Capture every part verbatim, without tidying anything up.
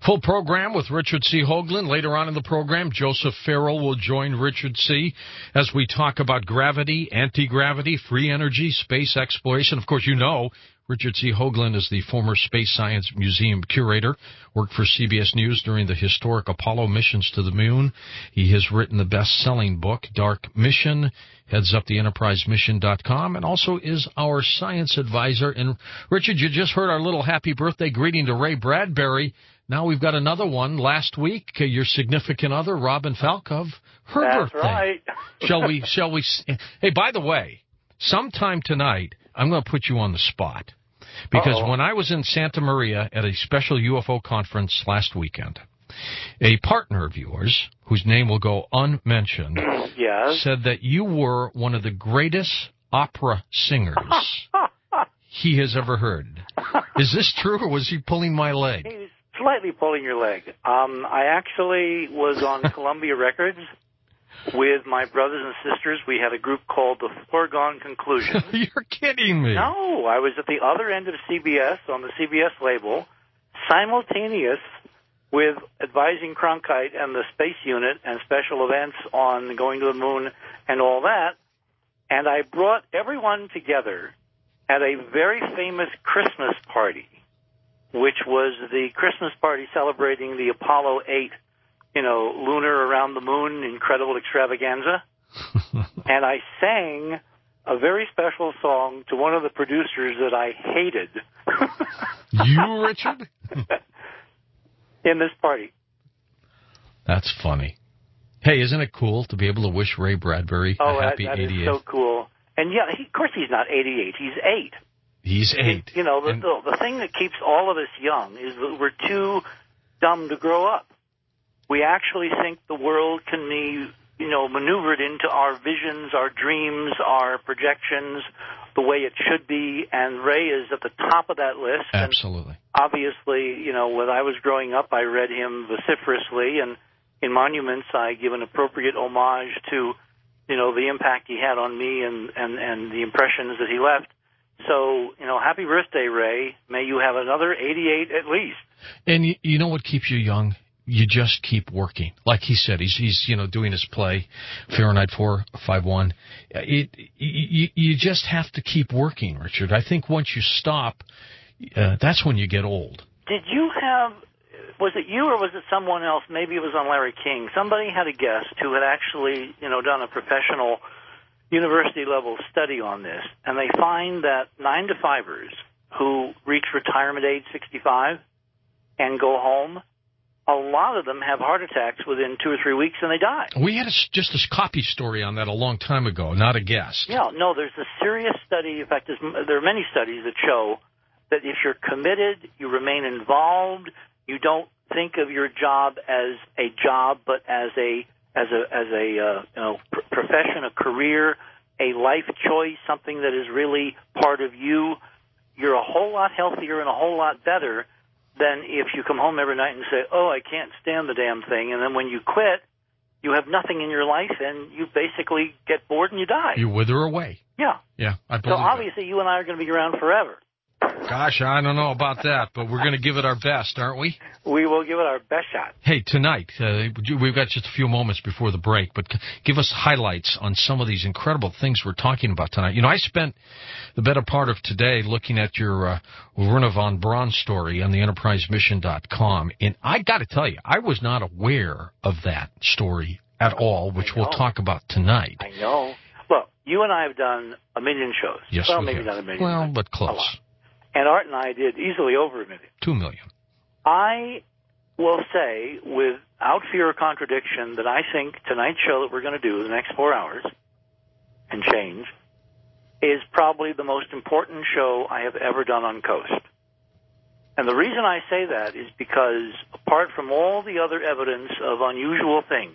Full program with Richard C. Hoagland. Later on in the program, Joseph Farrell will join Richard C. as we talk about gravity, anti-gravity, free energy, space exploration. Of course, you know Richard C. Hoagland is the former Space Science Museum curator, worked for C B S News during the historic Apollo missions to the moon. He has written the best-selling book, Dark Mission, heads up the enterprise mission dot com, and also is our science advisor. And, Richard, you just heard our little happy birthday greeting to Ray Bradbury. Now we've got another one. Last week, uh, your significant other, Robin Falkov, her That's birthday. right. Shall we, shall we, hey, by the way, sometime tonight, I'm going to put you on the spot. Because Uh-oh. when I was in Santa Maria at a special U F O conference last weekend, a partner of yours, whose name will go unmentioned, yes. said that you were one of the greatest opera singers he has ever heard. Is this true, or was he pulling my leg? He's slightly pulling your leg. Um, I actually was on Columbia Records with my brothers and sisters. We had a group called the Foregone Conclusion. You're kidding me. No, I was at the other end of C B S on the C B S label, simultaneous with advising Cronkite and the Space Unit and special events on going to the moon and all that. And I brought everyone together at a very famous Christmas party, which was the Christmas party celebrating the Apollo eight, you know, lunar around the moon, incredible extravaganza. And I sang a very special song to one of the producers that I hated. You, Richard? In this party. That's funny. Hey, isn't it cool to be able to wish Ray Bradbury oh, a happy that, that eighty-eighth? Is so cool. And yeah, he, of course he's not eighty-eight. He's eight. He's eight. You know, the, and... the, the thing that keeps all of us young is that we're too dumb to grow up. We actually think the world can be, you know, maneuvered into our visions, our dreams, our projections, the way it should be, and Ray is at the top of that list. Absolutely. And obviously, you know, when I was growing up, I read him vociferously, and in Monuments, I give an appropriate homage to, you know, the impact he had on me and, and, and the impressions that he left. So, you know, happy birthday, Ray. May you have another eighty-eight at least. And you, you know what keeps you young? You just keep working. Like he said, he's, he's you know, doing his play, Fahrenheit four fifty-one. It, you, you just have to keep working, Richard. I think once you stop, uh, that's when you get old. Did you have, was it you or was it someone else? Maybe it was on Larry King. Somebody had a guest who had actually, you know, done a professional university-level study on this, and they find that nine-to-fivers who reach retirement age sixty-five and go home, a lot of them have heart attacks within two or three weeks, and they die. We had a, just a copy story on that a long time ago, not a guest. Yeah, no, there's a serious study. In fact, there are many studies that show that if you're committed, you remain involved, you don't think of your job as a job, but as a as a as a uh, you know pr- profession, a career, a life choice, something that is really part of you. You're a whole lot healthier and a whole lot better than if you come home every night and say, oh, I can't stand the damn thing. And then when you quit, you have nothing in your life, and you basically get bored and you die. You wither away. Yeah. Yeah, I believe So obviously that. You and I are going to be around forever. Gosh, I don't know about that, but we're going to give it our best, aren't we? We will give it our best shot. Hey, tonight, uh, we've got just a few moments before the break, but give us highlights on some of these incredible things we're talking about tonight. You know, I spent the better part of today looking at your uh, Wernher von Braun story on the enterprise mission dot com, and I got to tell you, I was not aware of that story at all, which we'll talk about tonight. I know. Look, you and I have done a million shows. Yes, well, we maybe have. not a million. Well, but close. And Art and I did easily over a million. Two million. I will say, without fear of contradiction, that I think tonight's show that we're going to do the next four hours and change is probably the most important show I have ever done on Coast. And the reason I say that is because apart from all the other evidence of unusual things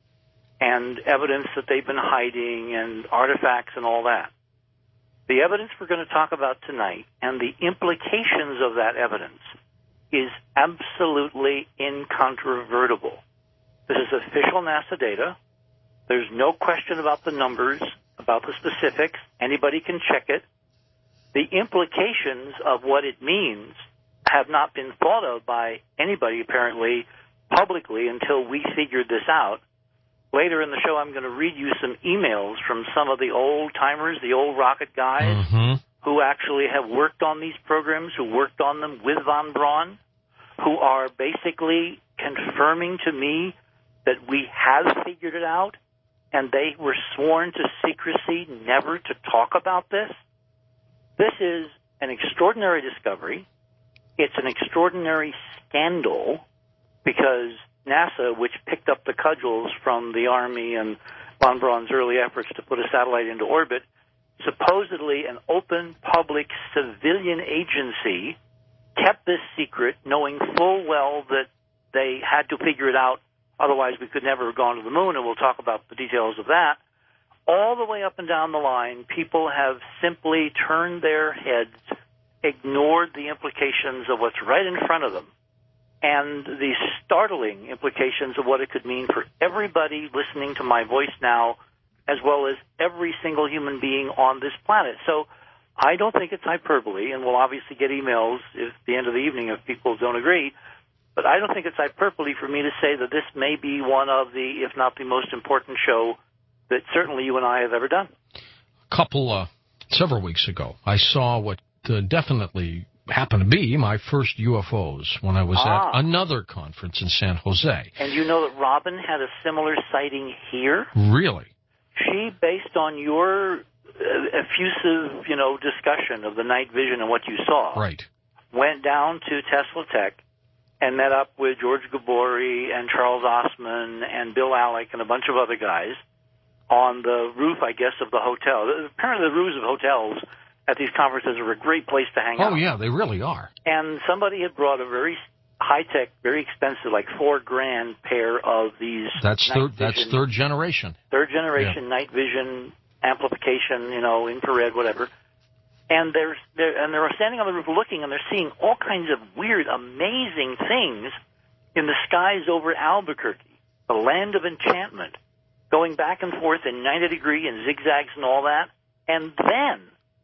and evidence that they've been hiding and artifacts and all that, the evidence we're going to talk about tonight and the implications of that evidence is absolutely incontrovertible. This is official NASA data. There's no question about the numbers, about the specifics. Anybody can check it. The implications of what it means have not been thought of by anybody, apparently, publicly until we figured this out. Later in the show, I'm going to read you some emails from some of the old-timers, the old rocket guys, mm-hmm. who actually have worked on these programs, who worked on them with von Braun, who are basically confirming to me that we have figured it out, and they were sworn to secrecy never to talk about this. This is an extraordinary discovery. It's an extraordinary scandal because NASA, which picked up the cudgels from the Army and von Braun's early efforts to put a satellite into orbit, supposedly an open, public, civilian agency, kept this secret, knowing full well that they had to figure it out, otherwise we could never have gone to the moon, and we'll talk about the details of that. All the way up and down the line, people have simply turned their heads, ignored the implications of what's right in front of them, and the startling implications of what it could mean for everybody listening to my voice now, as well as every single human being on this planet. So I don't think it's hyperbole, and we'll obviously get emails at the end of the evening if people don't agree, but I don't think it's hyperbole for me to say that this may be one of the, if not the most important show that certainly you and I have ever done. A couple, uh, several weeks ago, I saw what uh, definitely happened to be my first U F Os when I was ah. at another conference in San Jose. And you know that Robin had a similar sighting here? Really? She, based on your uh, effusive, you know, discussion of the night vision and what you saw, right, went down to Tesla Tech and met up with George Gabori and Charles Osman and Bill Alec and a bunch of other guys on the roof, I guess, of the hotel. Apparently the roofs of hotels at these conferences are a great place to hang oh, out. Oh, yeah, they really are. And somebody had brought a very high-tech, very expensive, like four grand pair of these. That's night third. vision, That's third generation. Third generation yeah. night vision amplification, you know, infrared, whatever. And they're, they're and they're standing on the roof looking, and they're seeing all kinds of weird, amazing things in the skies over Albuquerque, the land of enchantment, going back and forth in ninety degree and zigzags and all that. And then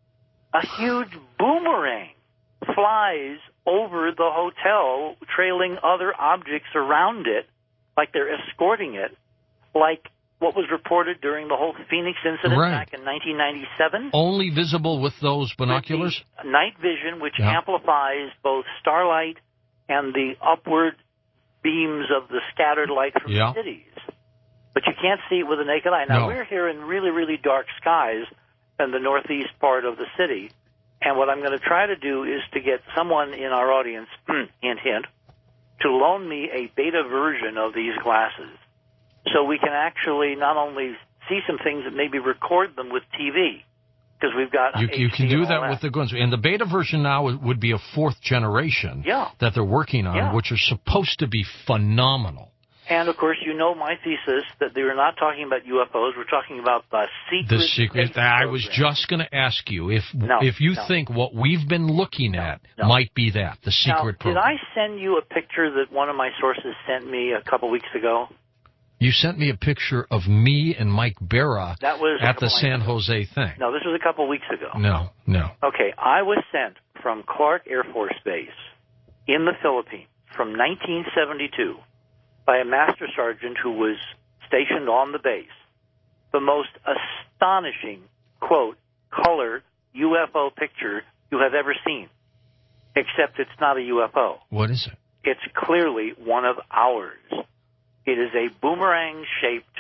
a huge boomerang flies over the hotel, trailing other objects around it, like they're escorting it, like what was reported during the whole Phoenix incident right. back in nineteen ninety-seven. Only visible with those binoculars? With the night vision, which yeah. amplifies both starlight and the upward beams of the scattered light from yeah. the cities. But you can't see it with the naked eye. Now, no. we're here in really, really dark skies in the northeast part of the city. And what I'm going to try to do is to get someone in our audience, hint, hint, to loan me a beta version of these glasses so we can actually not only see some things, but maybe record them with T V, because we've got You, you can do that, that with the guns. And the beta version now would be a fourth generation yeah. that they're working on, yeah. which are supposed to be phenomenal. And, of course, you know my thesis that they were not talking about U F Os. We're talking about the secret. The secret. I was just going to ask you if no, if you no. think what we've been looking at no. might be that, the secret now, program. Did I send you a picture that one of my sources sent me a couple weeks ago? You sent me a picture of me and Mike Berra that was at the San Jose thing. No, this was a couple weeks ago. No, no. Okay, I was sent from Clark Air Force Base in the Philippines from nineteen seventy-two by a master sergeant who was stationed on the base, the most astonishing, quote, color U F O picture you have ever seen, except it's not a U F O. What is it? It's clearly one of ours. It is a boomerang-shaped,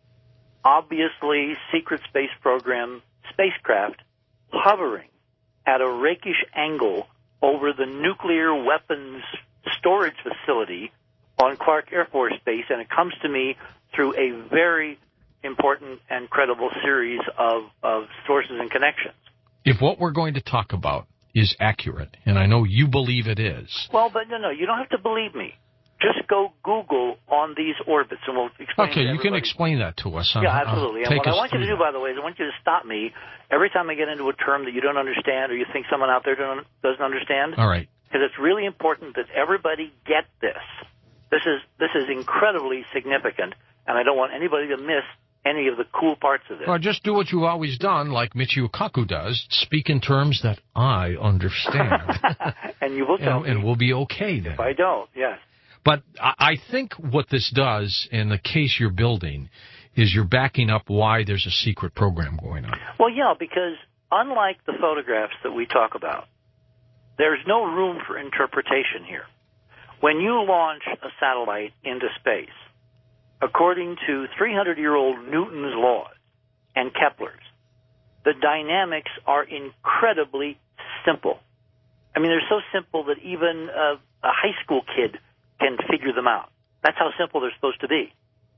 obviously secret space program spacecraft hovering at a rakish angle over the nuclear weapons storage facility on Clark Air Force Base, and it comes to me through a very important and credible series of, of sources and connections. If what we're going to talk about is accurate, and I know you believe it is. Well, but no, no, you don't have to believe me. Just go Google on these orbits, and we'll explain Okay, it to you can everybody. explain that to us. Yeah, I'll, absolutely. I'll and what I want you to do, that. by the way, is I want you to stop me every time I get into a term that you don't understand or you think someone out there don't, doesn't understand. All right. Because it's really important that everybody get this. This is this is incredibly significant, and I don't want anybody to miss any of the cool parts of it. Well, just do what you've always done, like Michio Kaku does. Speak in terms that I understand. And you will tell and, me. And we'll be okay then. If I don't, yes. But I think what this does in the case you're building is you're backing up why there's a secret program going on. Well, yeah, because unlike the photographs that we talk about, there's no room for interpretation here. When you launch a satellite into space, according to three hundred year old Newton's laws and Kepler's, the dynamics are incredibly simple. I mean, they're so simple that even a, a high school kid can figure them out. That's how simple they're supposed to be.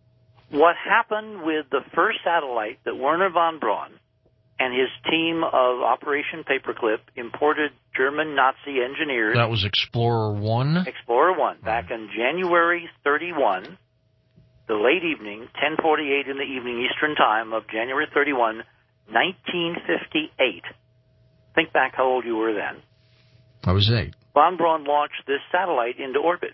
What happened with the first satellite that Wernher von Braun and his team of Operation Paperclip imported German Nazi engineers. That was Explorer one? Explorer one, back in January thirty-first, the late evening, ten forty-eight in the evening Eastern Time of January thirty-first, nineteen fifty-eight. Think back how old you were then. I was eight. Von Braun launched this satellite into orbit.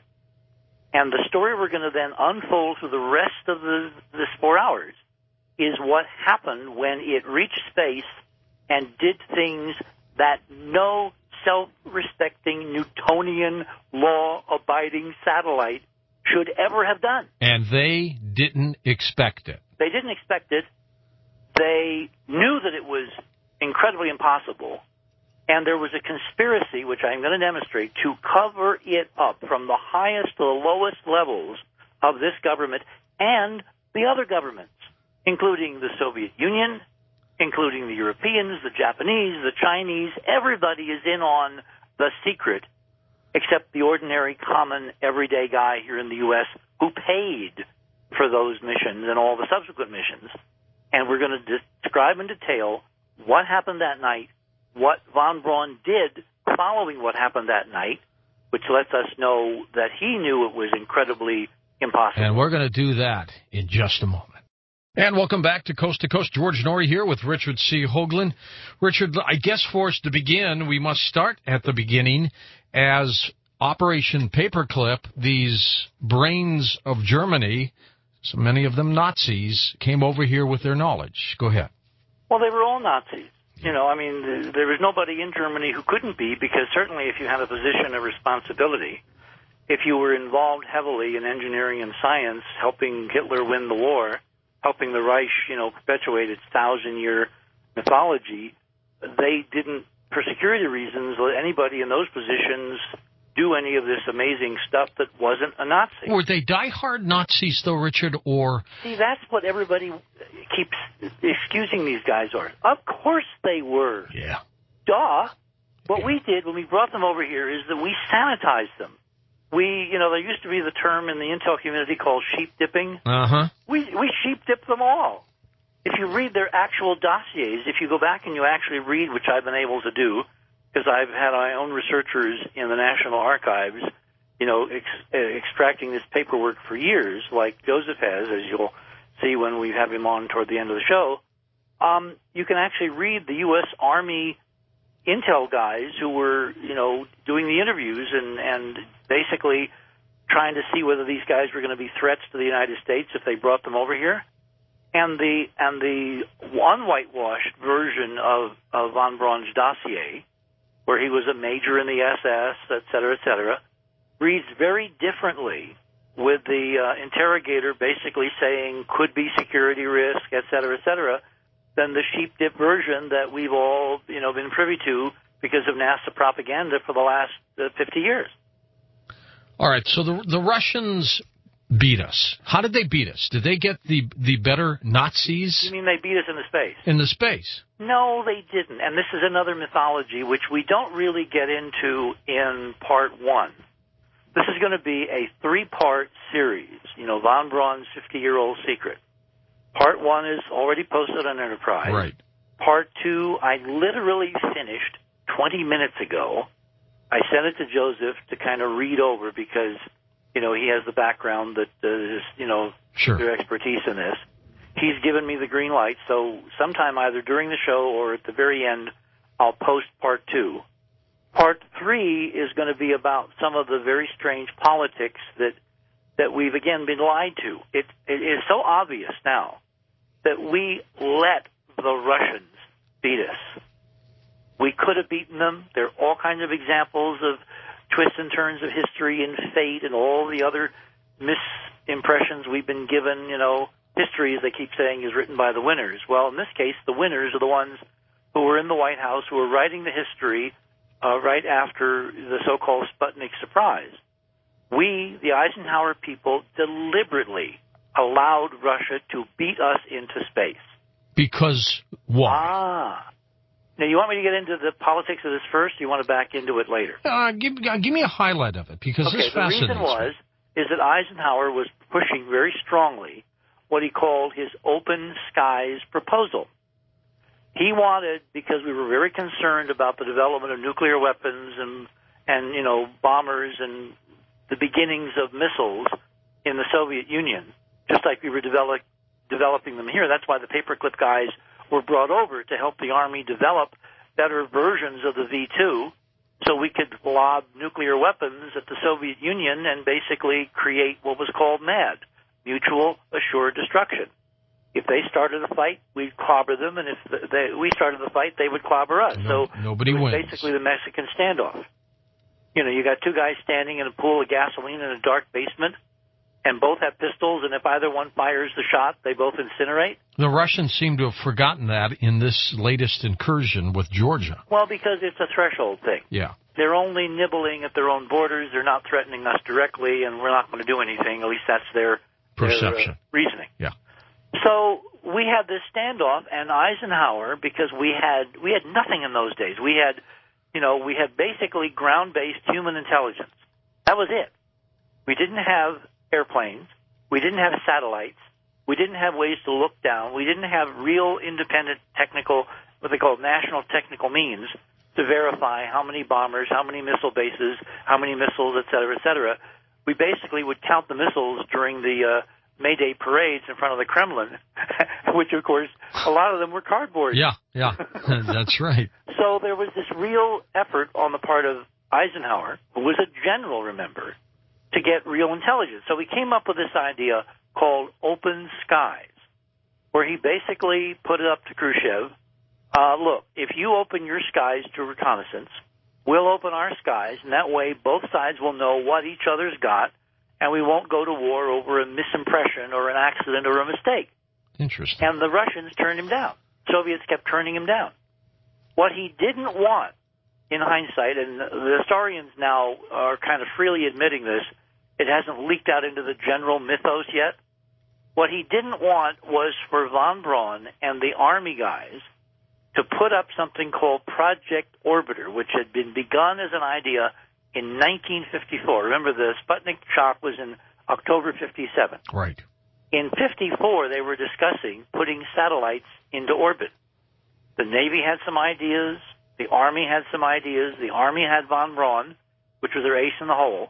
And the story we're going to then unfold through the rest of the, this four hours is what happened when it reached space and did things that no self-respecting Newtonian law-abiding satellite should ever have done. And they didn't expect it. They didn't expect it. They knew that it was incredibly impossible. And there was a conspiracy, which I'm going to demonstrate, to cover it up from the highest to the lowest levels of this government and the other governments, including the Soviet Union, including the Europeans, the Japanese, the Chinese. Everybody is in on the secret, except the ordinary, common, everyday guy here in the U S who paid for those missions and all the subsequent missions. And we're going to describe in detail what happened that night, what von Braun did following what happened that night, which lets us know that he knew it was incredibly impossible. And we're going to do that in just a moment. And welcome back to Coast to Coast. George Noory here with Richard C. Hoagland. Richard, I guess for us to begin, we must start at the beginning as Operation Paperclip, these brains of Germany, so many of them Nazis, came over here with their knowledge. Go ahead. Well, they were all Nazis. You know, I mean, there was nobody in Germany who couldn't be, because certainly if you had a position of responsibility, if you were involved heavily in engineering and science, helping Hitler win the war, helping the Reich, you know, perpetuate its thousand-year mythology, they didn't, for security reasons, let anybody in those positions do any of this amazing stuff that wasn't a Nazi. Were they diehard Nazis, though, Richard, or... See, that's what everybody keeps excusing these guys are. Of course they were. Yeah. Duh. What yeah. we did when we brought them over here is that we sanitized them. We, you know, there used to be the term in the intel community called sheep dipping. Uh-huh. We, we sheep dipped them all. If you read their actual dossiers, if you go back and you actually read, which I've been able to do, because I've had my own researchers in the National Archives, you know, ex- extracting this paperwork for years, like Joseph has, as you'll see when we have him on toward the end of the show, um, you can actually read the U S Army intel guys who were, you know, doing the interviews and, and basically trying to see whether these guys were going to be threats to the United States if they brought them over here. And the and the unwhitewashed version of, of von Braun's dossier, where he was a major in the S S, et cetera, et cetera, reads very differently, with the uh, interrogator basically saying could be security risk, et cetera, et cetera, than the sheep dip version that we've all, you know, been privy to because of NASA propaganda for the last uh, fifty years. All right, so the the Russians beat us. How did they beat us? Did they get the the better Nazis? You mean they beat us in the space? In the space. No, they didn't. And this is another mythology which we don't really get into in part one. This is going to be a three-part series, you know, von Braun's fifty-year-old secret. Part one is already posted on Enterprise. Right. Part two, I literally finished twenty minutes ago. I sent it to Joseph to kind of read over because, you know, he has the background that uh, is, you know, sure. their expertise in this. He's given me the green light, so sometime either during the show or at the very end, I'll post part two. Part three is going to be about some of the very strange politics that that we've, again, been lied to. It, it is so obvious now that we let the Russians beat us. We could have beaten them. There are all kinds of examples of twists and turns of history and fate and all the other misimpressions we've been given. You know, history, as they keep saying, is written by the winners. Well, in this case, the winners are the ones who were in the White House, who were writing the history uh, right after the so-called Sputnik surprise. We, the Eisenhower people, deliberately allowed Russia to beat us into space. Because why? Ah. Now, you want me to get into the politics of this first, or you want to back into it later? Uh, give, uh, give me a highlight of it, because okay, this fascinates me. The reason was is that Eisenhower was pushing very strongly what he called his open skies proposal. He wanted, because we were very concerned about the development of nuclear weapons and, and you know, bombers and the beginnings of missiles in the Soviet Union, just like we were develop, developing them here. That's why the paperclip guys were brought over to help the Army develop better versions of the V two so we could lob nuclear weapons at the Soviet Union and basically create what was called MAD, Mutual Assured Destruction. If they started a fight, we'd clobber them, and if they, we started the fight, they would clobber us. No, so nobody it was wins. Basically the Mexican standoff. You know, you got two guys standing in a pool of gasoline in a dark basement, and both have pistols, and if either one fires the shot, they both incinerate. The Russians seem to have forgotten that in this latest incursion with Georgia. Well, because it's a threshold thing. Yeah. They're only nibbling at their own borders. They're not threatening us directly, and we're not going to do anything. At least that's their, perception. their uh, reasoning. Yeah. So we had this standoff, and Eisenhower, because we had we had nothing in those days. We had, you know, we had basically ground-based human intelligence. That was it. We didn't have airplanes. We didn't have satellites. We didn't have ways to look down. We didn't have real independent technical, what they call national technical means to verify how many bombers, how many missile bases, how many missiles, et cetera, et cetera. We basically would count the missiles during the uh, May Day parades in front of the Kremlin, which, of course, a lot of them were cardboard. Yeah, yeah, that's right. So there was this real effort on the part of Eisenhower, who was a general, remember, to get real intelligence. So he came up with this idea called open skies, where he basically put it up to Khrushchev. Uh, look, if you open your skies to reconnaissance, we'll open our skies, and that way both sides will know what each other's got, and we won't go to war over a misimpression or an accident or a mistake. Interesting. And the Russians turned him down. Soviets kept turning him down. What he didn't want, in hindsight, and the historians now are kind of freely admitting this, it hasn't leaked out into the general mythos yet. What he didn't want was for von Braun and the Army guys to put up something called Project Orbiter, which had been begun as an idea in nineteen fifty-four. Remember, the Sputnik shock was in October fifty-seven. Right. In fifty-four, they were discussing putting satellites into orbit. The Navy had some ideas. The Army had some ideas. The Army had von Braun, which was their ace in the hole.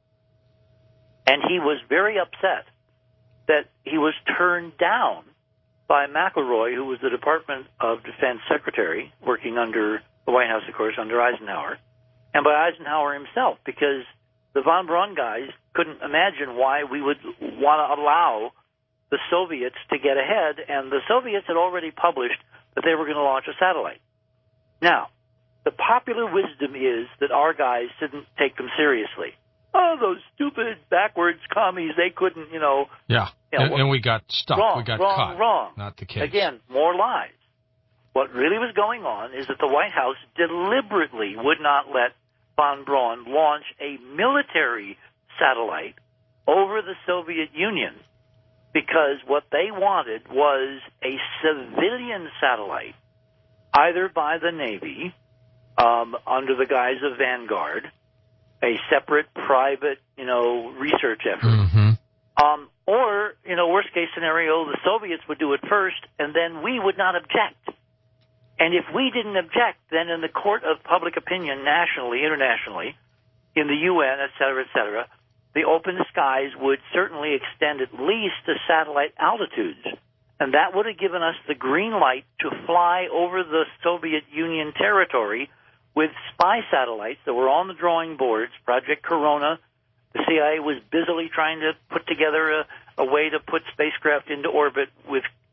And he was very upset that he was turned down by McElroy, who was the Department of Defense Secretary, working under the White House, of course, under Eisenhower, and by Eisenhower himself, because the von Braun guys couldn't imagine why we would want to allow the Soviets to get ahead, and the Soviets had already published that they were going to launch a satellite. Now, the popular wisdom is that our guys didn't take them seriously. Oh, those stupid backwards commies, they couldn't, you know. Yeah, you know, and, and we got stuck. Wrong, we got wrong, caught. wrong. Not the case. Again, more lies. What really was going on is that the White House deliberately would not let von Braun launch a military satellite over the Soviet Union because what they wanted was a civilian satellite, either by the Navy, um, under the guise of Vanguard, a separate private, you know, research effort. Mm-hmm. Um, or, you know, worst case scenario, the Soviets would do it first, and then we would not object. And if we didn't object, then in the court of public opinion, nationally, internationally, in the U N, et cetera, et cetera, the open skies would certainly extend at least to satellite altitudes. And that would have given us the green light to fly over the Soviet Union territory with spy satellites that were on the drawing boards, Project Corona. The C I A was busily trying to put together a, a way to put spacecraft into orbit with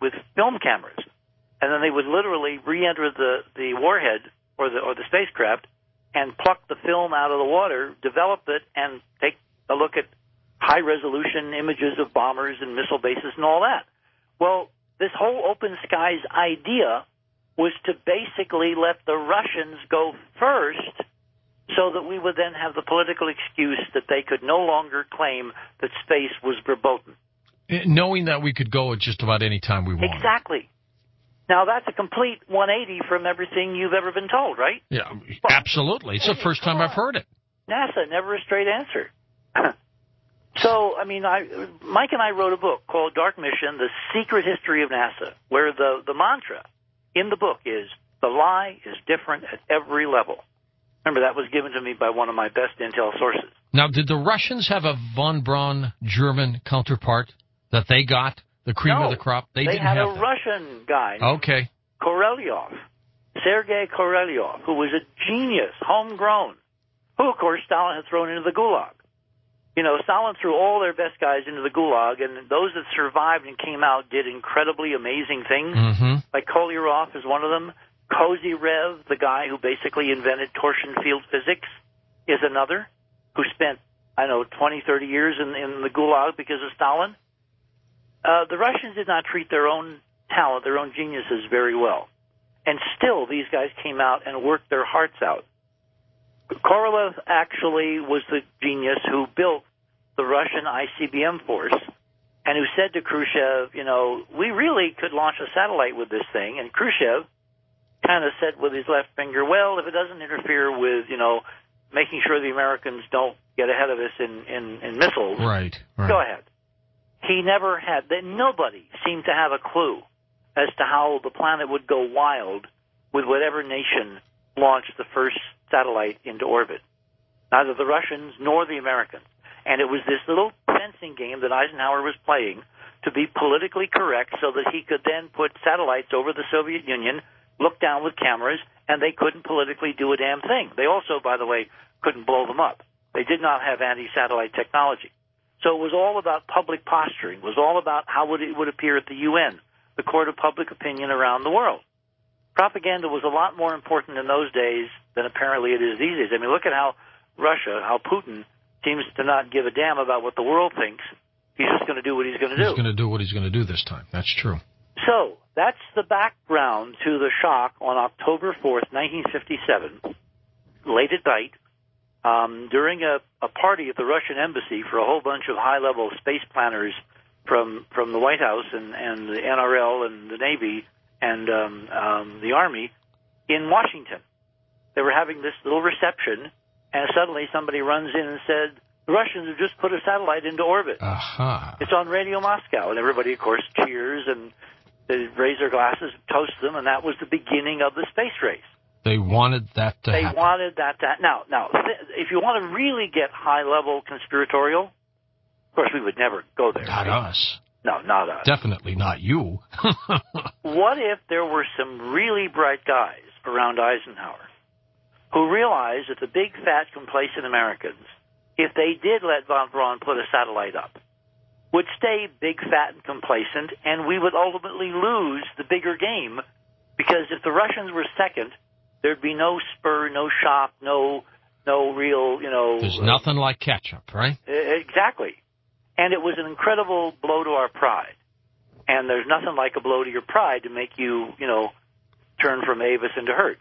with film cameras, and then they would literally re-enter the, the warhead or the or the spacecraft and pluck the film out of the water, develop it, and take a look at high-resolution images of bombers and missile bases and all that. Well, this whole open skies idea was to basically let the Russians go first so that we would then have the political excuse that they could no longer claim that space was verboten. Knowing that we could go at just about any time we wanted. Exactly. Now, that's a complete one eighty from everything you've ever been told, right? Yeah, absolutely. It's the first time I've heard it. NASA, never a straight answer. So, I mean, I, Mike and I wrote a book called Dark Mission, The Secret History of NASA, where the, the mantra in the book is, the lie is different at every level. Remember, that was given to me by one of my best intel sources. Now, did the Russians have a von Braun German counterpart that they got, the cream no, of the crop? They, they didn't had have a that. Russian guy Okay. Korolyov, Sergei Korolyov, who was a genius, homegrown, who, of course, Stalin had thrown into the Gulag. You know, Stalin threw all their best guys into the Gulag, and those that survived and came out did incredibly amazing things. Mm-hmm. Like Kolyarov is one of them. Kozyrev, the guy who basically invented torsion field physics, is another, who spent, I don't know, twenty, thirty years in, in the Gulag because of Stalin. Uh, the Russians did not treat their own talent, their own geniuses very well. And still, these guys came out and worked their hearts out. Korolev actually was the genius who built the Russian I C B M force and who said to Khrushchev, you know, we really could launch a satellite with this thing. And Khrushchev kind of said with his left finger, well, if it doesn't interfere with, you know, making sure the Americans don't get ahead of us in, in, in missiles, right, right. go ahead. He never had, that nobody seemed to have a clue as to how the planet would go wild with whatever nation launched the first satellite into orbit. Neither the Russians nor the Americans. And it was this little fencing game that Eisenhower was playing to be politically correct so that he could then put satellites over the Soviet Union, look down with cameras, and they couldn't politically do a damn thing. They also, by the way, couldn't blow them up. They did not have anti-satellite technology. So it was all about public posturing. It was all about how would it would appear at the U N, the court of public opinion around the world. Propaganda was a lot more important in those days than apparently it is these days. I mean, look at how Russia, how Putin seems to not give a damn about what the world thinks. He's just going to do what he's going to do. He's going to do what he's going to do this time. That's true. So that's the background to the shock on October fourth, nineteen fifty-seven, late at night, um, during a, a party at the Russian embassy for a whole bunch of high-level space planners from from the White House and, and the N R L and the Navy and um, um, the Army in Washington. They were having this little reception, and suddenly somebody runs in and said, the Russians have just put a satellite into orbit. Uh-huh. It's on Radio Moscow. And everybody, of course, cheers and they raise their glasses, toast them, and that was the beginning of the space race. They wanted that to They happen. wanted that to happen. Now, now, if you want to really get high-level conspiratorial, of course, we would never go there. Not right? us. No, not us. Definitely not you. What if there were some really bright guys around Eisenhower who realized that the big, fat, complacent Americans, if they did let von Braun put a satellite up, would stay big, fat, and complacent, and we would ultimately lose the bigger game, because if the Russians were second, there'd be no spur, no shock, no no real, you know... There's nothing like catch-up, right? Exactly. And it was an incredible blow to our pride. And there's nothing like a blow to your pride to make you, you know, turn from Avis into Hertz.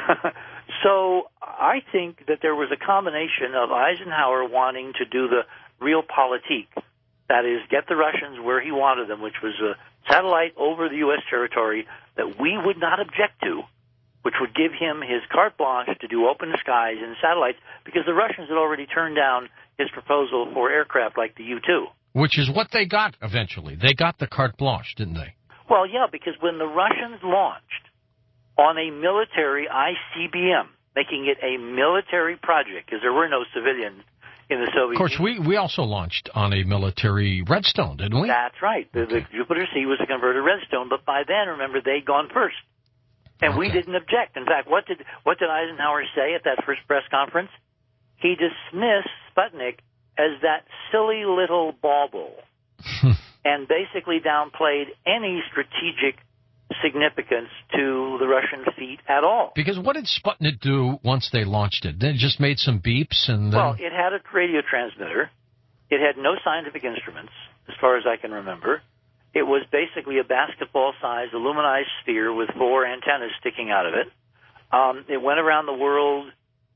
So I think that there was a combination of Eisenhower wanting to do the realpolitik, that is, get the Russians where he wanted them, which was a satellite over the U S territory that we would not object to, which would give him his carte blanche to do open skies and satellites, because the Russians had already turned down his proposal for aircraft like the U two. Which is what they got eventually. They got the carte blanche, didn't they? Well, yeah, because when the Russians launched on a military I C B M, making it a military project, because there were no civilians in the Soviet Union. Of course, we, we also launched on a military Redstone, didn't we? That's right. The, Okay. the Jupiter C was a converted Redstone, but by then, remember, they'd gone first. And Okay. we didn't object. In fact, what did what did Eisenhower say at that first press conference? He dismissed Sputnik as that silly little bauble. and basically downplayed any strategic significance to the Russian feat at all. Because what did Sputnik do once they launched it? They just made some beeps and then... Well, it had a radio transmitter. It had no scientific instruments, as far as I can remember. It was basically a basketball-sized aluminized sphere with four antennas sticking out of it. Um, it went around the world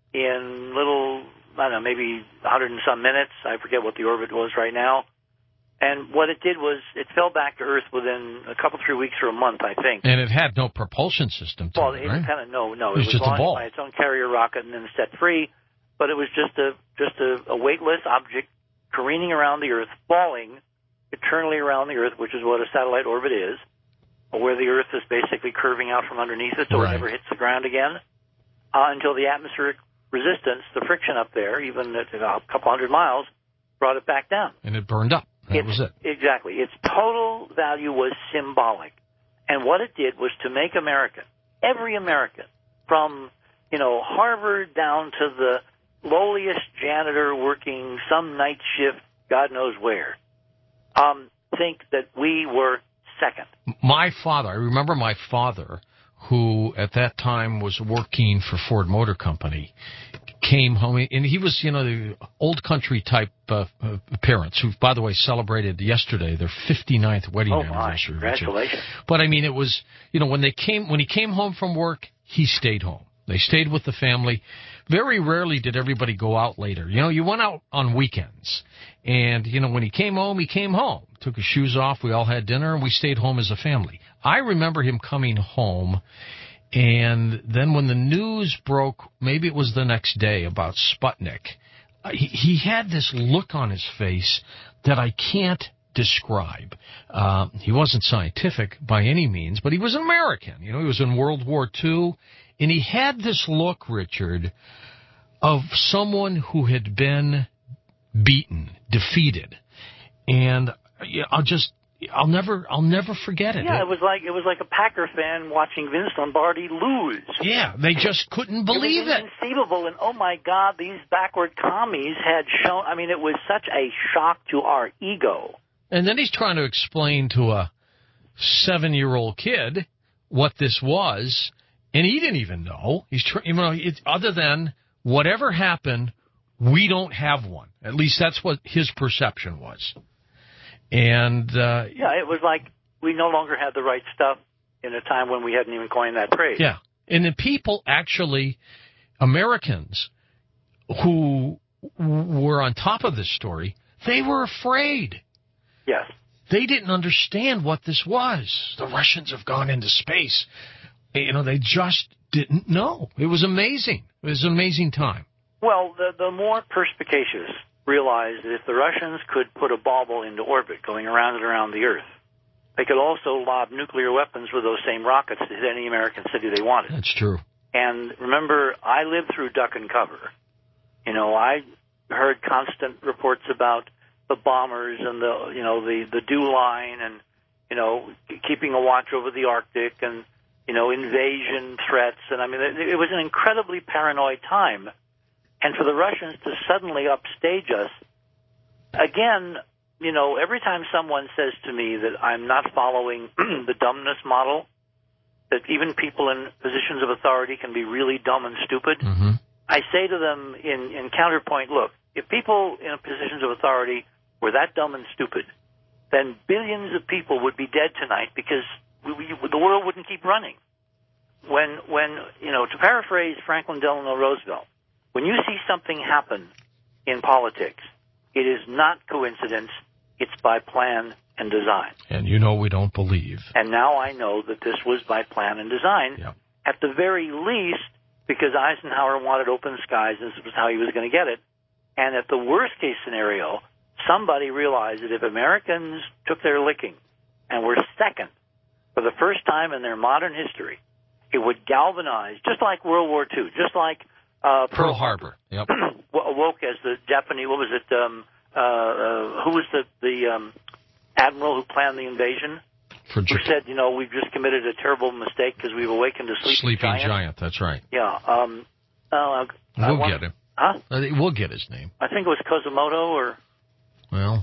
in little, I don't know, maybe a hundred and some minutes. I forget what the orbit was right now. And what it did was it fell back to Earth within a couple, three weeks or a month, I think. And it had no propulsion system to well, it, it right? kind of no, no. It was, it was just a launched ball. by its own carrier rocket and then set free. But it was just a just a, a weightless object careening around the Earth, falling eternally around the Earth, which is what a satellite orbit is, where the Earth is basically curving out from underneath it so right. it never hits the ground again, uh, until the atmospheric resistance, the friction up there, even at a couple hundred miles, brought it back down. And it burned up. That It's, was it. Exactly. Its total value was symbolic. And what it did was to make America, every American, from, you know, Harvard down to the lowliest janitor working some night shift, God knows where, um, think that we were second. My father, I remember my father, who at that time was working for Ford Motor Company, came home, and he was, you know, the old country type uh, uh, parents who, by the way, celebrated yesterday their fifty-ninth wedding oh anniversary. My, congratulations. But I mean, it was, you know, when they came, when he came home from work, he stayed home. They stayed with the family. Very rarely did everybody go out later. You know, you went out on weekends. And, you know, when he came home, he came home. Took his shoes off. We all had dinner, and we stayed home as a family. I remember him coming home, and then when the news broke, maybe it was the next day, about Sputnik, he, he had this look on his face that I can't describe. Uh, he wasn't scientific by any means, but he was an American. You know, he was in World War Two, and he had this look, Richard, of someone who had been beaten, defeated, and I'll just, I'll never, I'll never forget it. Yeah, it was like it was like a Packer fan watching Vince Lombardi lose. Yeah, they just couldn't believe it. Was it. Inconceivable, and oh my God, these backward commies had shown. I mean, it was such a shock to our ego. And then he's trying to explain to a seven-year-old kid what this was, and he didn't even know. He's, tr- you know, it, other than whatever happened, we don't have one. At least that's what his perception was. And uh, yeah, it was like we no longer had the right stuff in a time when we hadn't even coined that phrase. Yeah, and the people actually, Americans who were on top of this story, they were afraid. Yes. They didn't understand what this was. The Russians have gone into space. You know, they just didn't know. It was amazing. It was an amazing time. Well, the, the more perspicacious realized that if the Russians could put a bauble into orbit going around and around the Earth, they could also lob nuclear weapons with those same rockets to hit any American city they wanted. That's true. And remember, I lived through duck and cover. You know, I heard constant reports about the bombers and the, you know, the, the dew line and, you know, keeping a watch over the Arctic and, you know, invasion threats. And, I mean, it, it was an incredibly paranoid time. And for the Russians to suddenly upstage us, again, you know, every time someone says to me that I'm not following the dumbness model, that even people in positions of authority can be really dumb and stupid, mm-hmm. I say to them in, in counterpoint, look, if people in positions of authority were that dumb and stupid, then billions of people would be dead tonight because we, we, the world wouldn't keep running. When, when, you know, to paraphrase Franklin Delano Roosevelt, when you see something happen in politics, it is not coincidence, it's by plan and design. And you know we don't believe. And now I know that this was by plan and design, yep. at the very least, because Eisenhower wanted open skies, and this was how he was going to get it. And at the worst-case scenario, somebody realized that if Americans took their licking and were second for the first time in their modern history, it would galvanize, just like World War Two, just like uh, Pearl, Pearl Harbor, Harbor. Yep. awoke as the Japanese, what was it, um, uh, uh, who was the, the um, admiral who planned the invasion? For who said, you know, we've just committed a terrible mistake because we've awakened a sleeping, sleeping giant. giant. That's right. Yeah. Um, uh, we'll want, get him. Huh? We'll get his name. I think it was Kozumoto or... Well,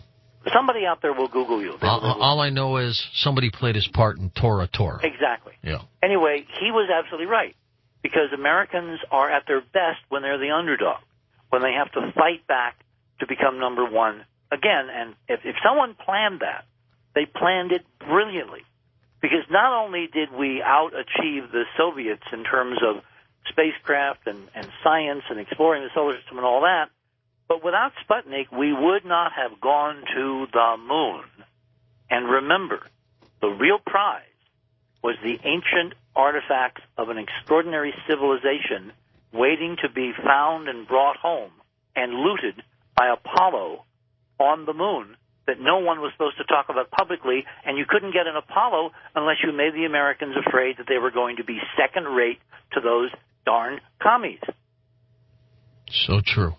Somebody out there will Google you. They, all, they will. all I know is somebody played his part in Tora Tora. Exactly. Yeah. Anyway, he was absolutely right, because Americans are at their best when they're the underdog, when they have to fight back to become number one again. And if, if someone planned that, they planned it brilliantly, because not only did we out-achieve the Soviets in terms of spacecraft and, and science and exploring the solar system and all that, but without Sputnik, we would not have gone to the moon. And remember, the real prize was the ancient artifacts of an extraordinary civilization waiting to be found and brought home and looted by Apollo on the moon that no one was supposed to talk about publicly, and you couldn't get an Apollo unless you made the Americans afraid that they were going to be second-rate to those darn commies. So true.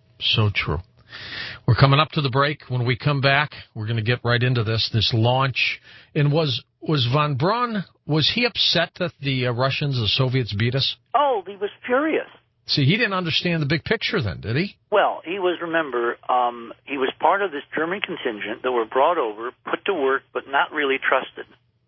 So true. We're coming up to the break. When we come back, we're going to get right into this, this launch. And was was von Braun, was he upset that the uh, Russians, the Soviets, beat us? Oh, he was furious. See, he didn't understand the big picture then, did he? Well, he was, remember, um, he was part of this German contingent that were brought over, put to work, but not really trusted.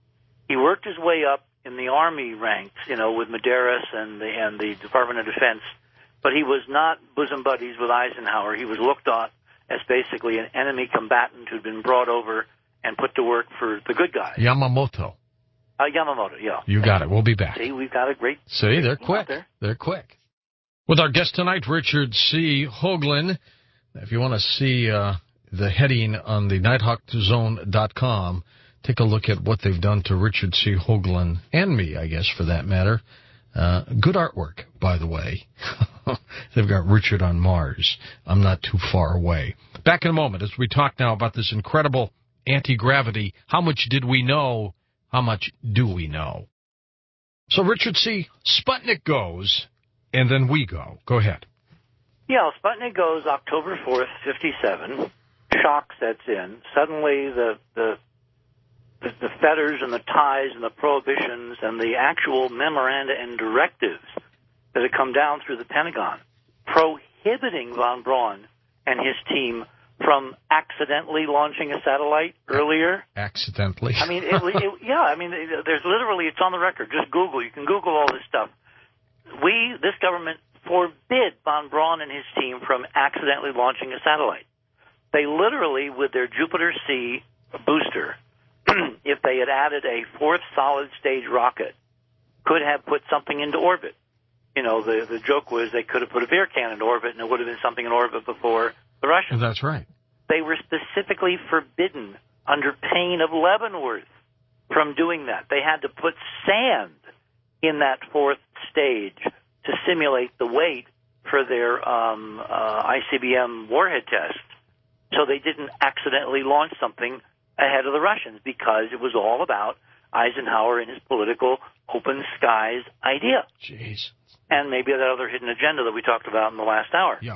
He worked his way up in the Army ranks, you know, with Medeiros and the, and the Department of Defense. But he was not bosom buddies with Eisenhower. He was looked at as basically an enemy combatant who'd been brought over and put to work for the good guys. Yamamoto. Uh, Yamamoto, yeah. You got it. We'll be back. See, we've got a great... See, they're quick. There. They're quick. With our guest tonight, Richard C. Hoagland. If you want to see uh, the heading on the nighthawk zone dot com, take a look at what they've done to Richard C. Hoagland, and me, I guess, for that matter. Uh, good artwork, by the way. They've got Richard on Mars. I'm not too far away. Back in a moment as we talk now about this incredible anti-gravity. How much did we know? How much do we know? So, Richard C., Sputnik goes, and then we go. Go ahead. Yeah, Sputnik goes October fourth, fifty-seven. Shock sets in. Suddenly the, the the the fetters and the ties and the prohibitions and the actual memoranda and directives that had come down through the Pentagon prohibiting von Braun and his team from accidentally launching a satellite earlier. Accidentally? I mean, it, it, yeah, I mean, there's literally, it's on the record. Just Google. You can Google all this stuff. We, this government, forbid von Braun and his team from accidentally launching a satellite. They literally, with their Jupiter C booster, if they had added a fourth solid-stage rocket, could have put something into orbit. You know, the the joke was they could have put a beer can into orbit, and it would have been something in orbit before the Russians. That's right. They were specifically forbidden, under pain of Leavenworth, from doing that. They had to put sand in that fourth stage to simulate the weight for their um, uh, I C B M warhead test, so they didn't accidentally launch something ahead of the Russians, because it was all about Eisenhower and his political open skies idea. Jeez. And maybe that other hidden agenda that we talked about in the last hour. Yeah.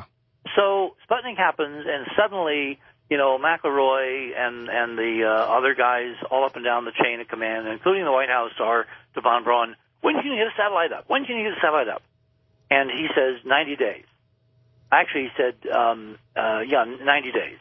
So Sputnik happens, and suddenly, you know, McElroy and, and the uh, other guys all up and down the chain of command, including the White House, are to von Braun, when can you get a satellite up? When can you get a satellite up? And he says ninety days. Actually, he said, um, uh, yeah, ninety days.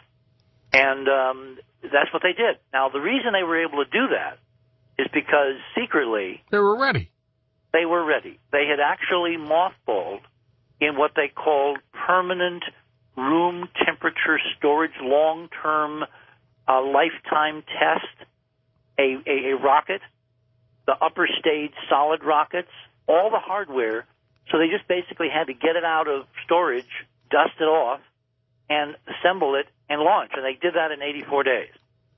And um, that's what they did. Now, the reason they were able to do that is because secretly they were ready. They were ready. They had actually mothballed in what they called permanent room temperature storage, long-term uh, lifetime test, a, a, a rocket, the upper stage solid rockets, all the hardware. So they just basically had to get it out of storage, dust it off, and assemble it and launch. And they did that in eighty-four days.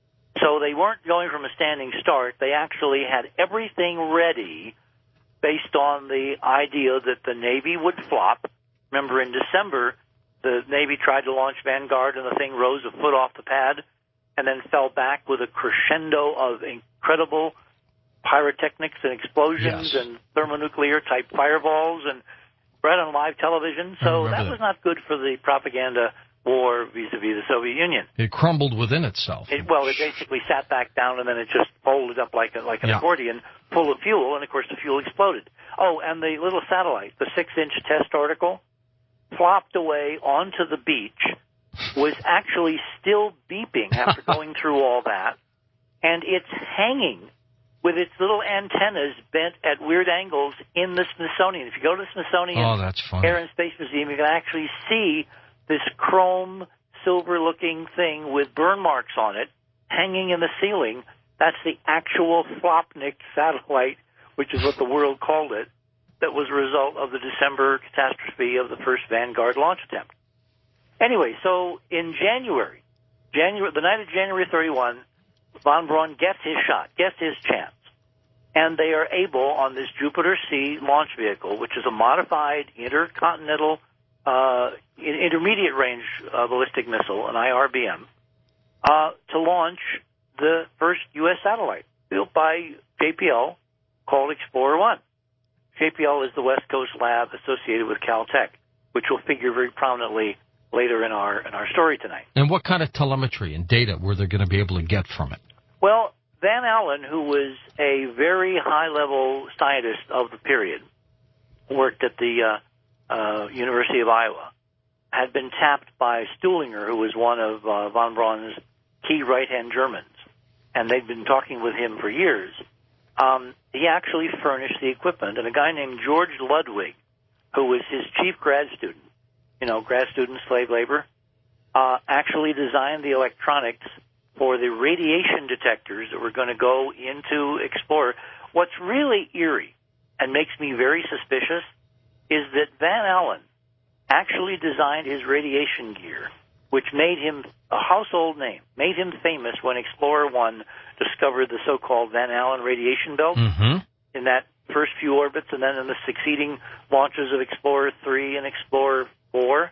So they weren't going from a standing start. They actually had everything ready based on the idea that the Navy would flop. Remember, in December, the Navy tried to launch Vanguard, and the thing rose a foot off the pad and then fell back with a crescendo of incredible pyrotechnics and explosions yes. and thermonuclear-type fireballs and read on live television. So that, that was not good for the propaganda war vis-a-vis the Soviet Union. It crumbled within itself. It, well, it basically sat back down, and then it just folded up like a, like an yeah. accordion full of fuel, and, of course, the fuel exploded. Oh, and the little satellite, the six-inch test article, flopped away onto the beach was actually still beeping after going through all that, and it's hanging with its little antennas bent at weird angles in the Smithsonian. If you go to the Smithsonian oh, that's funny. Air and Space Museum, you can actually see this chrome, silver-looking thing with burn marks on it hanging in the ceiling. That's the actual Flopnik satellite, which is what the world called it, that was a result of the December catastrophe of the first Vanguard launch attempt. Anyway, so in January, January, the night of January thirty-first, von Braun gets his shot, gets his chance. And they are able, on this Jupiter-C launch vehicle, which is a modified intercontinental uh, intermediate-range uh, ballistic missile, an I R B M, uh, to launch the first U S satellite built by J P L called Explorer one. J P L is the West Coast lab associated with Caltech, which will figure very prominently later in our in our story tonight. And what kind of telemetry and data were they going to be able to get from it? Well, Van Allen, who was a very high-level scientist of the period, worked at the uh, uh, University of Iowa, had been tapped by Stuhlinger, who was one of uh, von Braun's key right-hand Germans, and they'd been talking with him for years. Um, he actually furnished the equipment, and a guy named George Ludwig, who was his chief grad student, you know, grad student slave labor, uh, actually designed the electronics for the radiation detectors that were going to go into Explorer. What's really eerie and makes me very suspicious is that Van Allen actually designed his radiation gear, which made him a household name, made him famous when Explorer one discovered the so-called Van Allen radiation belt mm-hmm. in that first few orbits, and then in the succeeding launches of Explorer three and Explorer four.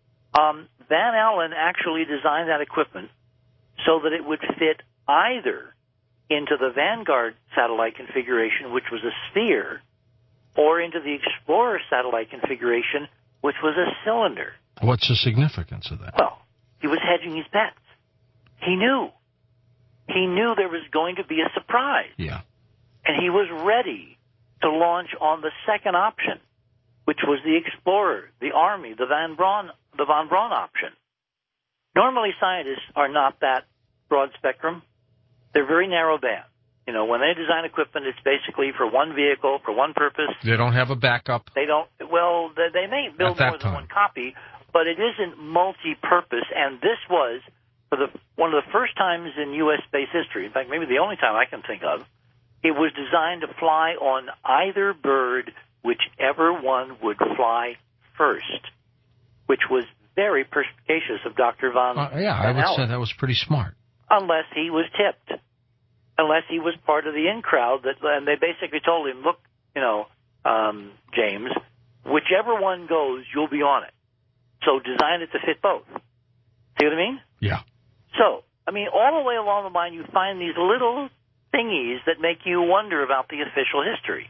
Um, Van Allen actually designed that equipment so that it would fit either into the Vanguard satellite configuration, which was a sphere, or into the Explorer satellite configuration, which was a cylinder. What's the significance of that? Well, he was hedging his bets. He knew. He knew there was going to be a surprise. Yeah. And he was ready to launch on the second option, which was the Explorer, the Army, the Van Braun, the von Braun option. Normally, scientists are not that broad spectrum. They're very narrow band. You know, when they design equipment, it's basically for one vehicle, for one purpose. They don't have a backup. They don't. Well, they, they may build more than time. one copy, but it isn't multi-purpose. And this was for the one of the first times in U S space history. In fact, maybe the only time I can think of. It was designed to fly on either bird, whichever one would fly first, which was very perspicacious of Doctor Von. Uh, yeah, I would Allen. say that was pretty smart. Unless he was tipped, unless he was part of the in crowd that, and they basically told him, look, you know, um, James, whichever one goes, you'll be on it. So design it to fit both. See what I mean? Yeah. So, I mean, all the way along the line, you find these little thingies that make you wonder about the official history.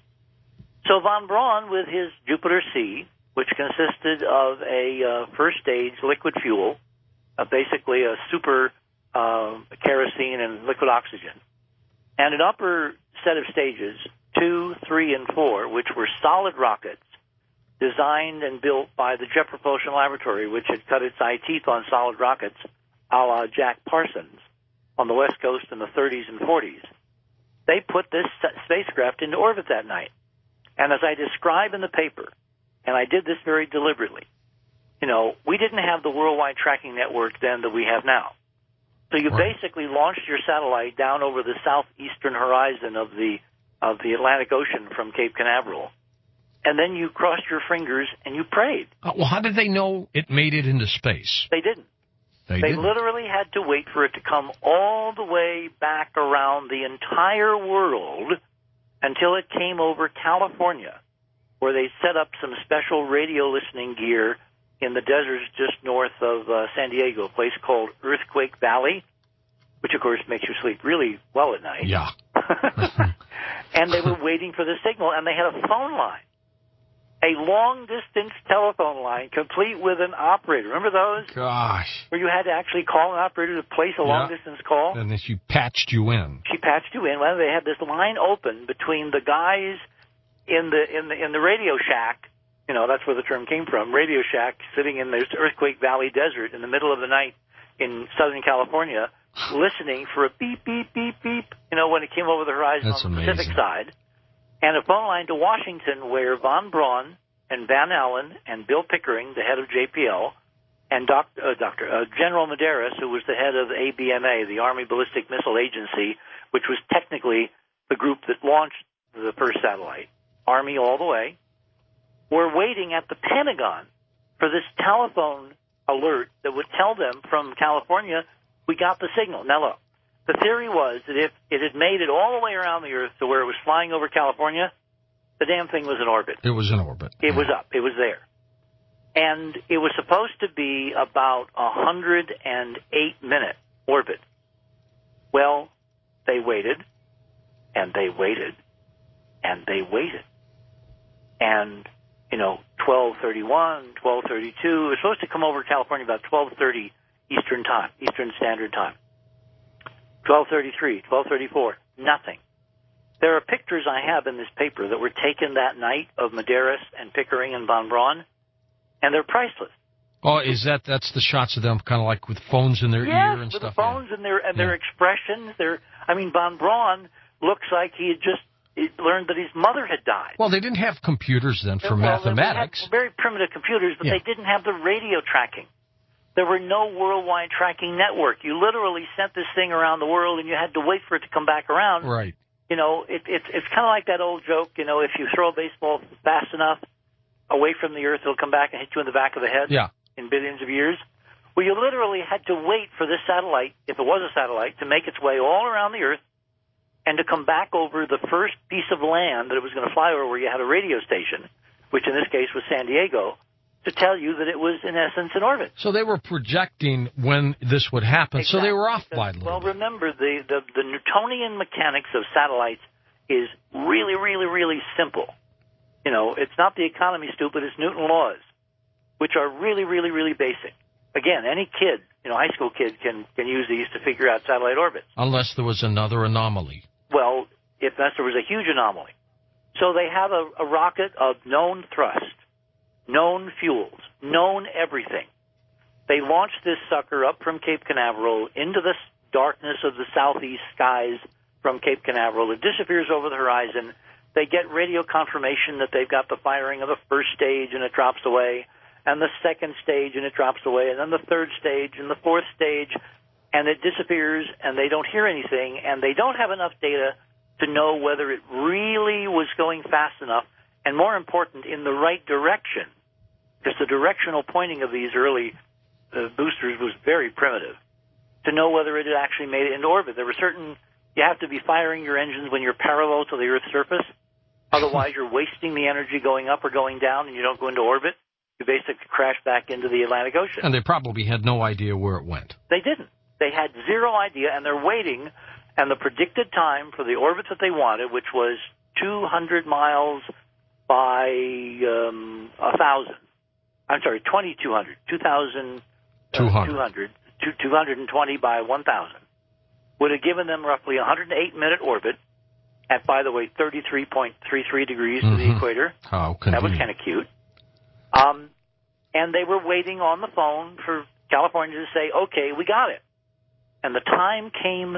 So von Braun, with his Jupiter-C, which consisted of a uh, first stage liquid fuel, uh, basically a super uh, kerosene and liquid oxygen, and an upper set of stages, two, three, and four, which were solid rockets designed and built by the Jet Propulsion Laboratory, which had cut its eye teeth on solid rockets, a la Jack Parsons, on the West Coast in the thirties and forties. They put this spacecraft into orbit that night. And as I describe in the paper, and I did this very deliberately, you know, we didn't have the worldwide tracking network then that we have now. So you right. basically launched your satellite down over the southeastern horizon of the of the Atlantic Ocean from Cape Canaveral, and then you crossed your fingers and you prayed. Uh, well, how did they know it made it into space? They didn't. They, they didn't. literally had to wait for it to come all the way back around the entire world until it came over California, where they set up some special radio listening gear in the deserts just north of uh, San Diego, a place called Earthquake Valley, which, of course, makes you sleep really well at night. Yeah. And they were waiting for the signal, and they had a phone line, a long-distance telephone line, complete with an operator. Remember those? Gosh. Where you had to actually call an operator to place a yeah. long-distance call? And then she patched you in. She patched you in. Well, they had this line open between the guys in the in the in the Radio Shack You know, that's where the term came from. Radio Shack, sitting in this Earthquake Valley desert in the middle of the night in Southern California, listening for a beep, beep, beep, beep, you know, when it came over the horizon That's on the amazing. Pacific side. And a phone line to Washington where Von Braun and Van Allen and Bill Pickering, the head of J P L, and doc, uh, Doctor Uh, General Medeiros, who was the head of A B M A, the Army Ballistic Missile Agency, which was technically the group that launched the first satellite, Army all the way, were waiting at the Pentagon for this telephone alert that would tell them from California, we got the signal. Now, look, the theory was that if it had made it all the way around the Earth to where it was flying over California, the damn thing was in orbit. It was in orbit. It yeah. was up. It was there. And it was supposed to be about a one hundred eight minute orbit. Well, they waited, and they waited, and they waited. And, you know, twelve thirty-one, twelve thirty-two, it was supposed to come over California about twelve thirty Eastern Time, Eastern Standard Time. twelve thirty-three, twelve thirty-four, nothing. There are pictures I have in this paper that were taken that night of Medeiros and Pickering and Von Braun, and they're priceless. Oh, is that that's the shots of them kind of like with phones in their yes, ear and with stuff? the phones yeah. and their and yeah. their expressions. Their, I mean, Von Braun looks like he had just learned that his mother had died. Well, they didn't have computers then for well, mathematics. They had very primitive computers, but yeah. they didn't have the radio tracking. There were no worldwide tracking network. You literally sent this thing around the world, and you had to wait for it to come back around. Right. You know, it, it, it's kind of like that old joke, you know, if you throw a baseball fast enough away from the Earth, it'll come back and hit you in the back of the head yeah. in billions of years. Well, you literally had to wait for this satellite, if it was a satellite, to make its way all around the Earth and to come back over the first piece of land that it was going to fly over where you had a radio station, which in this case was San Diego, to tell you that it was, in essence, in orbit. So they were projecting when this would happen, exactly. so they were off because, by a little Well, bit. remember, the, the, the Newtonian mechanics of satellites is really, really, really simple. You know, it's not the economy, stupid, it's Newton laws, which are really, really, really basic. Again, any kid, you know, high school kid can, can use these to figure out satellite orbits. Unless there was another anomaly. Well, if unless there was a huge anomaly. So they have a, a rocket of known thrust, known fuels, known everything. They launch this sucker up from Cape Canaveral into the darkness of the southeast skies from Cape Canaveral. It disappears over the horizon. They get radio confirmation that they've got the firing of the first stage, and it drops away, and the second stage, and it drops away, and then the third stage, and the fourth stage, and it disappears, and they don't hear anything, and they don't have enough data to know whether it really was going fast enough, and more important, in the right direction, because the directional pointing of these early uh, boosters was very primitive, to know whether it had actually made it into orbit. There were certain, you have to be firing your engines when you're parallel to the Earth's surface, otherwise you're wasting the energy going up or going down, and you don't go into orbit. You basically crash back into the Atlantic Ocean. And they probably had no idea where it went. They didn't. They had zero idea, and they're waiting, and the predicted time for the orbit that they wanted, which was two hundred miles by um, one thousand. I'm sorry, twenty-two hundred. two thousand, uh, two hundred. two hundred twenty by one thousand. Would have given them roughly a one hundred eight minute orbit at, by the way, thirty-three point three three degrees mm-hmm. to the equator. How convenient. That was kind of cute. Um, and they were waiting on the phone for California to say, okay, we got it. And the time came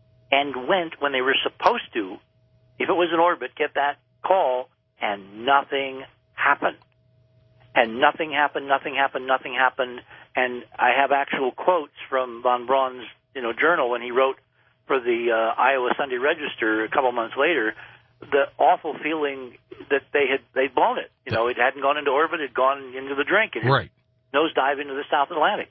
and went when they were supposed to, if it was in orbit, get that call, and nothing happened. And nothing happened, nothing happened, nothing happened. And I have actual quotes from Von Braun's, you know, journal when he wrote for the uh, Iowa Sunday Register a couple months later, the awful feeling that they had they'd blown it. You know, it hadn't gone into orbit, it had gone into the drink. It had right. nosedive into the South Atlantic.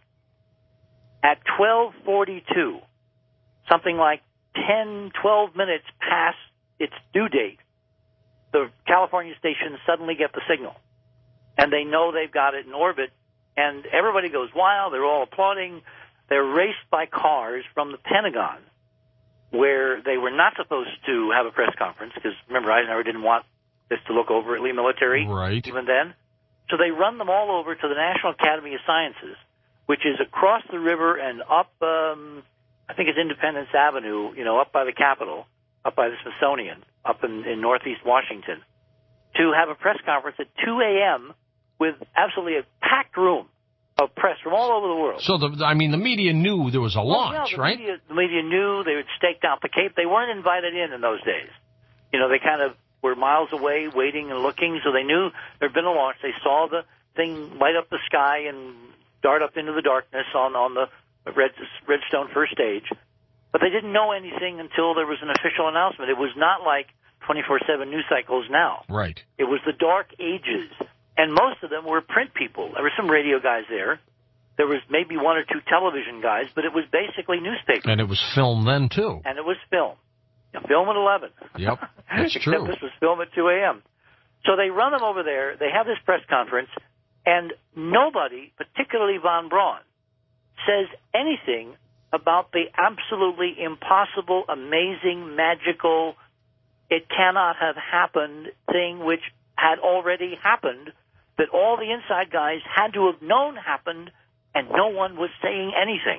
At twelve forty-two, something like ten, twelve minutes past its due date, the California stations suddenly get the signal. And they know they've got it in orbit, and everybody goes wild. They're all applauding. They're raced by cars from the Pentagon, where they were not supposed to have a press conference, because, remember, Eisenhower didn't want this to look overtly military right. even then. So they run them all over to the National Academy of Sciences, which is across the river and up, um, I think it's Independence Avenue, you know, up by the Capitol, up by the Smithsonian, up in, in northeast Washington, to have a press conference at two a.m. with absolutely a packed room of press from all over the world. So, the, I mean, the media knew there was a launch, well, yeah, the right? Media, the media knew. They had staked out the Cape. They weren't invited in in those days. You know, they kind of were miles away waiting and looking, so they knew there had been a launch. They saw the thing light up the sky and dart up into the darkness on, on the Red, Redstone first stage. But they didn't know anything until there was an official announcement. It was not like twenty-four seven news cycles now. Right. It was the dark ages. And most of them were print people. There were some radio guys there. There was maybe one or two television guys, but it was basically newspapers. And it was film then, too. And it was film. You know, film at eleven. Yep, that's Except true. this was film at two a.m. So they run them over there. They have this press conference, and nobody, particularly von Braun, says anything about the absolutely impossible, amazing, magical, it cannot have happened thing which had already happened, that all the inside guys had to have known happened, and no one was saying anything.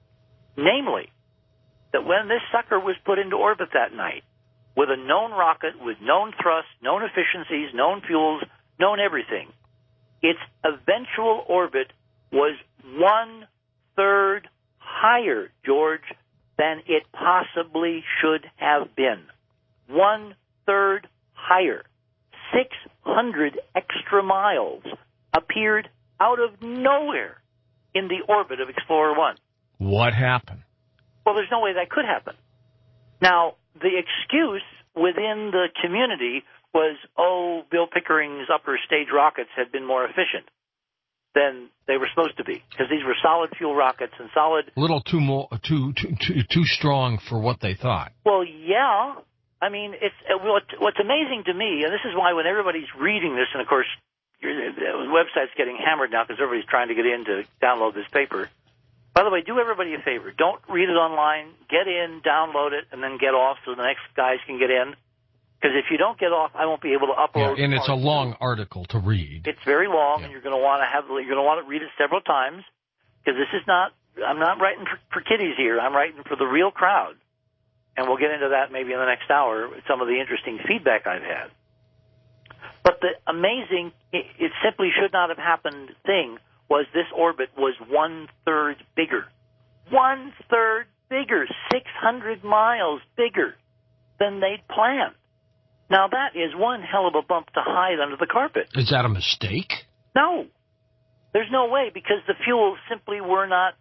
Namely, that when this sucker was put into orbit that night, with a known rocket, with known thrust, known efficiencies, known fuels, known everything, its eventual orbit was one-third higher, George, than it possibly should have been. One-third higher. six hundred extra miles appeared out of nowhere in the orbit of Explorer one. What happened? Well, there's no way that could happen. Now, the excuse within the community was, oh, Bill Pickering's upper stage rockets had been more efficient than they were supposed to be, because these were solid fuel rockets and solid... A little too, more, too, too, too, too strong for what they thought. Well, yeah. I mean, it's what, what's amazing to me, and this is why when everybody's reading this, and of course, the website's getting hammered now because everybody's trying to get in to download this paper. By the way, do everybody a favor. Don't read it online. Get in, download it, and then get off so the next guys can get in. Because if you don't get off, I won't be able to upload. Yeah, and it's a long article to read. It's very long, yeah. and you're going to want to have you're going to want to read it several times. Because this is not. I'm not writing for, for kiddies here. I'm writing for the real crowd. And we'll get into that maybe in the next hour, some of the interesting feedback I've had. But the amazing, it, it simply should not have happened thing was this orbit was one-third bigger. One-third bigger, six hundred miles bigger than they'd planned. Now, that is one hell of a bump to hide under the carpet. Is that a mistake? No. There's no way, because the fuels simply were not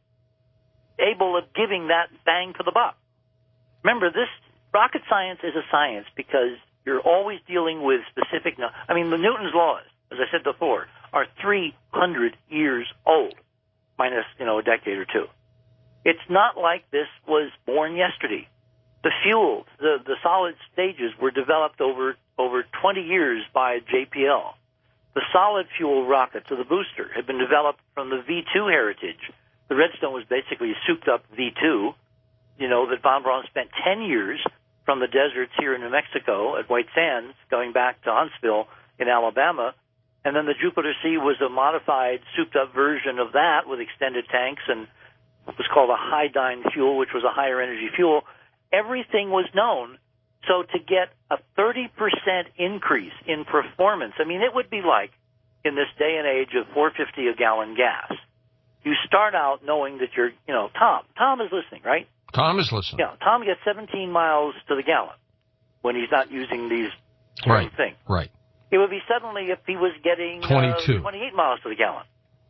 able of giving that bang for the buck. Remember, this rocket science is a science because you're always dealing with specific... I mean, the Newton's laws, as I said before, are three hundred years old, minus, you know, a decade or two. It's not like this was born yesterday. The fuel, the, the solid stages were developed over, over twenty years by J P L. The solid fuel rockets of the booster had been developed from the V two heritage. The Redstone was basically a souped-up V two, you know, that von Braun spent ten years from the deserts here in New Mexico at White Sands, going back to Huntsville in Alabama. And then the Jupiter C was a modified, souped-up version of that with extended tanks and what was called a high-dyne fuel, which was a higher-energy fuel. Everything was known. So to get a thirty percent increase in performance, I mean, it would be like, in this day and age of four fifty a gallon gas, you start out knowing that you're, you know, Tom. Tom is listening, right? Tom is listening. Yeah, Tom gets seventeen miles to the gallon when he's not using these right things. Right. It would be suddenly if he was getting twenty-two. Uh, twenty-eight miles to the gallon.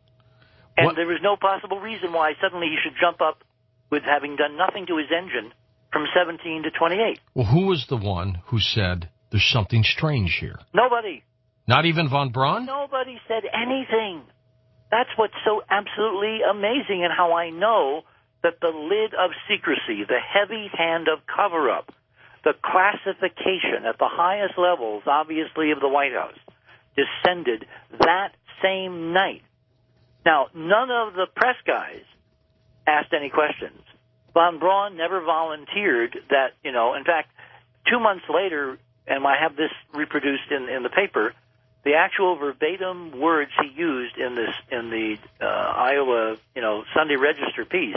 And what? There was no possible reason why suddenly he should jump up with having done nothing to his engine from seventeen to twenty-eight. Well, who was the one who said there's something strange here? Nobody. Not even von Braun? Nobody said anything. That's what's so absolutely amazing, and how I know that the lid of secrecy, the heavy hand of cover-up, the classification at the highest levels, obviously, of the White House, descended that same night. Now, none of the press guys asked any questions. Von Braun never volunteered that, you know, in fact, two months later, and I have this reproduced in, in the paper, the actual verbatim words he used in this in the uh, Iowa, you know, Sunday Register piece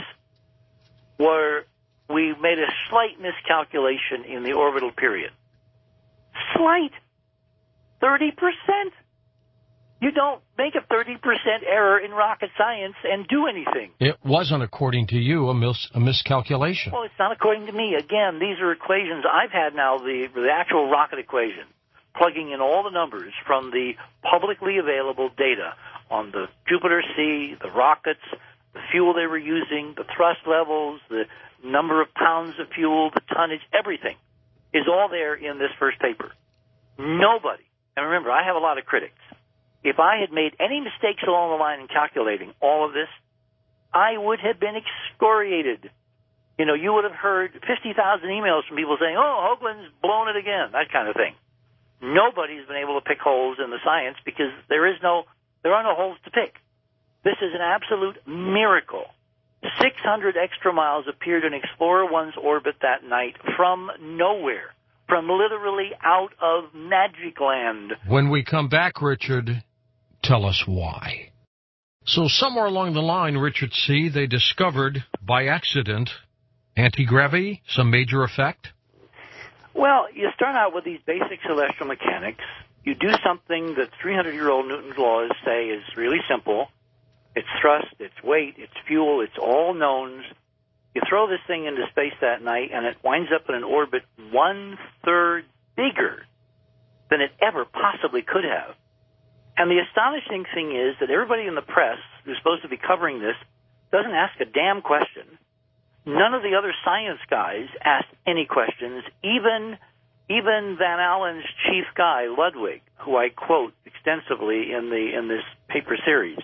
were, we made a slight miscalculation in the orbital period. Slight. thirty percent. You don't make a thirty percent error in rocket science and do anything. It wasn't, according to you, a, mis- a miscalculation. Well, it's not according to me. Again, these are equations. I've had now the, the actual rocket equation, plugging in all the numbers from the publicly available data on the Jupiter C, the rockets, the fuel they were using, the thrust levels, the number of pounds of fuel, the tonnage, everything is all there in this first paper. Nobody, and remember, I have a lot of critics. If I had made any mistakes along the line in calculating all of this, I would have been excoriated. You know, you would have heard fifty thousand emails from people saying, oh, Hoagland's blown it again, that kind of thing. Nobody's been able to pick holes in the science because there is no, there are no holes to pick. This is an absolute miracle. six hundred extra miles appeared in Explorer one's orbit that night from nowhere, from literally out of magic land. When we come back, Richard, tell us why. So somewhere along the line, Richard C., they discovered, by accident, anti-gravity, some major effect? Well, you start out with these basic celestial mechanics. You do something that three hundred year old Newton's laws say is really simple. It's thrust, it's weight, it's fuel, it's all knowns. You throw this thing into space that night, and it winds up in an orbit one-third bigger than it ever possibly could have. And the astonishing thing is that everybody in the press who's supposed to be covering this doesn't ask a damn question. None of the other science guys asked any questions, even even Van Allen's chief guy, Ludwig, who I quote extensively in the in this paper series,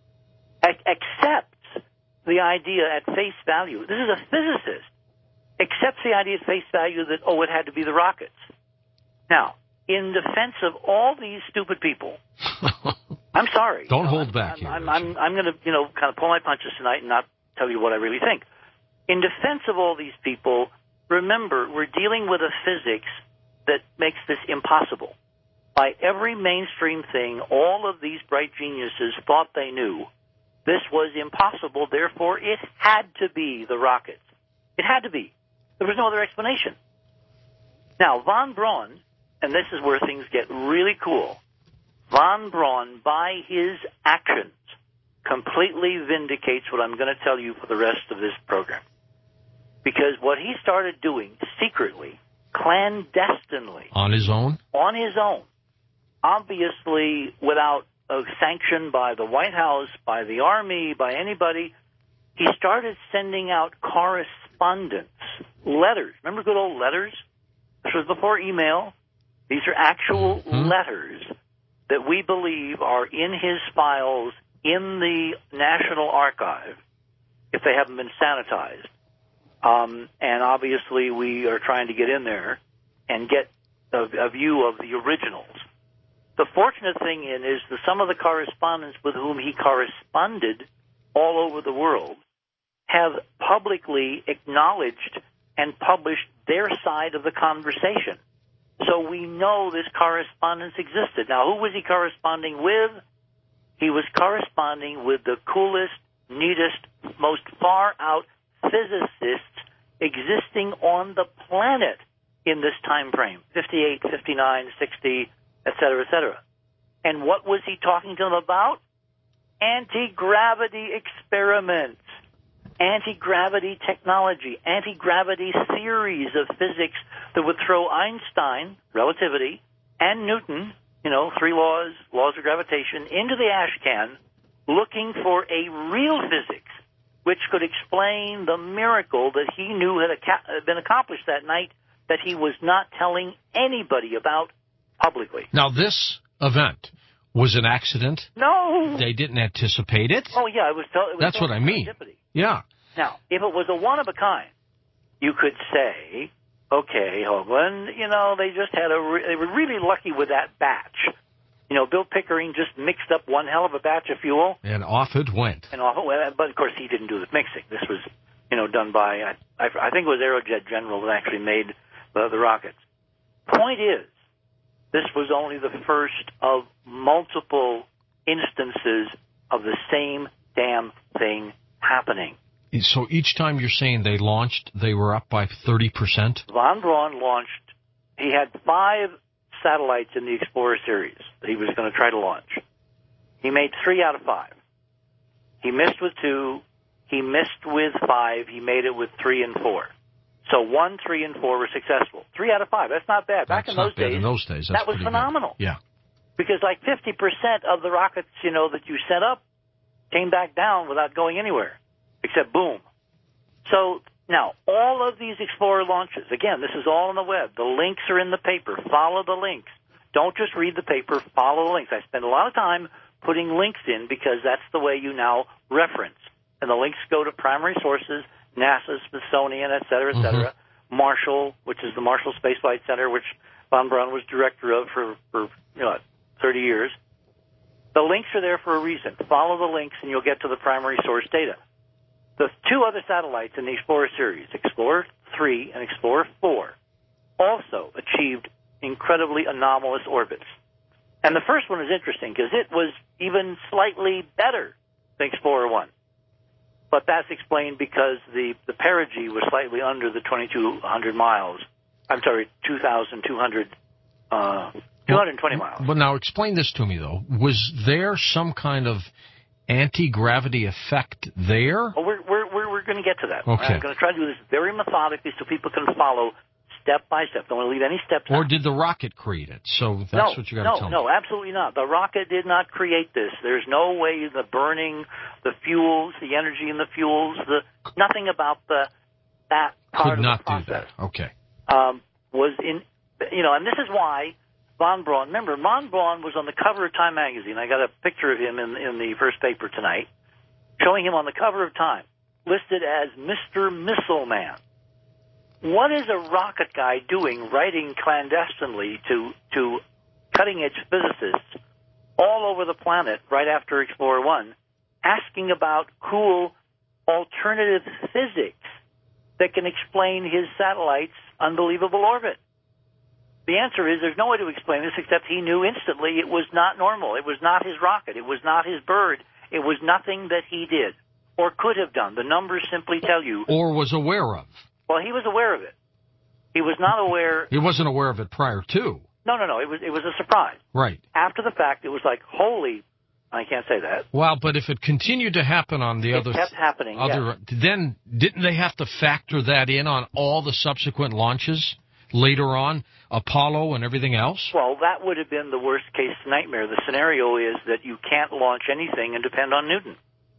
accepts the idea at face value. This is a physicist. Accepts the idea at face value that, oh, it had to be the rockets. Now, in defense of all these stupid people, I'm sorry. Don't you know, hold I'm, back I'm, here. I'm, I'm, I'm going to, you know, kind of pull my punches tonight and not tell you what I really think. In defense of all these people, remember, we're dealing with a physics that makes this impossible. By every mainstream thing, all of these bright geniuses thought they knew this was impossible, therefore it had to be the rockets. It had to be. There was no other explanation. Now, von Braun, and this is where things get really cool, von Braun, by his actions, completely vindicates what I'm going to tell you for the rest of this program. Because what he started doing secretly, clandestinely, on his own, on his own, obviously without a sanction by the White House, by the Army, by anybody, he started sending out correspondence, letters. Remember good old letters? This was before email. These are actual mm-hmm. letters that we believe are in his files in the National Archive, if they haven't been sanitized. Um, and obviously we are trying to get in there and get a, a view of the originals. The fortunate thing in is that some of the correspondents with whom he corresponded all over the world have publicly acknowledged and published their side of the conversation. So we know this correspondence existed. Now, who was he corresponding with? He was corresponding with the coolest, neatest, most far-out physicists existing on the planet in this time frame, fifty-eight, fifty-nine, sixty, et cetera, et cetera. And what was he talking to them about? Anti-gravity experiments, anti-gravity technology, anti-gravity theories of physics that would throw Einstein, relativity, and Newton, you know, three laws, laws of gravitation, into the ash can, looking for a real physics which could explain the miracle that he knew had been accomplished that night that he was not telling anybody about publicly. Now, this event was an accident? No. They didn't anticipate it? Oh, yeah. It was. It was That's what I mean. Yeah. Now, if it was a one-of-a-kind, you could say, okay, Hoagland, you know, they just had a re- they were really lucky with that batch. You know, Bill Pickering just mixed up one hell of a batch of fuel. And off it went. And off it went. But, of course, he didn't do the mixing. This was, you know, done by, I, I, I think it was Aerojet General that actually made the, the rockets. Point is, this was only the first of multiple instances of the same damn thing happening. So each time you're saying they launched, they were up by thirty percent? Von Braun launched, he had five satellites in the Explorer series that he was going to try to launch. He made three out of five. He missed with two. He missed with five. He made it with three and four. So one, three, and four were successful. Three out of five. That's not bad. Back that's in those not bad. days, in those days, that's that was pretty phenomenal. Good. Yeah. Because like fifty percent of the rockets, you know, that you sent up came back down without going anywhere, except boom. So now, all of these Explorer launches, again, this is all on the web. The links are in the paper. Follow the links. Don't just read the paper. Follow the links. I spend a lot of time putting links in because that's the way you now reference. And the links go to primary sources, NASA, Smithsonian, et cetera, et cetera. Mm-hmm. Marshall, which is the Marshall Space Flight Center, which von Braun was director of for, for you know, thirty years. The links are there for a reason. Follow the links and you'll get to the primary source data. The two other satellites in the Explorer series, Explorer three and Explorer four, also achieved incredibly anomalous orbits. And the first one is interesting because it was even slightly better than Explorer one. But that's explained because the, the perigee was slightly under the twenty-two hundred miles. I'm sorry, two thousand two hundred, uh, two hundred twenty miles. But now explain this to me, though. Was there some kind of anti-gravity effect there? Oh, we're we're we're, we're going to get to that. Okay. I'm going to try to do this very methodically so people can follow step by step. Don't want to leave any steps out. Or did the rocket create it? So that's no, what you got to no, tell no, me. No, absolutely not. The rocket did not create this. There's no way the burning, the fuels, the energy in the fuels, the nothing about the that part Could not of the process. do that. Okay. Um, was in, you know, and this is why von Braun. Remember, von Braun was on the cover of Time magazine. I got a picture of him in in the first paper tonight, showing him on the cover of Time, listed as Mister Missile Man. What is a rocket guy doing writing clandestinely to to cutting-edge physicists all over the planet right after Explorer one, asking about cool alternative physics that can explain his satellite's unbelievable orbit? The answer is there's no way to explain this except he knew instantly it was not normal. It was not his rocket. It was not his bird. It was nothing that he did or could have done. The numbers simply tell you. Or was aware of. Well, he was aware of it. He was not aware. He wasn't aware of it prior to. No, no, no. It was it was a surprise. Right. After the fact, it was like, holy, I can't say that. Well, but if it continued to happen on the it other... It kept happening, other, yes. Then didn't they have to factor that in on all the subsequent launches later on, Apollo and everything else? Well, that would have been the worst-case nightmare. The scenario is that you can't launch anything and depend on Newton.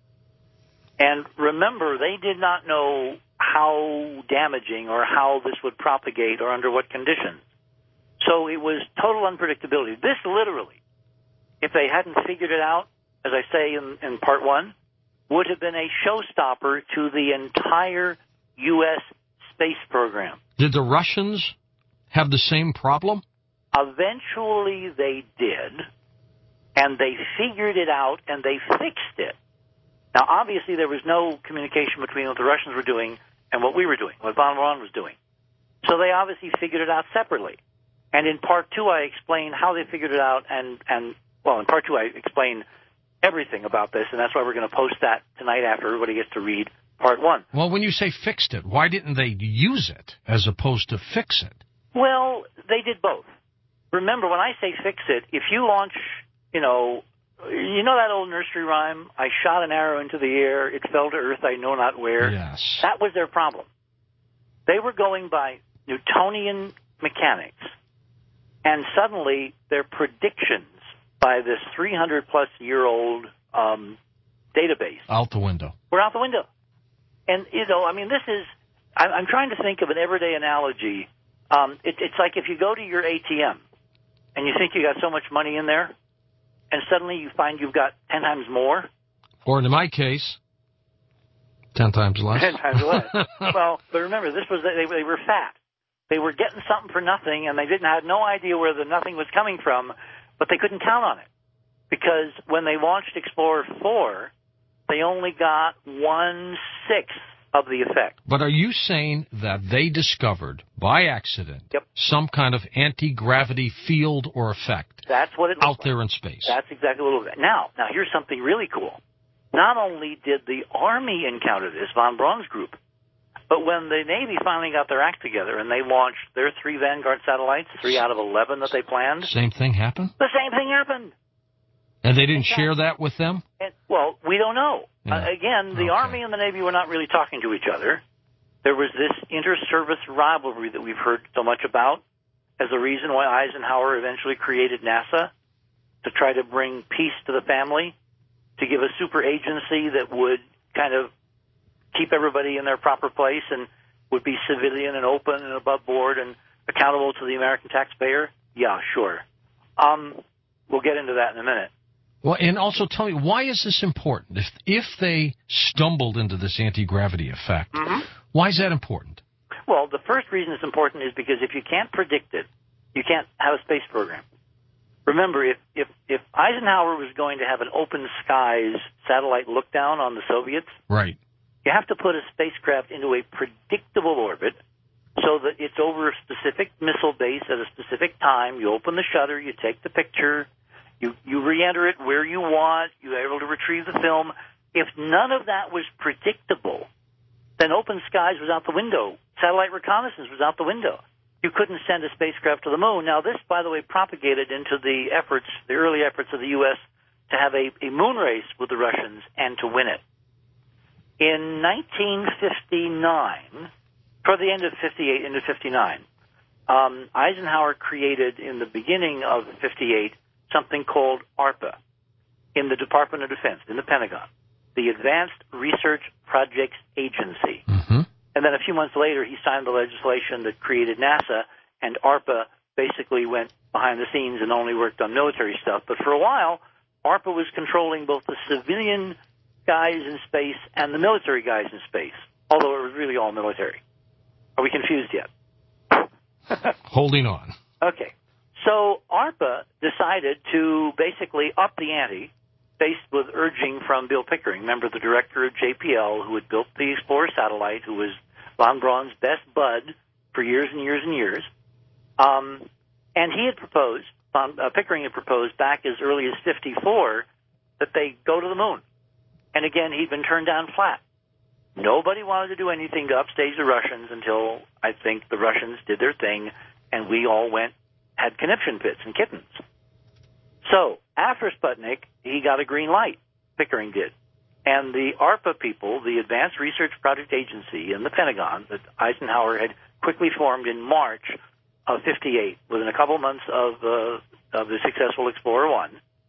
And remember, they did not know how damaging or how this would propagate or under what conditions. So it was total unpredictability. This literally, if they hadn't figured it out, as I say in, in part one, would have been a showstopper to the entire U S space program. Did the Russians have the same problem? Eventually they did, and they figured it out, and they fixed it. Now, obviously, there was no communication between what the Russians were doing and what we were doing, what von Braun was doing. So they obviously figured it out separately. And in part two, I explain how they figured it out, and, and well, in part two, I explain everything about this, and that's why we're going to post that tonight after everybody gets to read part one. Well, when you say fixed it, why didn't they use it as opposed to fix it? Well, they did both. Remember, when I say fix it, if you launch, you know, you know that old nursery rhyme, I shot an arrow into the air, it fell to earth, I know not where? Yes. That was their problem. They were going by Newtonian mechanics, and suddenly their predictions by this three hundred plus year old um, database out the window. Were out the window. And, you know, I mean, this is, I'm, I'm trying to think of an everyday analogy. Um, it, it's like if you go to your A T M and you think you got so much money in there, and suddenly you find you've got ten times more. Or in my case, ten times less. Ten times less. Well, but remember, this was they, they were fat. They were getting something for nothing, and they didn't have no idea where the nothing was coming from, but they couldn't count on it. Because when they launched Explorer four, they only got one-sixth of the effect. But are you saying that they discovered, by accident, yep. some kind of anti-gravity field or effect That's what it out like. there in space? That's exactly what it was. Now, now, here's something really cool. Not only did the Army encounter this, von Braun's group, but when the Navy finally got their act together and they launched their three Vanguard satellites, three out of eleven that they planned. Same thing happened? The same thing happened. And they didn't share that with them? And, well, we don't know. Yeah. Uh, again, the Okay. Army and the Navy were not really talking to each other. There was this inter-service rivalry that we've heard so much about as the reason why Eisenhower eventually created NASA, to try to bring peace to the family, to give a super agency that would kind of keep everybody in their proper place and would be civilian and open and above board and accountable to the American taxpayer. Yeah, sure. Um, we'll get into that in a minute. Well, and also tell me, why is this important? If if they stumbled into this anti-gravity effect, Mm-hmm. why is that important? Well, the first reason it's important is because if you can't predict it, you can't have a space program. Remember, if, if, if Eisenhower was going to have an open skies satellite look down on the Soviets, Right. you have to put a spacecraft into a predictable orbit so that it's over a specific missile base at a specific time. You open the shutter, you take the picture, you, you re-enter it where you want, you're able to retrieve the film. If none of that was predictable, then open skies was out the window. Satellite reconnaissance was out the window. You couldn't send a spacecraft to the moon. Now, this, by the way, propagated into the efforts, the early efforts of the U S to have a, a moon race with the Russians and to win it. In nineteen fifty-nine, toward the end of fifty-eight into fifty-nine, um, Eisenhower created in the beginning of fifty-eight something called ARPA in the Department of Defense, in the Pentagon, the Advanced Research Projects Agency. Mm-hmm. And then a few months later, he signed the legislation that created NASA, and ARPA basically went behind the scenes and only worked on military stuff. But for a while, ARPA was controlling both the civilian guys in space and the military guys in space, although it was really all military. Are we confused yet? Holding on. Okay. So ARPA decided to basically up the ante, faced with urging from Bill Pickering, remember the director of J P L, who had built the Explorer satellite, who was von Braun's best bud for years and years and years. Um, and he had proposed, von, uh, Pickering had proposed back as early as fifty-four that they go to the moon. And again, he'd been turned down flat. Nobody wanted to do anything to upstage the Russians until I think the Russians did their thing, and we all went, had conniption fits and kittens. So after Sputnik, he got a green light. Pickering did. And the ARPA people, the Advanced Research Project Agency in the Pentagon that Eisenhower had quickly formed in March of fifty-eight, within a couple months of, uh, of the successful Explorer one,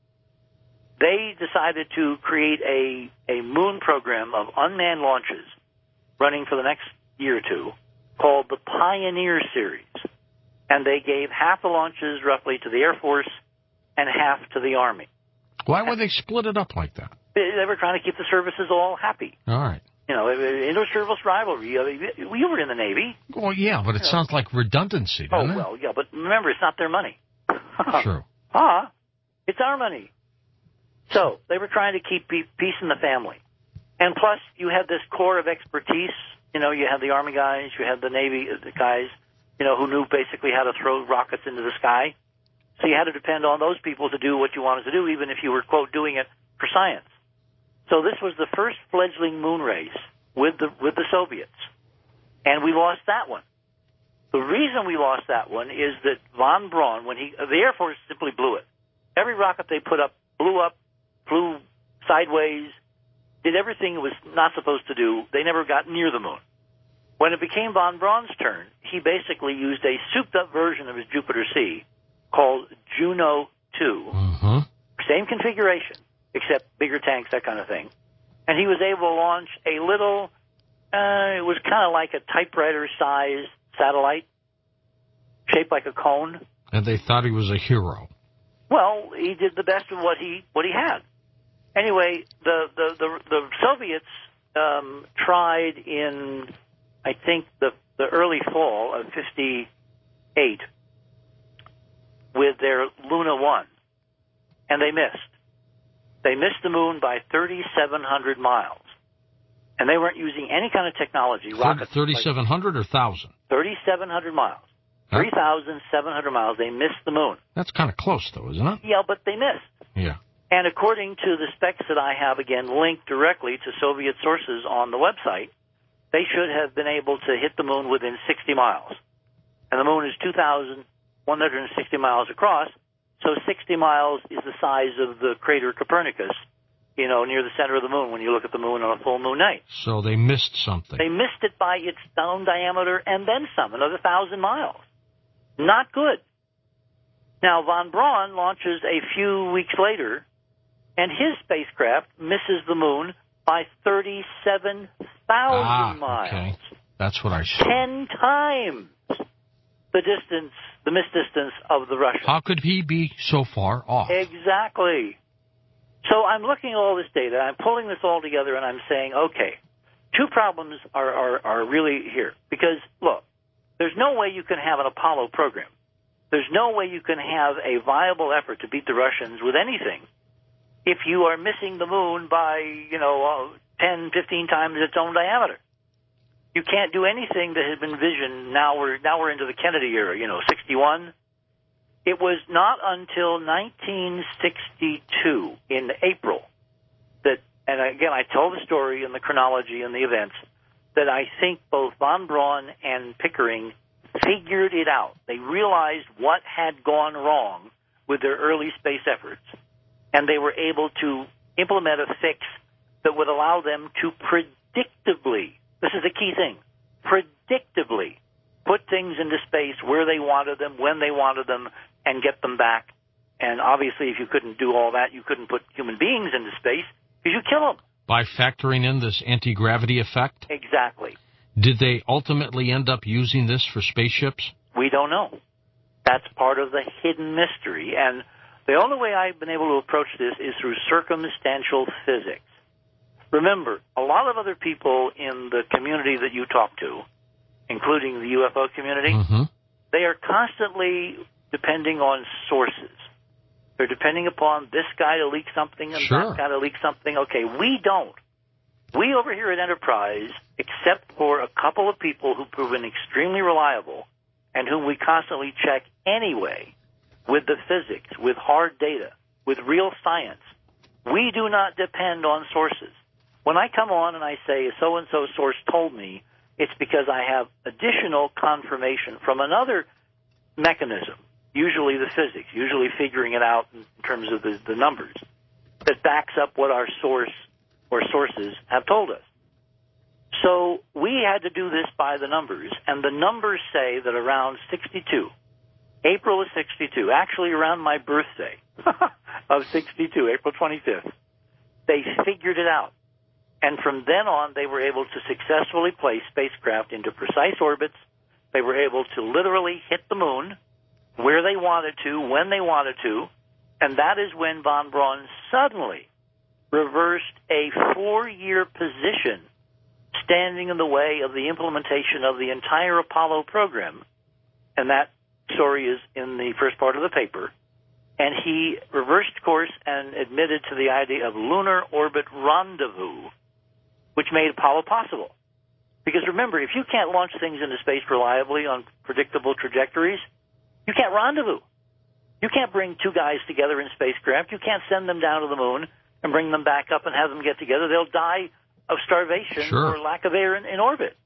they decided to create a, a moon program of unmanned launches running for the next year or two called the Pioneer Series. And they gave half the launches roughly to the Air Force and half to the Army. Why would they split it up like that? They were trying to keep the services all happy. All right. You know, inter-service rivalry. You were in the Navy. Well, yeah, but it you sounds know. like redundancy, doesn't oh, it? Oh, well, yeah, but remember, it's not their money. True. Ah, it's our money. So they were trying to keep peace in the family. And plus, you had this core of expertise. You know, you had the Army guys, you had the Navy guys, you know, who knew basically how to throw rockets into the sky. So you had to depend on those people to do what you wanted to do, even if you were, quote, doing it for science. So this was the first fledgling moon race with the with the Soviets. And we lost that one. The reason we lost that one is that von Braun, when he, the Air Force simply blew it. Every rocket they put up blew up, flew sideways, did everything it was not supposed to do. They never got near the moon. When it became von Braun's turn, he basically used a souped-up version of his Jupiter C called Juno two. Mm-hmm. Same configuration, except bigger tanks, that kind of thing. And he was able to launch a little, uh, it was kind of like a typewriter-sized satellite, shaped like a cone. And they thought he was a hero. Well, he did the best of what he what he had. Anyway, the the the, the Soviets um, tried in, I think, the the early fall of fifty-eight with their Luna one, and they missed. They missed the moon by thirty-seven hundred miles, and they weren't using any kind of technology. Rockets. thirty-seven hundred like, or one thousand? thirty-seven hundred miles. three thousand seven hundred miles. They missed the moon. That's kind of close, though, isn't it? Yeah, but they missed. Yeah. And according to the specs that I have, again, linked directly to Soviet sources on the website, they should have been able to hit the moon within sixty miles. And the moon is two thousand one hundred sixty miles across, So sixty miles is the size of the crater Copernicus, you know, near the center of the moon when you look at the moon on a full moon night. So they missed something. They missed it by its own diameter and then some, another thousand miles. Not good. Now, von Braun launches a few weeks later, and his spacecraft misses the moon by thirty-seven thousand ah, miles. Okay. That's what I saw. Ten times the distance, the missed distance of the Russians. How could he be so far off? Exactly. So I'm looking at all this data, I'm pulling this all together, and I'm saying, okay, two problems are, are, are really here. Because, look, there's no way you can have an Apollo program. There's no way you can have a viable effort to beat the Russians with anything if you are missing the moon by, you know, ten, fifteen times its own diameter. You can't do anything that has been envisioned. Now we're now we're into the Kennedy era, you know, sixty-one. It was not until nineteen sixty-two in April that, and again, I told the story and the chronology and the events, that I think both von Braun and Pickering figured it out. They realized what had gone wrong with their early space efforts, and they were able to implement a fix that would allow them to predictably, this is the key thing, predictably put things into space where they wanted them, when they wanted them, and get them back. And obviously, if you couldn't do all that, you couldn't put human beings into space because you kill them. By factoring in this anti-gravity effect? Exactly. Did they ultimately end up using this for spaceships? We don't know. That's part of the hidden mystery. And the only way I've been able to approach this is through circumstantial physics. Remember, a lot of other people in the community that you talk to, including the U F O community, mm-hmm. they are constantly depending on sources. They're depending upon this guy to leak something and sure. that guy to leak something. Okay, we don't. We over here at Enterprise, except for a couple of people who've proven extremely reliable and whom we constantly check anyway with the physics, with hard data, with real science, we do not depend on sources. When I come on and I say so-and-so source told me, it's because I have additional confirmation from another mechanism, usually the physics, usually figuring it out in terms of the, the numbers, that backs up what our source or sources have told us. So we had to do this by the numbers, and the numbers say that around sixty-two, April of sixty-two, actually around my birthday of sixty-two, April twenty-fifth, they figured it out. And from then on, they were able to successfully place spacecraft into precise orbits. They were able to literally hit the moon where they wanted to, when they wanted to, and that is when von Braun suddenly reversed a four-year position standing in the way of the implementation of the entire Apollo program. And that story is in the first part of the paper. And he reversed course and admitted to the idea of lunar orbit rendezvous, which made Apollo possible. Because remember, if you can't launch things into space reliably on predictable trajectories, you can't rendezvous. You can't bring two guys together in spacecraft. You can't send them down to the moon and bring them back up and have them get together. They'll die of starvation sure. or lack of air in, in orbit.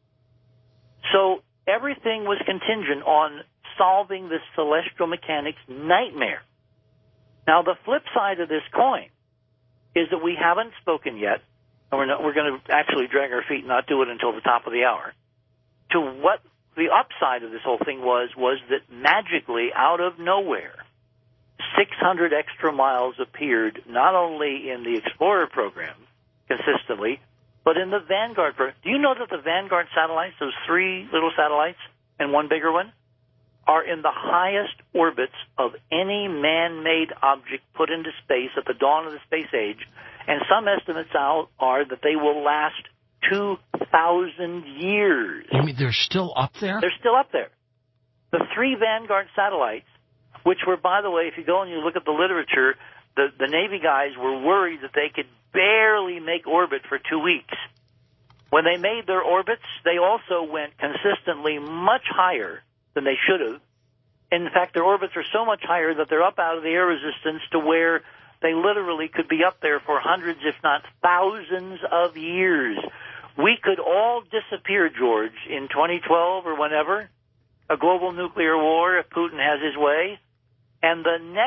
So everything was contingent on solving this celestial mechanics nightmare. Now, the flip side of this coin is that we haven't spoken yet, and we're, not, we're going to actually drag our feet and not do it until the top of the hour, to what the upside of this whole thing was, was that magically, out of nowhere, six hundred extra miles appeared not only in the Explorer program consistently, but in the Vanguard program. Do you know that the Vanguard satellites, those three little satellites and one bigger one, are in the highest orbits of any man-made object put into space at the dawn of the space age, and some estimates out are that they will last two thousand years. You mean they're still up there? They're still up there. The three Vanguard satellites, which were, by the way, if you go and you look at the literature, the, the Navy guys were worried that they could barely make orbit for two weeks. When they made their orbits, they also went consistently much higher than they should have. In fact, their orbits are so much higher that they're up out of the air resistance to where they literally could be up there for hundreds, if not thousands of years. We could all disappear, George, in twenty twelve or whenever, a global nuclear war if Putin has his way, and the next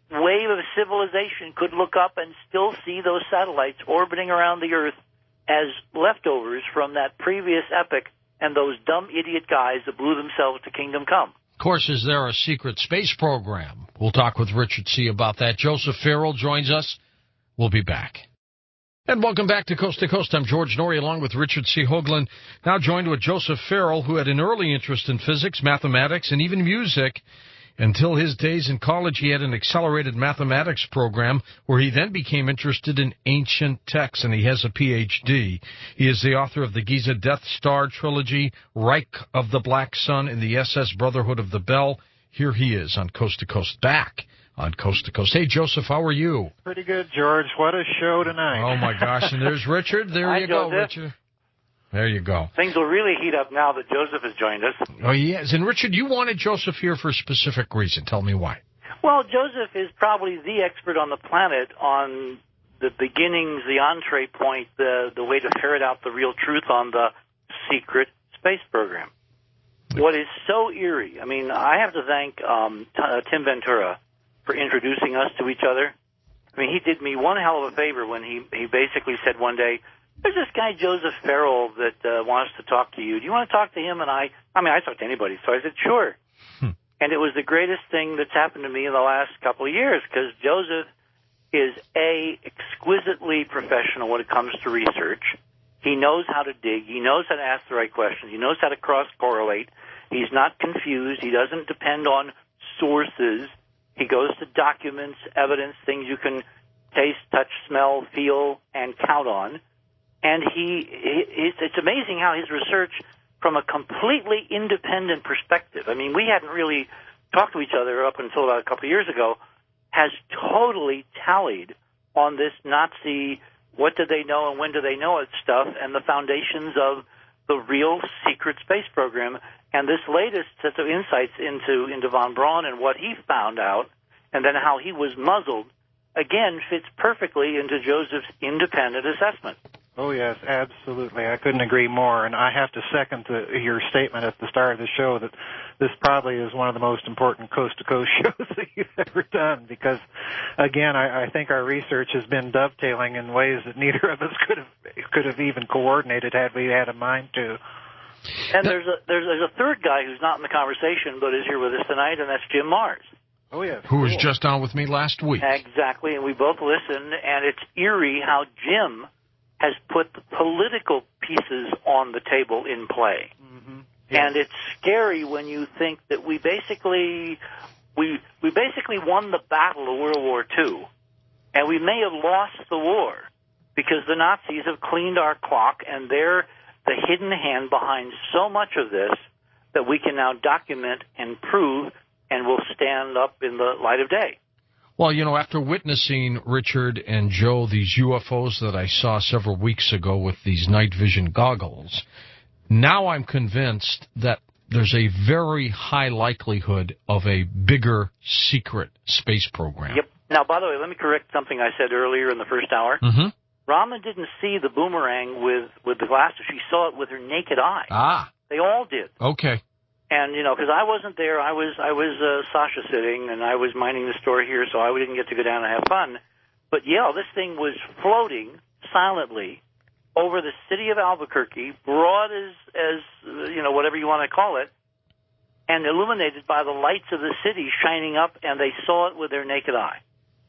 wave of civilization could look up and still see those satellites orbiting around the Earth as leftovers from that previous epoch and those dumb idiot guys that blew themselves to kingdom come. Of course, is there a secret space program? We'll talk with Richard C. about that. Joseph Farrell joins us. We'll be back. And welcome back to Coast to Coast. I'm George Norrie along with Richard C. Hoagland, now joined with Joseph Farrell, who had an early interest in physics, mathematics, and even music. Until his days in college, he had an accelerated mathematics program where he then became interested in ancient texts, and he has a P H D. He is the author of the Giza Death Star trilogy, Reich of the Black Sun, and the S S Brotherhood of the Bell. Here he is on Coast to Coast, back on Coast to Coast. Hey, Joseph, how are you? Pretty good, George. What a show tonight. Oh, my gosh, and there's Richard. There Hi, you Joseph. go, Richard. There you go. Things will really heat up now that Joseph has joined us. Oh, yes. And, Richard, you wanted Joseph here for a specific reason. Tell me why. Well, Joseph is probably the expert on the planet on the beginnings, the entree point, the, the way to ferret out the real truth on the secret space program. What is so eerie, I mean, I have to thank um, T- uh, Tim Ventura for introducing us to each other. I mean, he did me one hell of a favor when he, he basically said one day, there's this guy, Joseph Farrell, that uh, wants to talk to you. Do you want to talk to him? And I, I mean, I talk to anybody. So I said, sure. Hmm. And it was the greatest thing that's happened to me in the last couple of years because Joseph is, A, exquisitely professional when it comes to research. He knows how to dig. He knows how to ask the right questions. He knows how to cross-correlate. He's not confused. He doesn't depend on sources. He goes to documents, evidence, things you can taste, touch, smell, feel, and count on. And he, he, it's amazing how his research, from a completely independent perspective, I mean, we hadn't really talked to each other up until about a couple of years ago, has totally tallied on this Nazi, what do they know and when do they know it stuff, and the foundations of the real secret space program. And this latest set of insights into, into von Braun and what he found out, and then how he was muzzled, again, fits perfectly into Joseph's independent assessment. Oh, yes, absolutely. I couldn't agree more. And I have to second the, your statement at the start of the show that this probably is one of the most important coast-to-coast shows that you've ever done because, again, I, I think our research has been dovetailing in ways that neither of us could have could have even coordinated had we had a mind to. And there's a, there's, there's a third guy who's not in the conversation but is here with us tonight, and that's Jim Mars. Oh, yes. Who was cool. just on with me last week. Exactly, and we both listened, and it's eerie how Jim has put the political pieces on the table in play. Mm-hmm. Yes. And it's scary when you think that we basically we we basically won the battle of World War Two, and we may have lost the war because the Nazis have cleaned our clock, and they're the hidden hand behind so much of this that we can now document and prove and will stand up in the light of day. Well, you know, after witnessing, Richard and Joe, these U F Os that I saw several weeks ago with these night vision goggles, now I'm convinced that there's a very high likelihood of a bigger secret space program. Yep. Now, by the way, let me correct something I said earlier in the first hour. Mm-hmm. Rama didn't see the boomerang with, with the glasses. She saw it with her naked eye. Ah. They all did. Okay. And, you know, because I wasn't there, I was I was uh, Sasha sitting, and I was minding the store here, so I didn't get to go down and have fun. But, yeah, this thing was floating silently over the city of Albuquerque, broad as, as uh, you know, whatever you want to call it, and illuminated by the lights of the city shining up, and they saw it with their naked eye.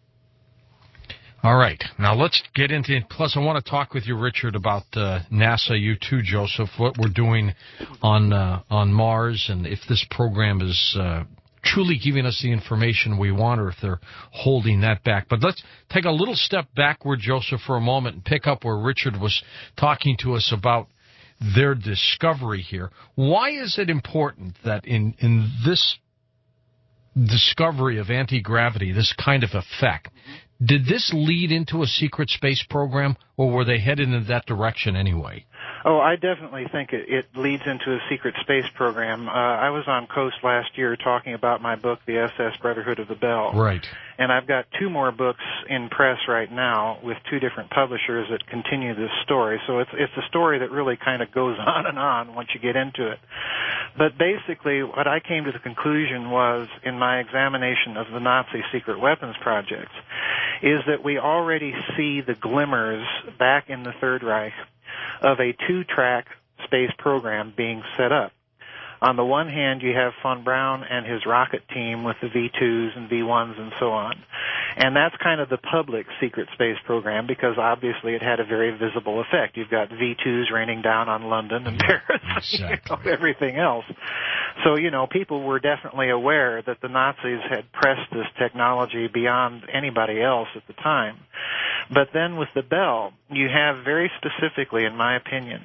All right. Now let's get into it. Plus, I want to talk with you, Richard, about uh, NASA, you too, Joseph, what we're doing on uh, on Mars, and if this program is uh, truly giving us the information we want or if they're holding that back. But let's take a little step backward, Joseph, for a moment and pick up where Richard was talking to us about their discovery here. Why is it important that in, in this discovery of anti-gravity, this kind of effect, Did this lead into a secret space program, or were they headed in that direction anyway? Oh, I definitely think it, it leads into a secret space program. Uh, I was on Coast last year talking about my book, The S S Brotherhood of the Bell. Right. And I've got two more books in press right now with two different publishers that continue this story. So it's it's a story that really kind of goes on and on once you get into it. But basically, what I came to the conclusion was, in my examination of the Nazi secret weapons projects, is that we already see the glimmers back in the Third Reich of a two-track space program being set up. On the one hand, you have von Braun and his rocket team with the V twos and V ones and so on. And that's kind of the public secret space program because obviously it had a very visible effect. You've got V twos raining down on London and Paris, exactly. you know, everything else. So, you know, people were definitely aware that the Nazis had pressed this technology beyond anybody else at the time. But then with the Bell, you have very specifically, in my opinion,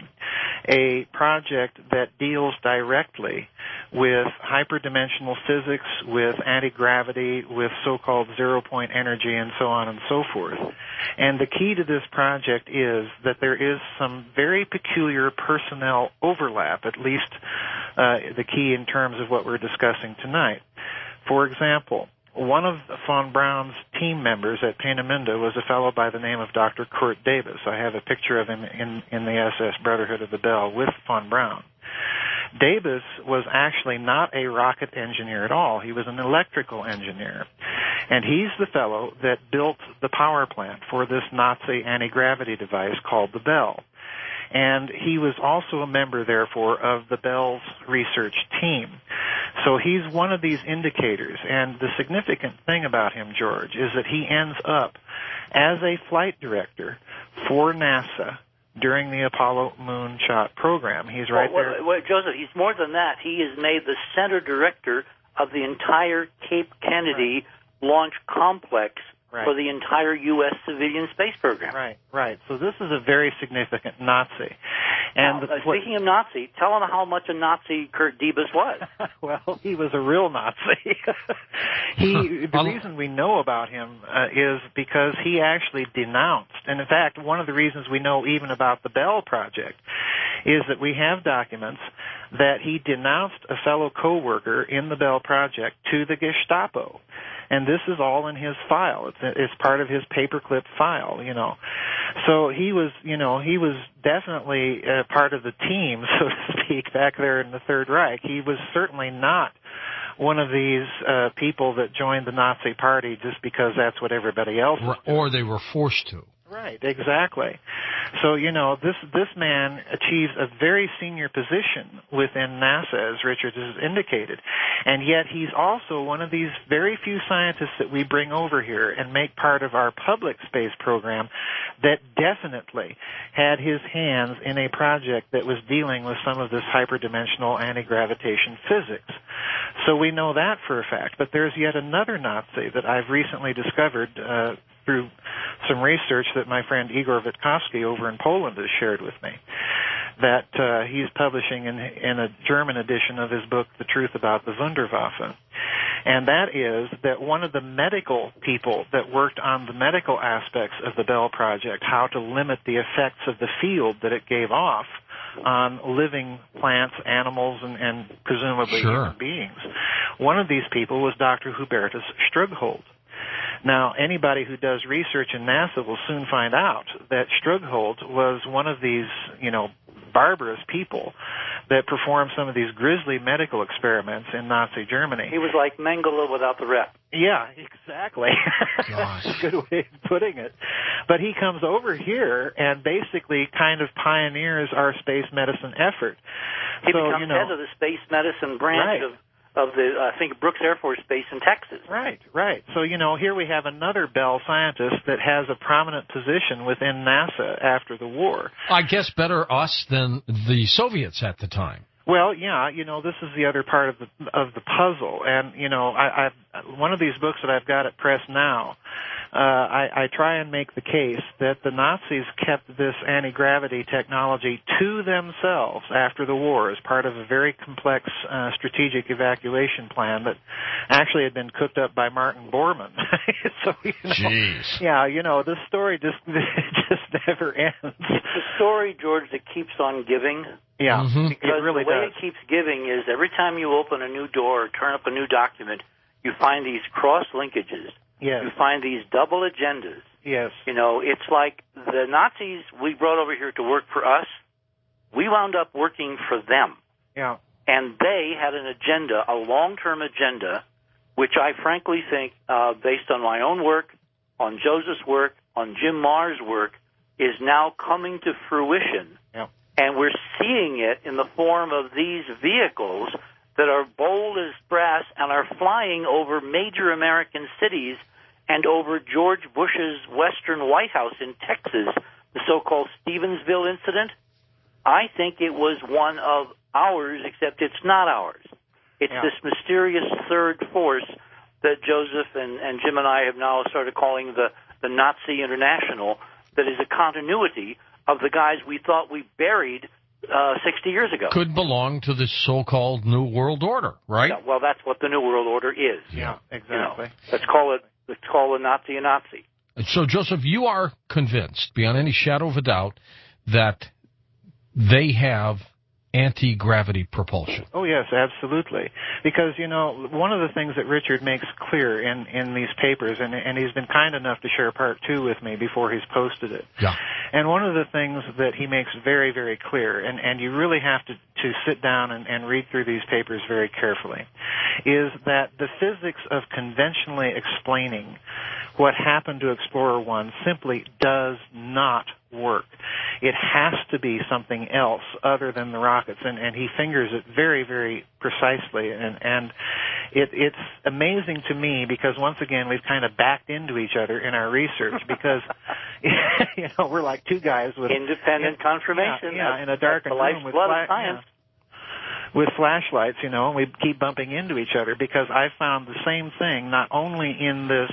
a project that deals directly with hyperdimensional physics, with anti-gravity, with so-called zero-point energy, and so on and so forth. And the key to this project is that there is some very peculiar personnel overlap, at least uh, the key in terms of what we're discussing tonight. For example, one of von Braun's team members at Peenemünde was a fellow by the name of Doctor Kurt Davis. I have a picture of him in, in the S S Brotherhood of the Bell with von Braun. Davis was actually not a rocket engineer at all. He was an electrical engineer. And he's the fellow that built the power plant for this Nazi anti-gravity device called the Bell. And he was also a member, therefore, of the Bell's research team. So he's one of these indicators. And the significant thing about him, George, is that he ends up as a flight director for NASA during the Apollo moonshot program. He's right well, there. Well, well, Joseph, he's more than that. He is made the center director of the entire Cape Kennedy right. launch complex right. for the entire U S civilian space program. Right, right. So this is a very significant Nazi. And now, the, uh, speaking of Nazi, tell him how much a Nazi Kurt Davis was. Well, he was a real Nazi. he, the reason we know about him uh, is because he actually denounced, and in fact, one of the reasons we know even about the Bell Project is that we have documents that he denounced a fellow co-worker in the Bell Project to the Gestapo. And this is all in his file. It's, it's part of his paperclip file, you know. So he was, you know, he was definitely uh, part of the team, so to speak, back there in the Third Reich. He was certainly not one of these uh, people that joined the Nazi Party just because that's what everybody else was doing. Or they were forced to. Right, exactly. So, you know, this this man achieves a very senior position within NASA, as Richard has indicated. And yet he's also one of these very few scientists that we bring over here and make part of our public space program that definitely had his hands in a project that was dealing with some of this hyperdimensional anti-gravitation physics. So we know that for a fact. But there's yet another Nazi that I've recently discovered uh, through some research that my friend Igor Witkowski over in Poland has shared with me, that uh, he's publishing in, in a German edition of his book, The Truth About the Wunderwaffe. And that is that one of the medical people that worked on the medical aspects of the Bell Project, how to limit the effects of the field that it gave off on living plants, animals, and, and presumably sure. human beings. One of these people was Doctor Hubertus Strughold. Now, anybody who does research in NASA will soon find out that Strughold was one of these, you know, barbarous people that performed some of these grisly medical experiments in Nazi Germany. He was like Mengele without the rep. Yeah, exactly. That's a good way of putting it. But he comes over here and basically kind of pioneers our space medicine effort. He so, becomes you know, head of the space medicine branch right. of of the, uh, I think, Brooks Air Force Base in Texas. Right, right. So, you know, here we have another Bell scientist that has a prominent position within NASA after the war. I guess better us than the Soviets at the time. Well, yeah, you know, this is the other part of the of the puzzle. And, you know, I, I've, one of these books that I've got at press now I, I try and make the case that the Nazis kept this anti-gravity technology to themselves after the war as part of a very complex uh, strategic evacuation plan that actually had been cooked up by Martin Bormann. so, you know, Jeez. Yeah, you know, this story just just never ends. It's the story, George, that keeps on giving. Yeah, mm-hmm. Because it really the way does. it keeps giving is every time you open a new door or turn up a new document, you find these cross-linkages. Yes. You find these double agendas. Yes. You know, it's like the Nazis we brought over here to work for us, we wound up working for them. Yeah. And they had an agenda, a long-term agenda, which I frankly think, uh, based on my own work, on Joseph's work, on Jim Marr's work, is now coming to fruition. Yeah. And we're seeing it in the form of these vehicles that are bold as brass and are flying over major American cities and over George Bush's Western White House in Texas, the so-called Stevensville incident. I think it was one of ours, except it's not ours. It's Yeah. this mysterious third force that Joseph and, and Jim and I have now started calling the, the Nazi International, that is a continuity of the guys we thought we buried Uh, sixty years ago. Could belong to the so-called New World Order, right? Yeah, well, that's what the New World Order is. Yeah, exactly. You know, let's call it, let's call a Nazi a Nazi. So, Joseph, you are convinced, beyond any shadow of a doubt, that they have anti-gravity propulsion. Oh, yes, absolutely. Because, you know, one of the things that Richard makes clear in, in these papers, and, and he's been kind enough to share part two with me before he's posted it. Yeah. And one of the things that he makes very, very clear, and, and you really have to, to sit down and, and read through these papers very carefully, is that the physics of conventionally explaining what happened to Explorer one simply does not work. It has to be something else other than the rockets, and, and he fingers it very, very precisely. And, and it, it's amazing to me because, once again, we've kind of backed into each other in our research because, you know, we're like two guys with independent in, confirmation. Yeah, yeah, in a darkened room with fla- yeah, with flashlights, you know, and we keep bumping into each other because I found the same thing not only in this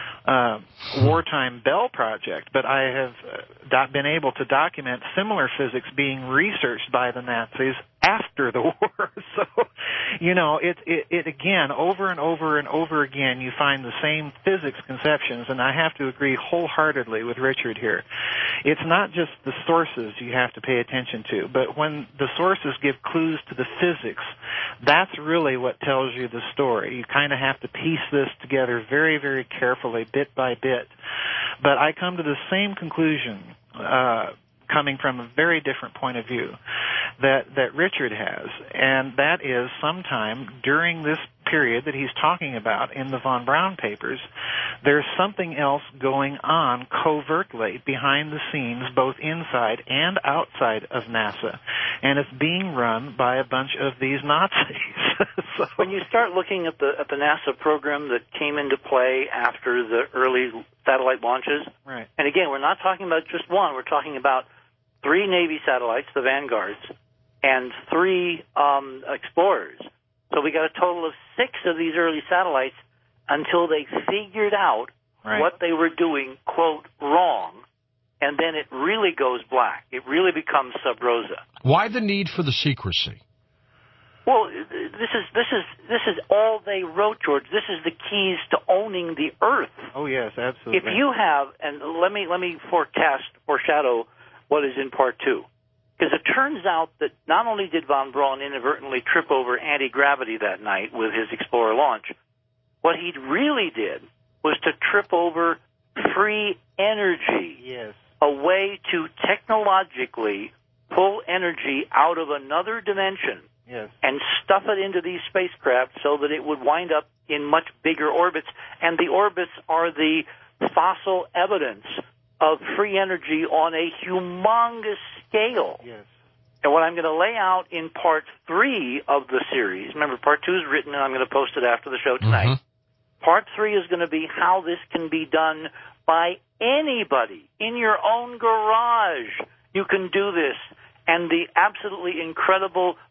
Uh, wartime Bell project, but I have uh, do- been able to document similar physics being researched by the Nazis after the war. So, you know, it, it, it again, over and over and over again, you find the same physics conceptions, and I have to agree wholeheartedly with Richard here. It's not just the sources you have to pay attention to, but when the sources give clues to the physics, that's really what tells you the story. You kind of have to piece this together very, very carefully, bit by bit. But I come to the same conclusion, uh, coming from a very different point of view that, that Richard has, and that is sometime during this period that he's talking about in the von Braun papers, there's something else going on covertly behind the scenes, both inside and outside of NASA, and it's being run by a bunch of these Nazis. So, when you start looking at the at the NASA program that came into play after the early satellite launches, right. And again, we're not talking about just one, we're talking about three Navy satellites, the Vanguards, and three um, Explorers. So we got a total of six of these early satellites until they figured out right. what they were doing, quote, wrong, and then it really goes black. It really becomes sub rosa. Why the need for the secrecy? Well, this is this is this is all they wrote, George. This is the keys to owning the Earth. Oh yes, absolutely. If you have, and let me let me forecast foreshadow what is in part two. Because it turns out that not only did von Braun inadvertently trip over anti-gravity that night with his Explorer launch, what he really did was to trip over free energy. Yes. A way to technologically pull energy out of another dimension yes. and stuff it into these spacecraft so that it would wind up in much bigger orbits. And the orbits are the fossil evidence of free energy on a humongous scale. Yes. And what I'm going to lay out in part three of the series, remember part two is written and I'm going to post it after the show tonight. Mm-hmm. Part three is going to be how this can be done by anybody in your own garage. You can do this. And the absolutely incredible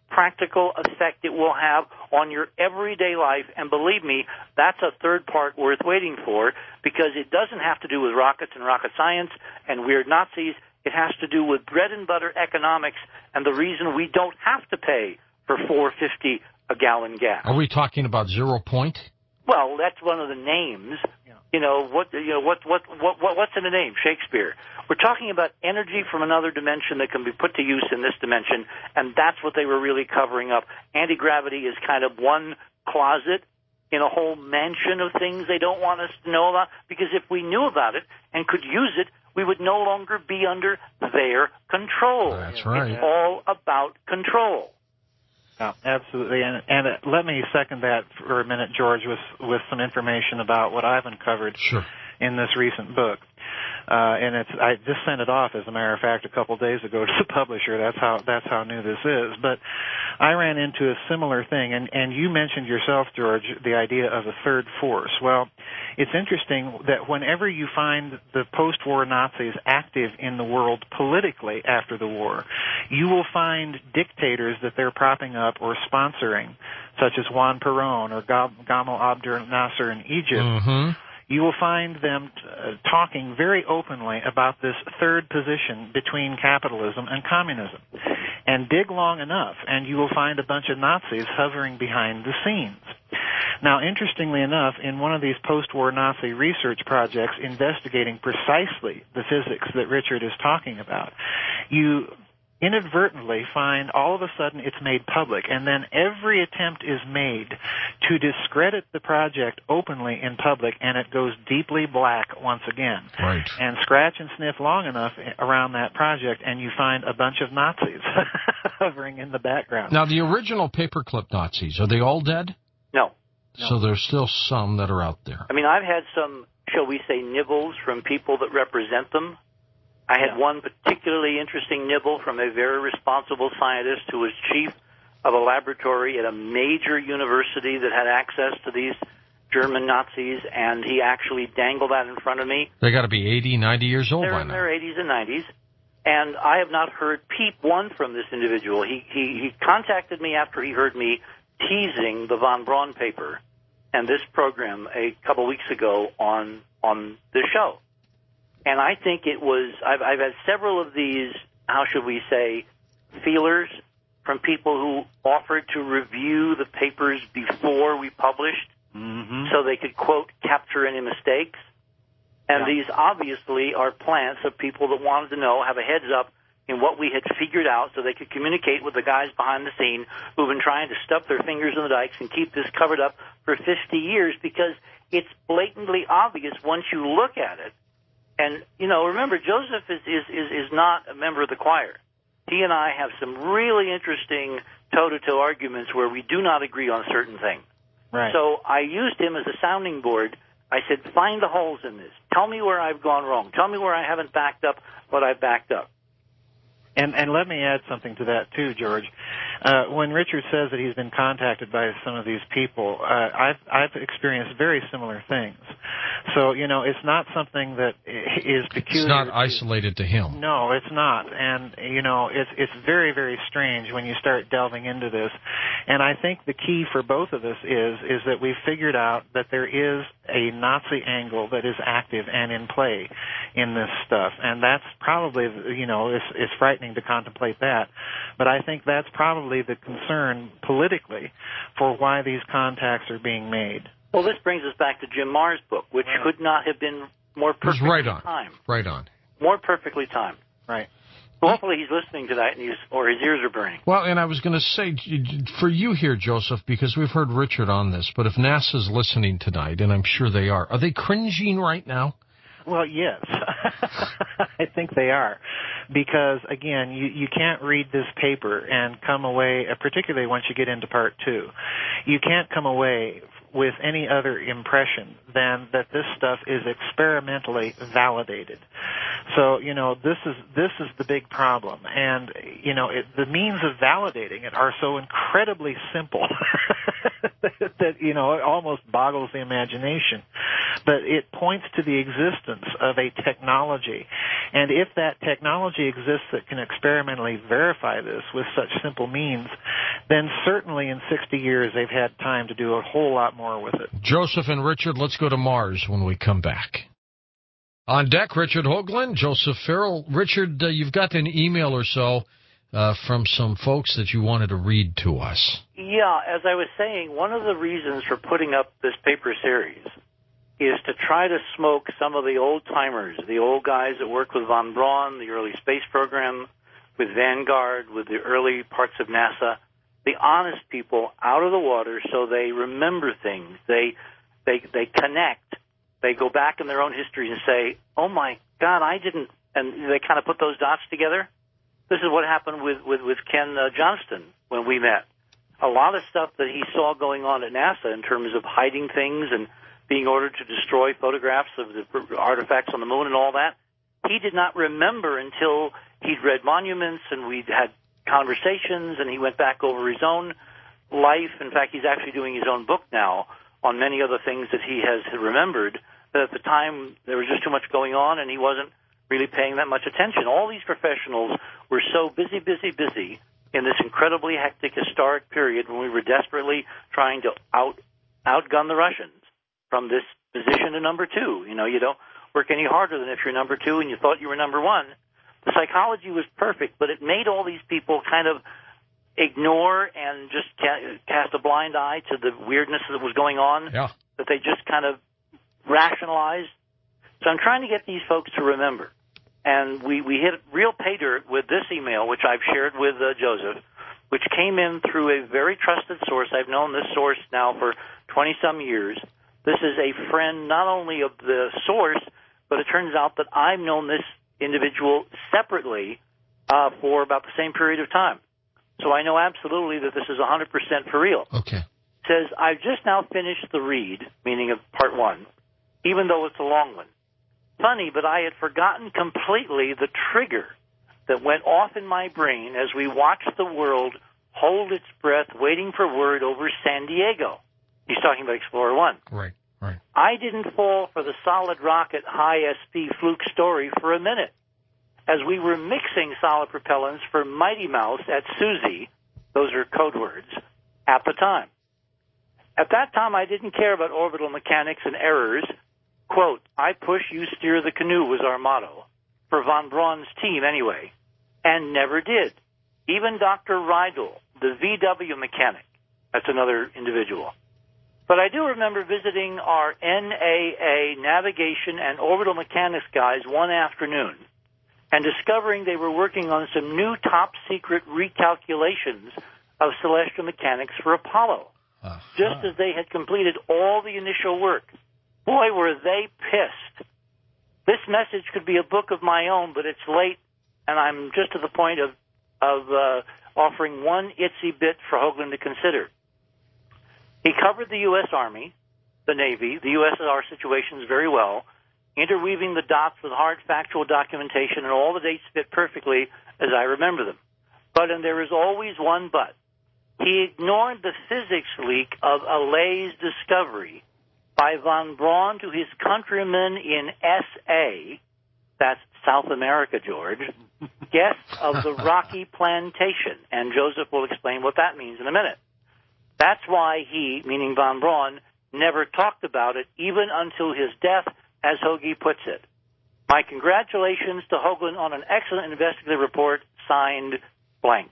practical effect it will have on your everyday life. And believe me, that's a third part worth waiting for, because it doesn't have to do with rockets and rocket science and weird Nazis. It has to do with bread and butter economics and the reason we don't have to pay for four fifty a gallon gas. Are we talking about zero point? Well, that's one of the names. Yeah. You know what? You know what? What? What? what what's in the name? Shakespeare. We're talking about energy from another dimension that can be put to use in this dimension, and that's what they were really covering up. Anti-gravity is kind of one closet in a whole mansion of things they don't want us to know about, because if we knew about it and could use it, we would no longer be under their control. That's right. It's all about control. Yeah, absolutely. And, and uh, let me second that for a minute, George, with with some information about what I've uncovered Sure. in this recent book. Uh, and it's I just sent it off, as a matter of fact, a couple of days ago to the publisher. That's how that's how new this is. But I ran into a similar thing, and, and you mentioned yourself, George, the idea of a third force. Well, it's interesting that whenever you find the post-war Nazis active in the world politically after the war, you will find dictators that they're propping up or sponsoring, such as Juan Perón or Gamal Abdel Nasser in Egypt. Mm-hmm. You will find them uh, talking very openly about this third position between capitalism and communism. And dig long enough, and you will find a bunch of Nazis hovering behind the scenes. Now, interestingly enough, in one of these post-war Nazi research projects investigating precisely the physics that Richard is talking about, you inadvertently find all of a sudden it's made public, and then every attempt is made to discredit the project openly in public, and it goes deeply black once again. Right. And scratch and sniff long enough around that project, and you find a bunch of Nazis hovering in the background. Now, the original paperclip Nazis, are they all dead? No. No. So there's still some that are out there. I mean, I've had some, shall we say, nibbles from people that represent them. I had Yeah. one particularly interesting nibble from a very responsible scientist who was chief of a laboratory at a major university that had access to these German Nazis, and he actually dangled that in front of me. They got to be eighty, ninety years old They're by in now. their eighties and nineties, and I have not heard peep one from this individual. He, he, he contacted me after he heard me teasing the von Braun paper and this program a couple weeks ago on on this show. And I think it was, I've, I've had several of these, how should we say, feelers from people who offered to review the papers before we published, Mm-hmm. so they could, quote, capture any mistakes. And Yeah. these obviously are plants of people that wanted to know, have a heads up in what we had figured out, so they could communicate with the guys behind the scene who've been trying to stuff their fingers in the dikes and keep this covered up for fifty years, because it's blatantly obvious once you look at it. And, you know, remember, Joseph is, is, is, is not a member of the choir. He and I have some really interesting toe-to-toe arguments where we do not agree on certain things. Right. So I used him as a sounding board. I said, find the holes in this. Tell me where I've gone wrong. Tell me where I haven't backed up what I've backed up. And and let me add something to that too, George. Uh, when Richard says that he's been contacted by some of these people, uh, I've I've experienced very similar things. So you know, it's not something that is peculiar. It's not to, isolated to him. No, it's not. And you know, it's it's very very strange when you start delving into this. And I think the key for both of us is is that we've figured out that there is a Nazi angle that is active and in play in this stuff, and that's probably, you know, it's, it's frightening to contemplate that, but I think that's probably the concern politically for why these contacts are being made. Well, this brings us back to Jim Marr's book, which Right. could not have been more It was perfectly right on. timed. Right on. More perfectly timed. Right. So hopefully he's listening to that, and he's, or his ears are burning. Well, and I was going to say, for you here, Joseph, because we've heard Richard on this, but if NASA's listening tonight, and I'm sure they are, are they cringing right now? Well, yes, I think they are, because again, you you can't read this paper and come away, particularly once you get into part two, you can't come away with any other impression than that this stuff is experimentally validated. So, you know, this is this is the big problem, and you know, it, the means of validating it are so incredibly simple that, you know, it almost boggles the imagination. But it points to the existence of a technology. And if that technology exists that can experimentally verify this with such simple means, then certainly in sixty years they've had time to do a whole lot more with it. Joseph and Richard, let's go to Mars when we come back. On deck, Richard Hoagland, Joseph Farrell. Richard, uh, you've got an email or so uh, from some folks that you wanted to read to us. Yeah, as I was saying, one of the reasons for putting up this paper series is to try to smoke some of the old-timers, the old guys that worked with von Braun, the early space program, with Vanguard, with the early parts of NASA, the honest people out of the water so they remember things. They, they, they connect. They go back in their own history and say, oh, my God, I didn't, and they kind of put those dots together. This is what happened with, with, with Ken uh, Johnston when we met. A lot of stuff that he saw going on at NASA in terms of hiding things and being ordered to destroy photographs of the artifacts on the moon and all that, he did not remember until he'd read monuments and we'd had conversations and he went back over his own life. In fact, he's actually doing his own book now on many other things that he has remembered, that at the time there was just too much going on and he wasn't really paying that much attention. All these professionals were so busy, busy, busy in this incredibly hectic historic period when we were desperately trying to out outgun the Russians from this position to number two. You know, you don't work any harder than if you're number two and you thought you were number one. The psychology was perfect, but it made all these people kind of ignore and just ca- cast a blind eye to the weirdness that was going on, yeah. that they just kind of rationalized. So I'm trying to get these folks to remember. And we, we hit real pay dirt with this email, which I've shared with uh, Joseph, which came in through a very trusted source. I've known this source now for twenty-some years. This is a friend not only of the source, but it turns out that I've known this individual separately uh, for about the same period of time. So I know absolutely that this is one hundred percent for real. Okay. It says, I've just now finished the read, meaning of part one, even though it's a long one. Funny, but I had forgotten completely the trigger that went off in my brain as we watched the world hold its breath waiting for word over San Diego. He's talking about Explorer one. Right, right. I didn't fall for the solid rocket high S P fluke story for a minute. As we were mixing solid propellants for Mighty Mouse at Suzy, those are code words, at the time. At that time, I didn't care about orbital mechanics and errors. Quote, I push, you steer the canoe was our motto, for von Braun's team anyway, and never did. Even Doctor Rydell, the V W mechanic, that's another individual. But I do remember visiting our N A A navigation and orbital mechanics guys one afternoon and discovering they were working on some new top-secret recalculations of celestial mechanics for Apollo, uh-huh. just as they had completed all the initial work. Boy, were they pissed. This message could be a book of my own, but it's late, and I'm just to the point of, of uh, offering one itsy bit for Hoagland to consider. He covered the U S Army, the Navy, the U S S R situations very well, interweaving the dots with hard factual documentation, and all the dates fit perfectly as I remember them. But, and there is always one but, he ignored the physics leak of Allay's discovery by von Braun to his countrymen in S A, that's South America, George, guests of the Rocky Plantation, and Joseph will explain what that means in a minute. That's why he, meaning von Braun, never talked about it, even until his death, as Hoagie puts it. My congratulations to Hoagland on an excellent investigative report, signed blank.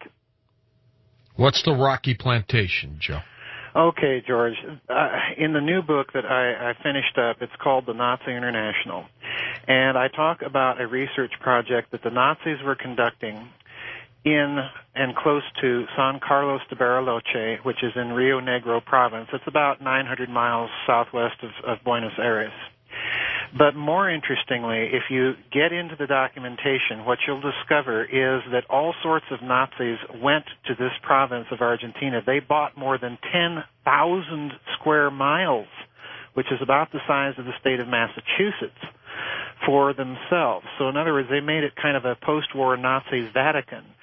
What's the Rocky Plantation, Joe? Okay, George. Uh, in the new book that I, I finished up, it's called The Nazi International. And I talk about a research project that the Nazis were conducting in and close to San Carlos de Bariloche, which is in Rio Negro province. It's about nine hundred miles southwest of, of Buenos Aires. But more interestingly, if you get into the documentation, what you'll discover is that all sorts of Nazis went to this province of Argentina. They bought more than ten thousand square miles, which is about the size of the state of Massachusetts, for themselves. So in other words, they made it kind of a post-war Nazi Vatican.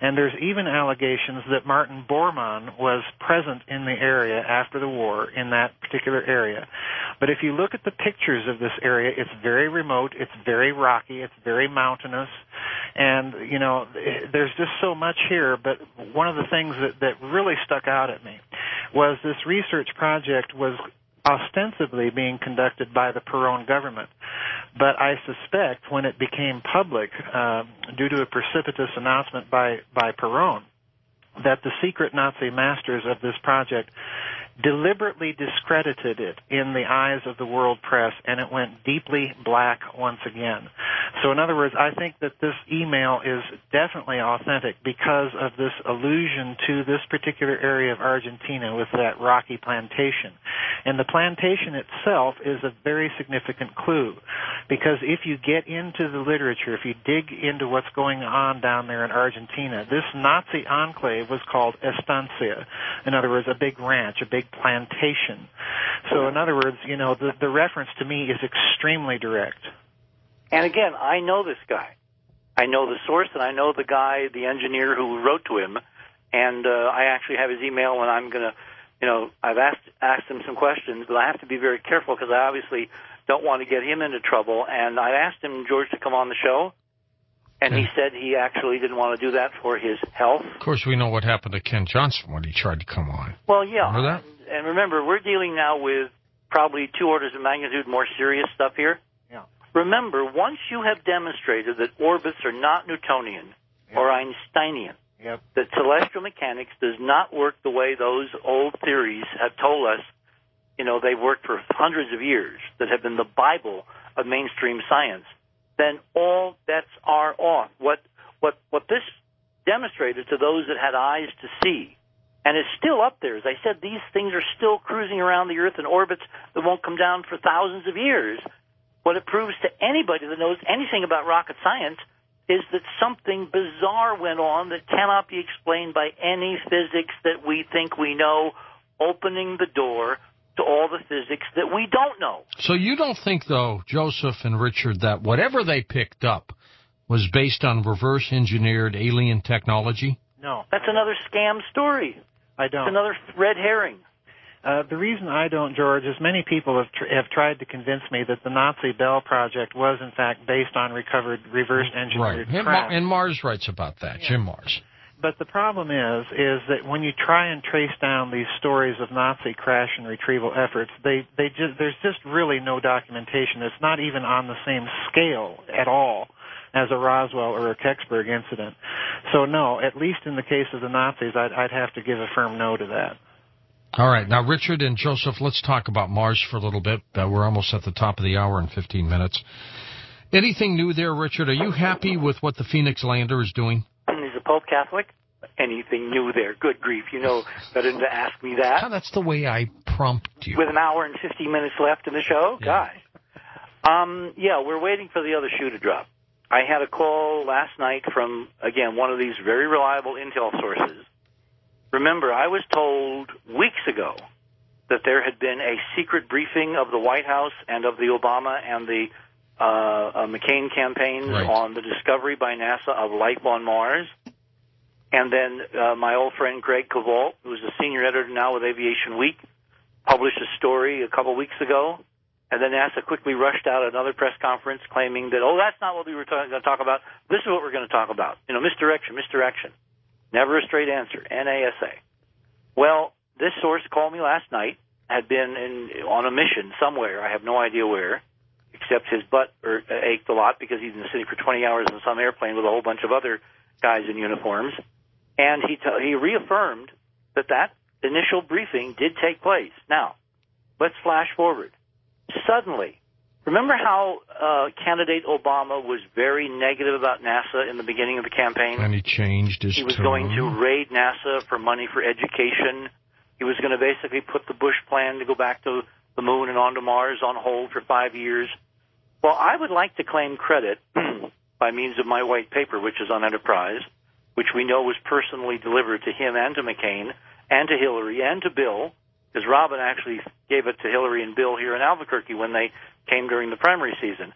And there's even allegations that Martin Bormann was present in the area after the war in that particular area. But if you look at the pictures of this area, it's very remote, it's very rocky, it's very mountainous, and, you know, there's just so much here. But one of the things that, that really stuck out at me was this research project was ostensibly being conducted by the Perón government. But I suspect when it became public, uh, due to a precipitous announcement by, by Perón, that the secret Nazi masters of this project deliberately discredited it in the eyes of the world press, and it went deeply black once again. So in other words, I think that this email is definitely authentic because of this allusion to this particular area of Argentina with that rocky plantation. And the plantation itself is a very significant clue, because if you get into the literature, if you dig into what's going on down there in Argentina, this Nazi enclave was called Estancia. In other words, a big ranch, a big plantation. So in other words, you know, the, the reference to me is extremely direct. And again, I know this guy. I know the source, and I know the guy, the engineer who wrote to him, and uh, I actually have his email, and I'm going to, you know, I've asked asked him some questions, but I have to be very careful because I obviously don't want to get him into trouble. And I asked him, George, to come on the show, and he said he actually didn't want to do that for his health. Of course, we know what happened to Ken Johnson when he tried to come on. Well, yeah. Remember that? And, and remember, we're dealing now with probably two orders of magnitude more serious stuff here. Yeah. Remember, once you have demonstrated that orbits are not Newtonian yep. or Einsteinian, yep. that celestial mechanics does not work the way those old theories have told us, you know, they've worked for hundreds of years, that have been the Bible of mainstream science, then all bets are off. What what what this demonstrated to those that had eyes to see, and is still up there, as I said, these things are still cruising around the Earth in orbits that won't come down for thousands of years. What it proves to anybody that knows anything about rocket science is that something bizarre went on that cannot be explained by any physics that we think we know, opening the door to all the physics that we don't know. So you don't think, though, Joseph and Richard, that whatever they picked up was based on reverse-engineered alien technology? No. That's another scam story. I don't. It's another red herring. Uh, the reason I don't, George, is many people have tr- have tried to convince me that the Nazi Bell Project was, in fact, based on recovered reverse-engineered right. craft. And Mars writes about that, yeah. Jim Mars. But the problem is, is that when you try and trace down these stories of Nazi crash and retrieval efforts, they, they just, there's just really no documentation. It's not even on the same scale at all as a Roswell or a Kecksburg incident. So no, at least in the case of the Nazis, I'd, I'd have to give a firm no to that. All right. Now, Richard and Joseph, let's talk about Mars for a little bit. Uh, we're almost at the top of the hour in fifteen minutes. Anything new there, Richard? Are you happy with what the Phoenix lander is doing? He's a Pope Catholic. Anything new there? Good grief. You know better than to ask me that. Oh, that's the way I prompt you. With an hour and fifteen minutes left in the show? Yeah. Gosh. Um, yeah, we're waiting for the other shoe to drop. I had a call last night from, again, one of these very reliable intel sources. Remember, I was told weeks ago that there had been a secret briefing of the White House and of the Obama and the uh, uh, McCain campaigns right. on the discovery by NASA of life on Mars. And then uh, my old friend Greg Kvault, who's a senior editor now with Aviation Week, published a story a couple weeks ago. And then NASA quickly rushed out another press conference claiming that, oh, that's not what we were ta- going to talk about. This is what we're going to talk about. You know, misdirection, misdirection. Never a straight answer. N A S A. Well, this source called me last night, had been in, on a mission somewhere. I have no idea where, except his butt er, ached a lot because he's been sitting for twenty hours in some airplane with a whole bunch of other guys in uniforms. And he t- he reaffirmed that that initial briefing did take place. Now, let's flash forward. Suddenly, remember how uh, candidate Obama was very negative about NASA in the beginning of the campaign? And he changed his He was tone. going to raid NASA for money for education. He was going to basically put the Bush plan to go back to the moon and onto Mars on hold for five years. Well, I would like to claim credit by means of my white paper, which is on Enterprise, which we know was personally delivered to him and to McCain and to Hillary and to Bill, because Robin actually gave it to Hillary and Bill here in Albuquerque when they came during the primary season.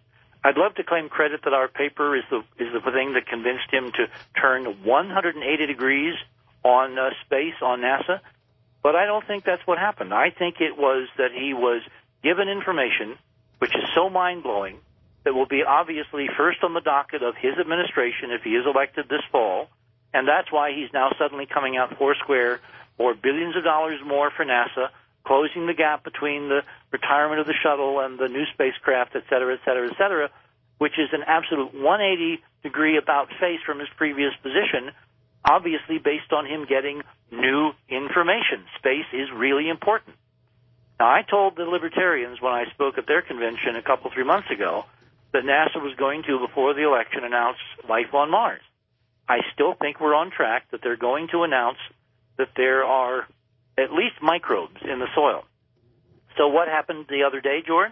I'd love to claim credit that our paper is the is the thing that convinced him to turn one hundred eighty degrees on uh, space, on NASA, but I don't think that's what happened. I think it was that he was given information which is so mind-blowing that will be obviously first on the docket of his administration if he is elected this fall, and that's why he's now suddenly coming out foursquare, or billions of dollars more for NASA, closing the gap between the retirement of the shuttle and the new spacecraft, et cetera, et cetera, et cetera, which is an absolute one hundred eighty degree about-face from his previous position, obviously based on him getting new information. Space is really important. Now, I told the Libertarians when I spoke at their convention a couple, three months ago that NASA was going to, before the election, announce life on Mars. I still think we're on track, that they're going to announce that there are at least microbes in the soil. So what happened the other day, George?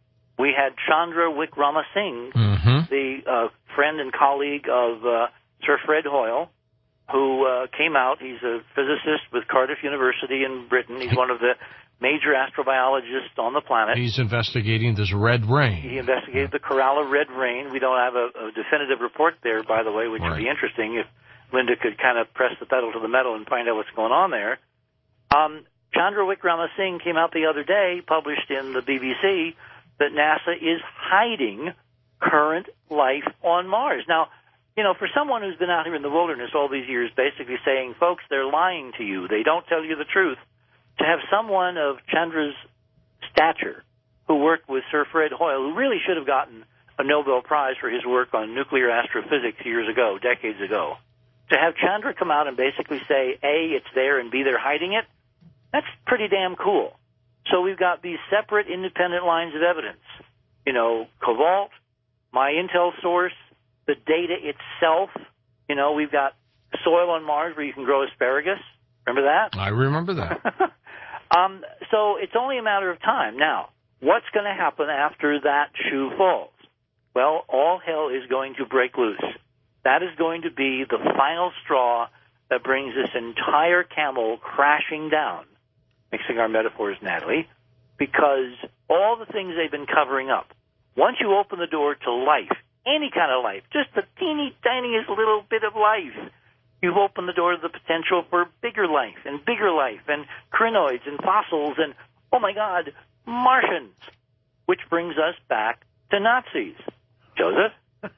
We had Chandra Wickramasinghe, mm-hmm. the uh, friend and colleague of uh, Sir Fred Hoyle, who uh, came out. He's a physicist with Cardiff University in Britain. He's one of the major astrobiologists on the planet. He's investigating this red rain. He investigated the Kerala red rain. We don't have a, a definitive report there, by the way, which right. would be interesting if Linda could kind of press the pedal to the metal and find out what's going on there. Um, Chandra Wickramasinghe came out the other day, published in the B B C, that NASA is hiding current life on Mars. Now, you know, for someone who's been out here in the wilderness all these years basically saying, folks, they're lying to you, they don't tell you the truth, to have someone of Chandra's stature who worked with Sir Fred Hoyle, who really should have gotten a Nobel Prize for his work on nuclear astrophysics years ago, decades ago, to have Chandra come out and basically say, A, it's there, and B, they're hiding it, that's pretty damn cool. So we've got these separate independent lines of evidence. You know, Cobalt, my intel source, the data itself. You know, we've got soil on Mars where you can grow asparagus. Remember that? I remember that. um, so it's only a matter of time. Now, what's going to happen after that shoe falls? Well, all hell is going to break loose. That is going to be the final straw that brings this entire camel crashing down, mixing our metaphors, Natalie, because all the things they've been covering up, once you open the door to life, any kind of life, just the teeny tiniest little bit of life, you've opened the door to the potential for bigger life and bigger life and crinoids and fossils and, oh my God, Martians, which brings us back to Nazis. Joseph?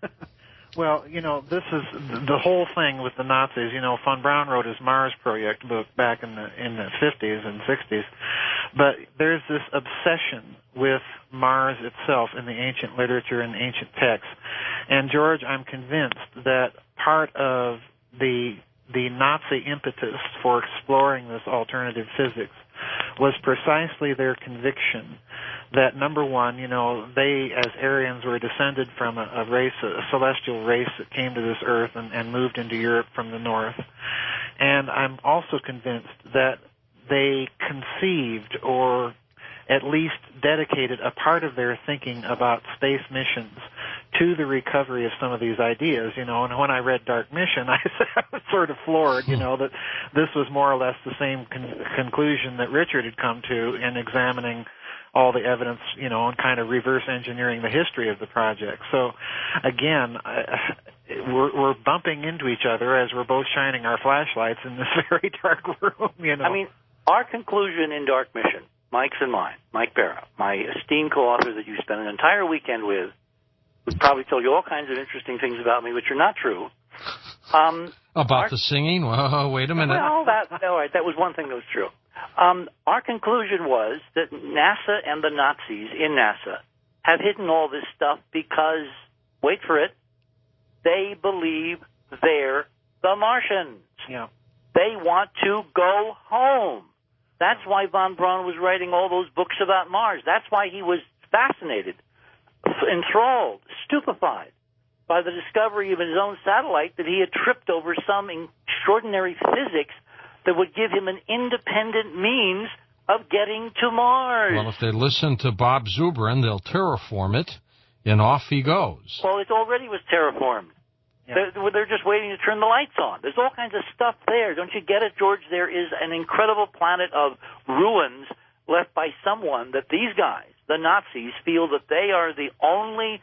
Well, you know, this is the whole thing with the Nazis. You know, von Braun wrote his Mars Project book back in the in the fifties and sixties, but there's this obsession with Mars itself in the ancient literature and ancient texts. And George, I'm convinced that part of the the Nazi impetus for exploring this alternative physics was precisely their conviction that, number one, you know, they, as Aryans, were descended from a, a race, a celestial race that came to this earth and, and moved into Europe from the north. And I'm also convinced that they conceived, or at least dedicated, a part of their thinking about space missions to the recovery of some of these ideas, you know. And when I read Dark Mission, I was sort of floored, you know, that this was more or less the same con- conclusion that Richard had come to in examining all the evidence, you know, and kind of reverse engineering the history of the project. So, again, I, we're, we're bumping into each other as we're both shining our flashlights in this very dark room, you know. I mean, our conclusion in Dark Mission, Mike's and mine, Mike Barra, my esteemed co-author that you spent an entire weekend with, who probably told you all kinds of interesting things about me, which are not true. Um, about our, the singing? Whoa, wait a minute. Well, that, all right, that was one thing that was true. Um, our conclusion was that NASA and the Nazis in NASA have hidden all this stuff because, wait for it, they believe they're the Martians. Yeah. They want to go home. That's why von Braun was writing all those books about Mars. That's why he was fascinated, enthralled, stupefied by the discovery of his own satellite, that he had tripped over some extraordinary physics that would give him an independent means of getting to Mars. Well, if they listen to Bob Zubrin, they'll terraform it, and off he goes. Well, it already was terraformed. Yeah. They're, they're just waiting to turn the lights on. There's all kinds of stuff there. Don't you get it, George? There is an incredible planet of ruins left by someone that these guys, the Nazis, feel that they are the only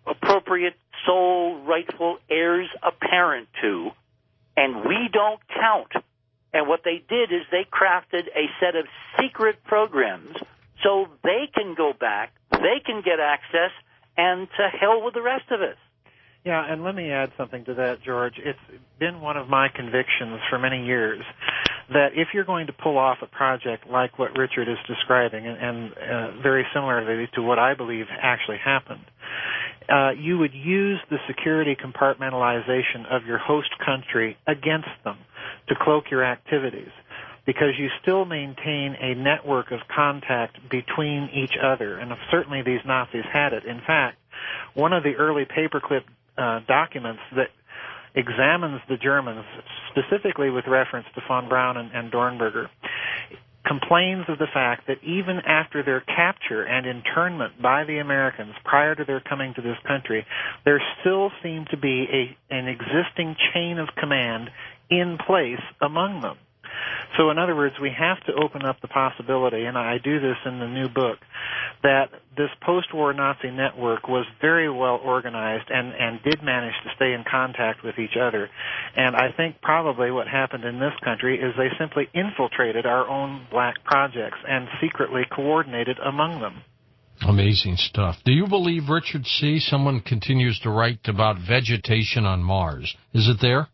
appropriate sole rightful heirs apparent to, and we don't count. And what they did is they crafted a set of secret programs so they can go back, they can get access, and to hell with the rest of us. Yeah, and let me add something to that, George. It's been one of my convictions for many years that if you're going to pull off a project like what Richard is describing, and, and uh, very similarly to what I believe actually happened, uh, you would use the security compartmentalization of your host country against them to cloak your activities, because you still maintain a network of contact between each other, and certainly these Nazis had it. In fact, one of the early paperclip uh, documents that examines the Germans, specifically with reference to von Braun and, and Dornberger, complains of the fact that even after their capture and internment by the Americans prior to their coming to this country, there still seemed to be a, an existing chain of command in place among them. So in other words, we have to open up the possibility, and I do this in the new book, that this post-war Nazi network was very well organized and, and did manage to stay in contact with each other. And I think probably what happened in this country is they simply infiltrated our own black projects and secretly coordinated among them. Amazing stuff. Do you believe, Richard C., someone continues to write about vegetation on Mars? Is it there?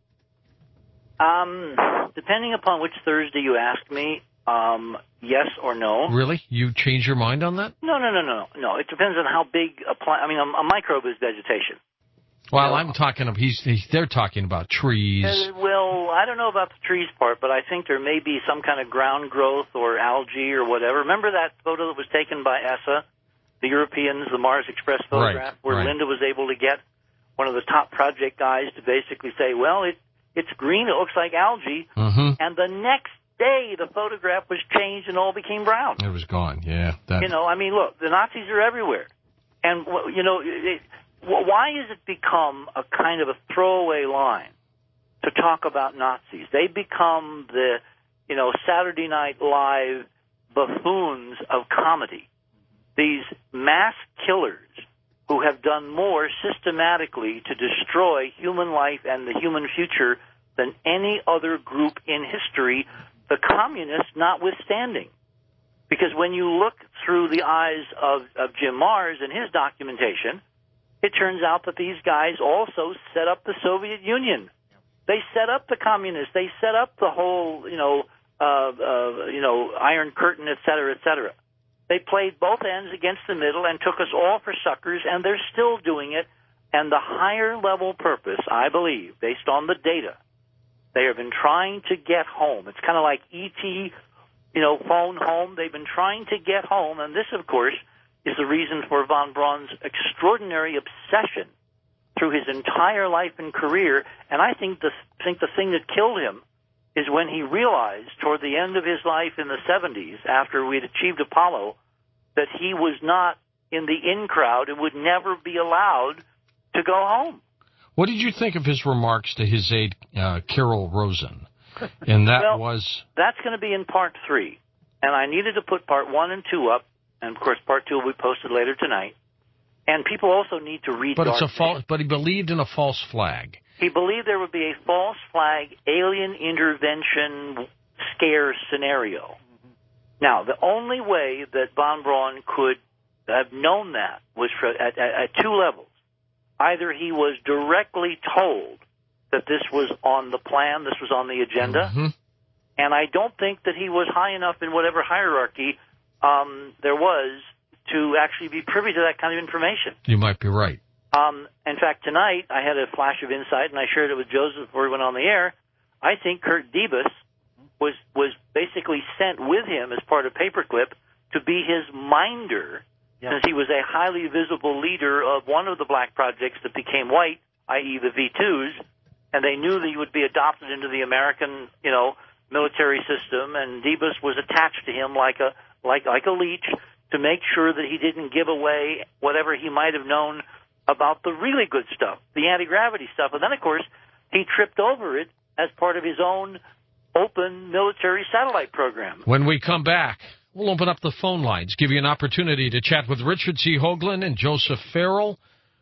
Um, depending upon which Thursday you ask me, um, yes or no. Really? You change your mind on that? No, no, no, no, no. It depends on how big a plant. I mean, a, a microbe is vegetation. Well, you know? I'm talking of he's, he's they're talking about trees. Uh, well, I don't know about the trees part, but I think there may be some kind of ground growth or algae or whatever. Remember that photo that was taken by E S A, the Europeans, the Mars Express photograph, right, where right. Linda was able to get one of the top project guys to basically say, well, it. It's green, it looks like algae, mm-hmm. and the next day the photograph was changed and all became brown. It was gone, yeah. That... You know, I mean, look, the Nazis are everywhere. And, you know, it, why has it become a kind of a throwaway line to talk about Nazis? They become the, you know, Saturday Night Live buffoons of comedy. These mass killers who have done more systematically to destroy human life and the human future than any other group in history, the communists notwithstanding. Because when you look through the eyes of, of Jim Mars and his documentation, it turns out that these guys also set up the Soviet Union. They set up the communists. They set up the whole, you know, uh, uh, you know, Iron Curtain, et cetera, et cetera. They played both ends against the middle and took us all for suckers, and they're still doing it. And the higher level purpose, I believe, based on the data, they have been trying to get home. It's kind of like E T, you know, phone home. They've been trying to get home, and this, of course, is the reason for von Braun's extraordinary obsession through his entire life and career. And I think the think the thing that killed him is when he realized toward the end of his life in the seventies, after we'd achieved Apollo, that he was not in the in crowd and would never be allowed to go home. What did you think of his remarks to his aide, uh, Carol Rosen? And that well, was... That's going to be in part three. And I needed to put part one and two up, and, of course, part two will be posted later tonight. And people also need to read But Dark it's a false. But he believed in a false flag. He believed there would be a false flag alien intervention scare scenario. Now, the only way that von Braun could have known that was for, at, at, at two levels. Either he was directly told that this was on the plan, this was on the agenda, mm-hmm. and I don't think that he was high enough in whatever hierarchy um, there was to actually be privy to that kind of information. You might be right. Um, in fact, tonight I had a flash of insight, and I shared it with Joseph before we went on the air. I think Kurt Debus was was basically sent with him as part of Paperclip to be his minder, yeah. since he was a highly visible leader of one of the black projects that became white, that is the V twos, and they knew that he would be adopted into the American, you know, military system, and Debus was attached to him like a like like a leech to make sure that he didn't give away whatever he might have known about the really good stuff, the anti-gravity stuff. And then, of course, he tripped over it as part of his own open military satellite program. When we come back, we'll open up the phone lines, give you an opportunity to chat with Richard C. Hoagland and Joseph Farrell.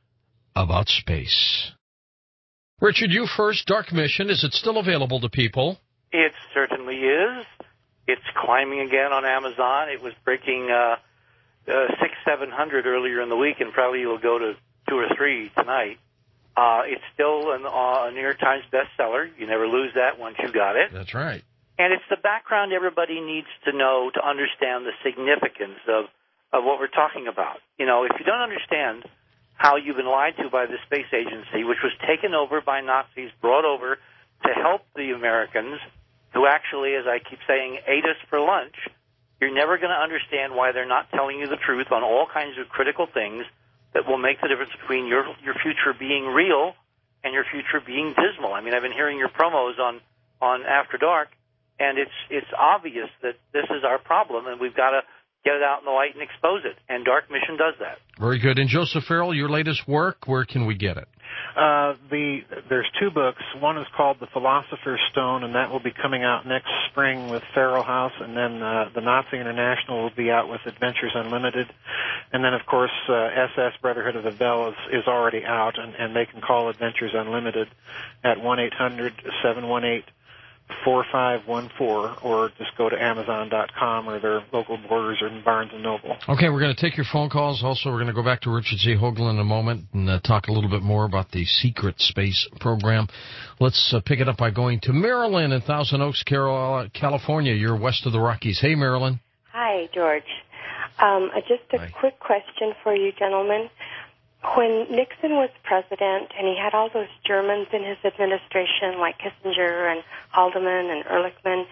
about space. Richard, you first. Dark Mission, is it still available to people? It certainly is. It's climbing again on Amazon. It was breaking uh, uh, six, seven hundred earlier in the week, and probably will go to two or three tonight. Uh, it's still an, uh, a New York Times bestseller. You never lose that once you got it. That's right. And it's the background everybody needs to know to understand the significance of, of what we're talking about. You know, if you don't understand how you've been lied to by the space agency, which was taken over by Nazis, brought over to help the Americans, who actually, as I keep saying, ate us for lunch, you're never going to understand why they're not telling you the truth on all kinds of critical things that will make the difference between your your future being real and your future being dismal. I mean, I've been hearing your promos on, on After Dark, and it's it's obvious that this is our problem, and we've got to get it out in the light and expose it. And Dark Mission does that. Very good. And Joseph Farrell, your latest work, where can we get it? Uh, the there's two books. One is called The Philosopher's Stone, and that will be coming out next spring with Farrell House, and then uh, the Nazi International will be out with Adventures Unlimited. And then, of course, uh, S S Brotherhood of the Bell is, is already out, and, and they can call Adventures Unlimited at one eight hundred seven one eight four five one four, or just go to Amazon dot com or their local Borders or Barnes and Noble. Okay, we're going to take your phone calls. Also, we're going to go back to Richard C. Hoagland in a moment and uh, talk a little bit more about the secret space program. Let's uh, pick it up by going to Marilyn in Thousand Oaks, California. You're west of the Rockies. Hey, Marilyn. Hi, George. Um, uh, just a Hi. quick question for you, gentlemen. When Nixon was president and he had all those Germans in his administration like Kissinger and Haldeman and Ehrlichman,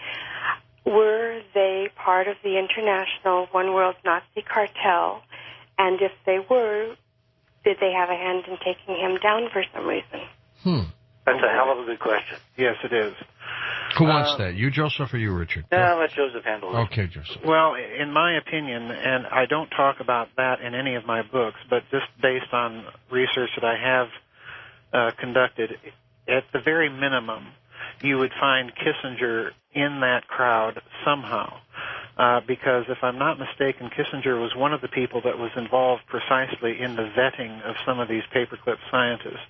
were they part of the international One World Nazi cartel? And if they were, did they have a hand in taking him down for some reason? Hmm. That's a hell of a good question. Yes, it is. Who wants Uh, that? You, Joseph, or you, Richard? No, let Joseph handle it. Okay, Joseph. Well, in my opinion, and I don't talk about that in any of my books, but just based on research that I have uh, conducted, at the very minimum, you would find Kissinger in that crowd somehow. Uh, because if I'm not mistaken, Kissinger was one of the people that was involved precisely in the vetting of some of these paperclip scientists.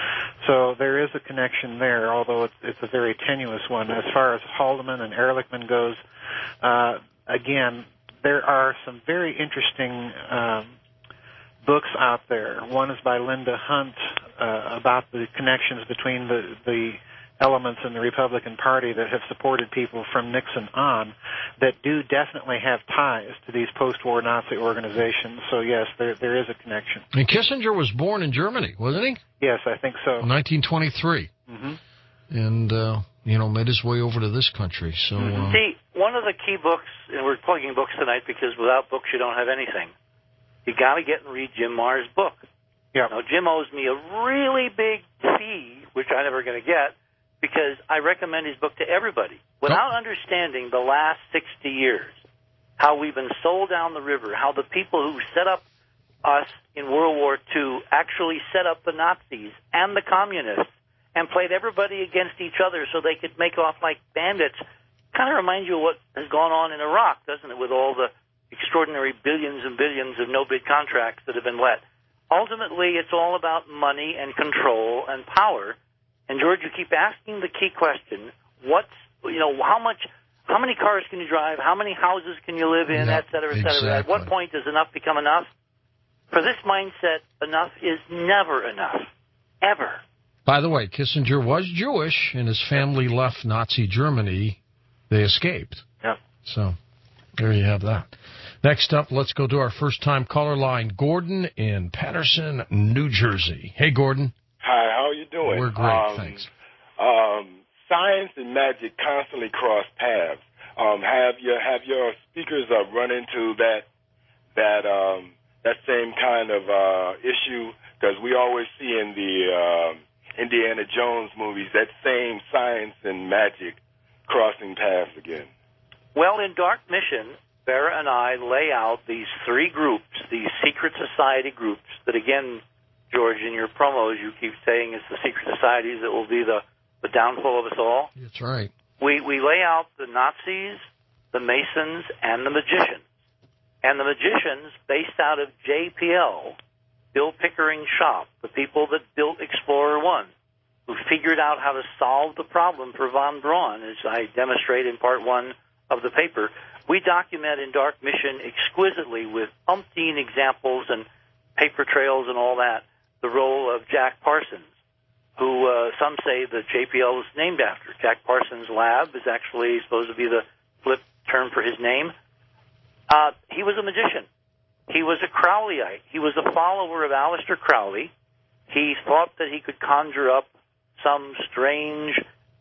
So there is a connection there, although it's, it's a very tenuous one. As far as Haldeman and Ehrlichman goes, uh, again, there are some very interesting um, books out there. One is by Linda Hunt uh, about the connections between the, the elements in the Republican Party that have supported people from Nixon on that do definitely have ties to these post-war Nazi organizations. So, yes, there there is a connection. And Kissinger was born in Germany, wasn't he? Yes, I think so. nineteen twenty-three. Mm-hmm. And, uh, you know, made his way over to this country. So, uh, See, one of the key books, and we're plugging books tonight because without books you don't have anything. You got to get and read Jim Marr's book. Yeah. Now, Jim owes me a really big fee, which I'm never going to get, because I recommend his book to everybody. Without understanding the last sixty years, how we've been sold down the river, how the people who set up us in World War Two actually set up the Nazis and the communists and played everybody against each other so they could make off like bandits, kind of reminds you of what has gone on in Iraq, doesn't it, with all the extraordinary billions and billions of no-bid contracts that have been let. Ultimately, it's all about money and control and power. And, George, you keep asking the key question, what's, you know, how much, how many cars can you drive, how many houses can you live in, Yep, et cetera, et cetera. exactly. At what point does enough become enough? For this mindset, enough is never enough, ever. by the way, Kissinger was Jewish, and his family left Nazi Germany. They escaped. Yep. So there you have that. Next up, let's go to our first-time caller line, Gordon in Patterson, New Jersey. Hey, Gordon. Hi, how are you doing? We're great, um, thanks. Um, science and magic constantly cross paths. Um, have your have your speakers uh, run into that that um, that same kind of uh, issue? Because we always see in the uh, Indiana Jones movies that same science and magic crossing paths again. Well, in Dark Mission, Vera and I lay out these three groups, these secret society groups that, again, George, in your promos, you keep saying it's the secret societies that will be the, the downfall of us all. That's right. We, we lay out the Nazis, the Masons, and the magicians. And the magicians, based out of J P L, Bill Pickering's shop, the people that built Explorer one, who figured out how to solve the problem for von Braun, as I demonstrate in part one of the paper. We document in Dark Mission exquisitely with umpteen examples and paper trails and all that the role of Jack Parsons, who uh, some say that J P L is named after. Jack Parsons' lab is actually supposed to be the flip term for his name. Uh, he was a magician. He was a Crowleyite. He was a follower of Aleister Crowley. He thought that he could conjure up some strange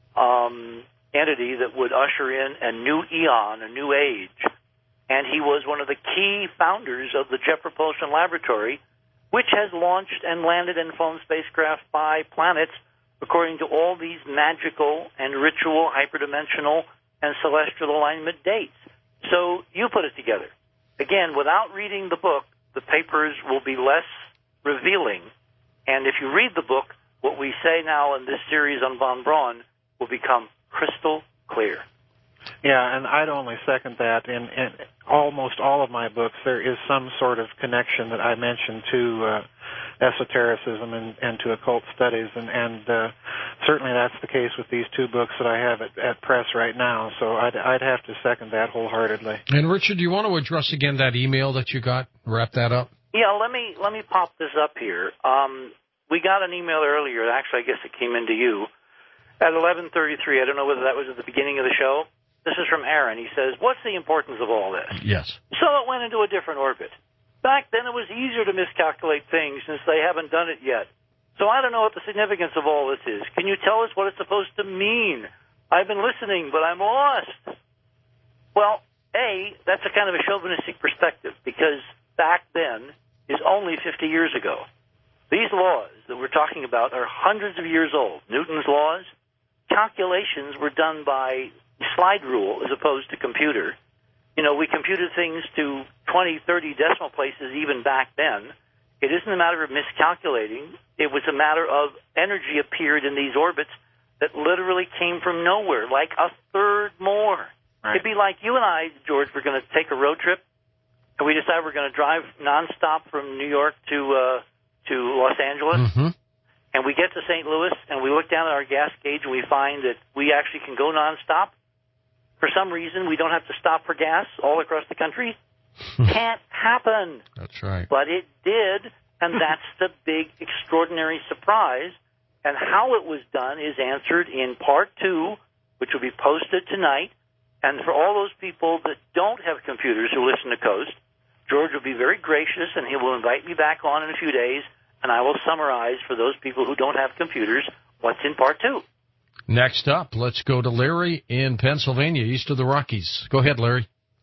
um, entity that would usher in a new eon, a new age. And he was one of the key founders of the Jet Propulsion Laboratory, which has launched and landed and flown spacecraft by planets according to all these magical and ritual hyperdimensional and celestial alignment dates. So you put it together. Again, without reading the book, the papers will be less revealing. And if you read the book, what we say now in this series on von Braun will become crystal clear. Yeah, and I'd only second that. In, in almost all of my books, there is some sort of connection that I mention to uh, esotericism and, and to occult studies, and, and uh, certainly that's the case with these two books that I have at, at press right now. So I'd, I'd have to second that wholeheartedly. And Richard, do you want to address again that email that you got? Wrap that up. Yeah, let me let me pop this up here. Um, we got an email earlier. Actually, I guess it came into you at eleven thirty-three. I don't know whether that was at the beginning of the show. This is from Aaron. He says, what's the importance of all this? Yes. So it went into a different orbit. Back then it was easier to miscalculate things since they haven't done it yet. So I don't know what the significance of all this is. Can you tell us what it's supposed to mean? I've been listening, but I'm lost. Well, A, that's a kind of a chauvinistic perspective because back then is only fifty years ago. These laws that we're talking about are hundreds of years old. Newton's laws, calculations were done by slide rule as opposed to computer. You know, we computed things to twenty, thirty decimal places even back then. It isn't a matter of miscalculating. It was a matter of energy appeared in these orbits that literally came from nowhere, like a third more. Right. It'd be like you and I, George, were going to take a road trip, and we decided we're going to drive nonstop from New York to uh, to Los Angeles. Mm-hmm. And we get to Saint Louis, and we look down at our gas gauge, and we find that we actually can go nonstop. For some reason, we don't have to stop for gas all across the country. Can't happen. That's right. But it did, and that's the big, extraordinary surprise. And how it was done is answered in part two, which will be posted tonight. And for all those people that don't have computers who listen to Coast, George will be very gracious, and he will invite me back on in a few days, and I will summarize for those people who don't have computers what's in part two. Next up, let's go to Larry in Pennsylvania, east of the Rockies. Go ahead, Larry.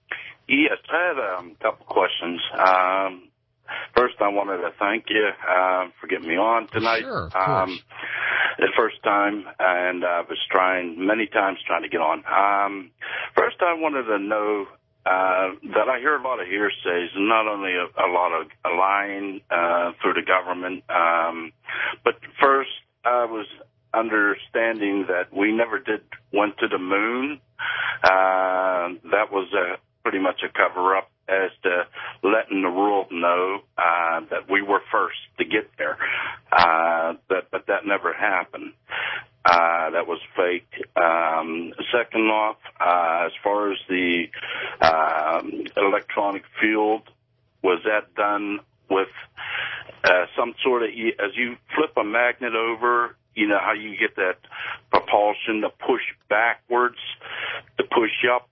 Yes, I had um, a couple questions. Um, first, I wanted to thank you uh, for getting me on tonight. Sure, of course. Um, the first time, and I was trying many times trying to get on. Um, first, I wanted to know uh, that I hear a lot of hearsays, not only a, a lot of lying uh, through the government, um, but first, I was understanding that we never did went to the moon. Uh, that was a, pretty much a cover-up as to letting the world know uh, that we were first to get there. Uh, that, but that never happened. Uh, that was fake. Um, second off, uh, as far as the uh, electronic field, was that done with uh, some sort of, as you flip a magnet over, you know how you get that propulsion to push backwards, to push up,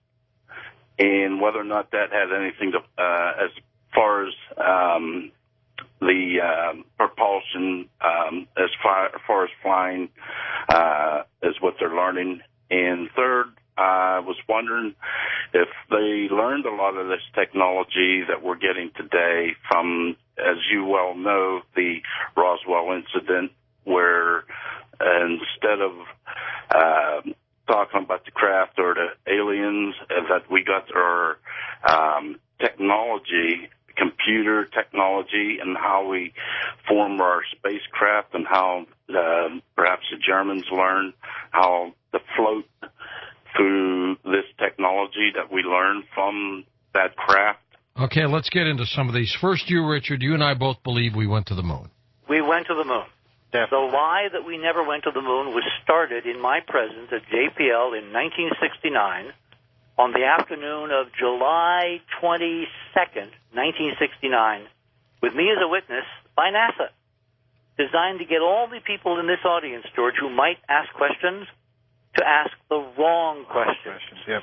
and whether or not that had anything to, uh, as far as um, the uh, propulsion, um, as, far, as far as flying, uh, is what they're learning. And third, I was wondering if they learned a lot of this technology that we're getting today from, as you well know, the Roswell incident, where uh, instead of uh, talking about the craft or the aliens, uh, that we got our um, technology, computer technology, and how we form our spacecraft, and how uh, perhaps the Germans learned how to float through this technology that we learned from that craft. Okay, let's get into some of these. First, you, Richard, you and I both believe we went to the moon. We went to the moon. Definitely. The lie that we never went to the moon was started in my presence at J P L in nineteen sixty-nine on the afternoon of July twenty-second, nineteen sixty-nine, with me as a witness by NASA, designed to get all the people in this audience, George, who might ask questions, to ask the wrong questions. Questions, yep.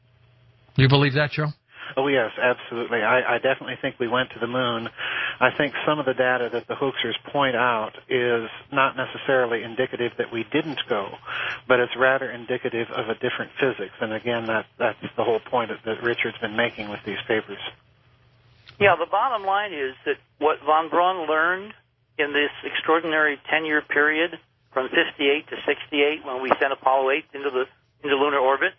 You believe that, Joe? Oh, yes, absolutely. I, I definitely think we went to the moon. I think some of the data that the hoaxers point out is not necessarily indicative that we didn't go, but it's rather indicative of a different physics. And again, that, that's the whole point that Richard's been making with these papers. Yeah, the bottom line is that what von Braun learned in this extraordinary ten-year period from fifty-eight to sixty-eight, when we sent Apollo eight into the into lunar orbit,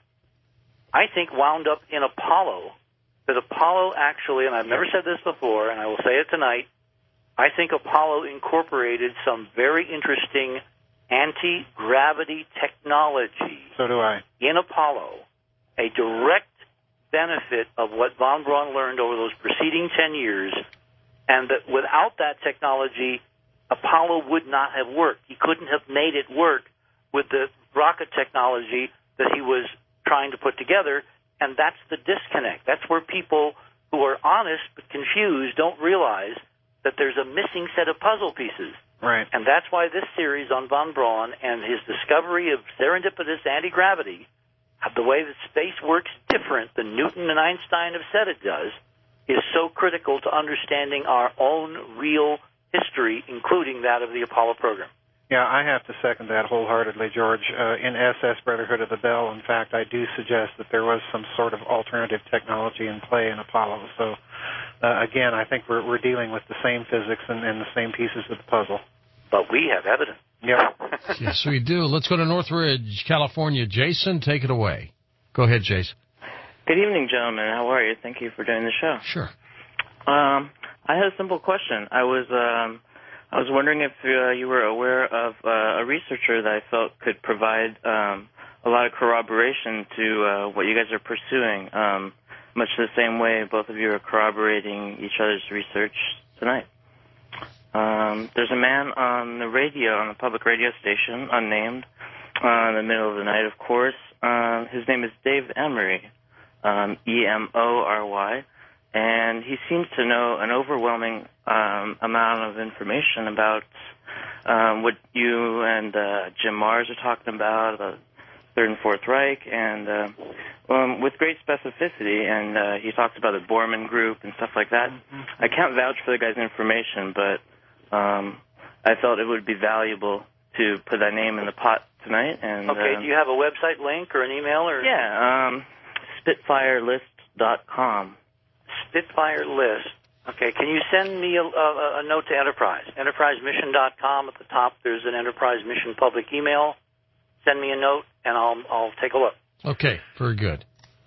I think wound up in Apollo. That Apollo actually, and I've never said this before, and I will say it tonight, I think Apollo incorporated some very interesting anti-gravity technology. So do I. In Apollo, a direct benefit of what von Braun learned over those preceding ten years, and that without that technology, Apollo would not have worked. He couldn't have made it work with the rocket technology that he was trying to put together. And that's the disconnect. That's where people who are honest but confused don't realize that there's a missing set of puzzle pieces. Right. And that's why this series on von Braun and his discovery of serendipitous anti-gravity, the way that space works different than Newton and Einstein have said it does, is so critical to understanding our own real history, including that of the Apollo program. Yeah, I have to second that wholeheartedly, George. Uh, in S S Brotherhood of the Bell, in fact, I do suggest that there was some sort of alternative technology in play in Apollo. So, uh, again, I think we're, we're dealing with the same physics and, and the same pieces of the puzzle. But we have evidence. Yep. Yes, we do. Let's go to Northridge, California. Jason, take it away. Go ahead, Jason. Good evening, gentlemen. How are you? Thank you for doing the show. Sure. Um, I had a simple question. I was... Um, I was wondering if uh, you were aware of uh, a researcher that I felt could provide um, a lot of corroboration to uh, what you guys are pursuing, um, much the same way both of you are corroborating each other's research tonight. Um, there's a man on the radio, on a public radio station, unnamed, uh, in the middle of the night, of course. Uh, his name is Dave Emery, um, E M O R Y. And he seems to know an overwhelming um, amount of information about um, what you and uh, Jim Mars are talking about, about Third and Fourth Reich, and uh, um, with great specificity. And uh, he talks about the Bormann Group and stuff like that. Mm-hmm. I can't vouch for the guy's information, but um, I felt it would be valuable to put that name in the pot tonight. And okay, uh, do you have a website link or an email? Or yeah, um, Spitfire List dot com. Spitfire List. Okay, can you send me a, a, a note to Enterprise? Enterprise Mission dot com. At the top, there's an Enterprise Mission public email. Send me a note, and I'll I'll take a look. Okay, very good.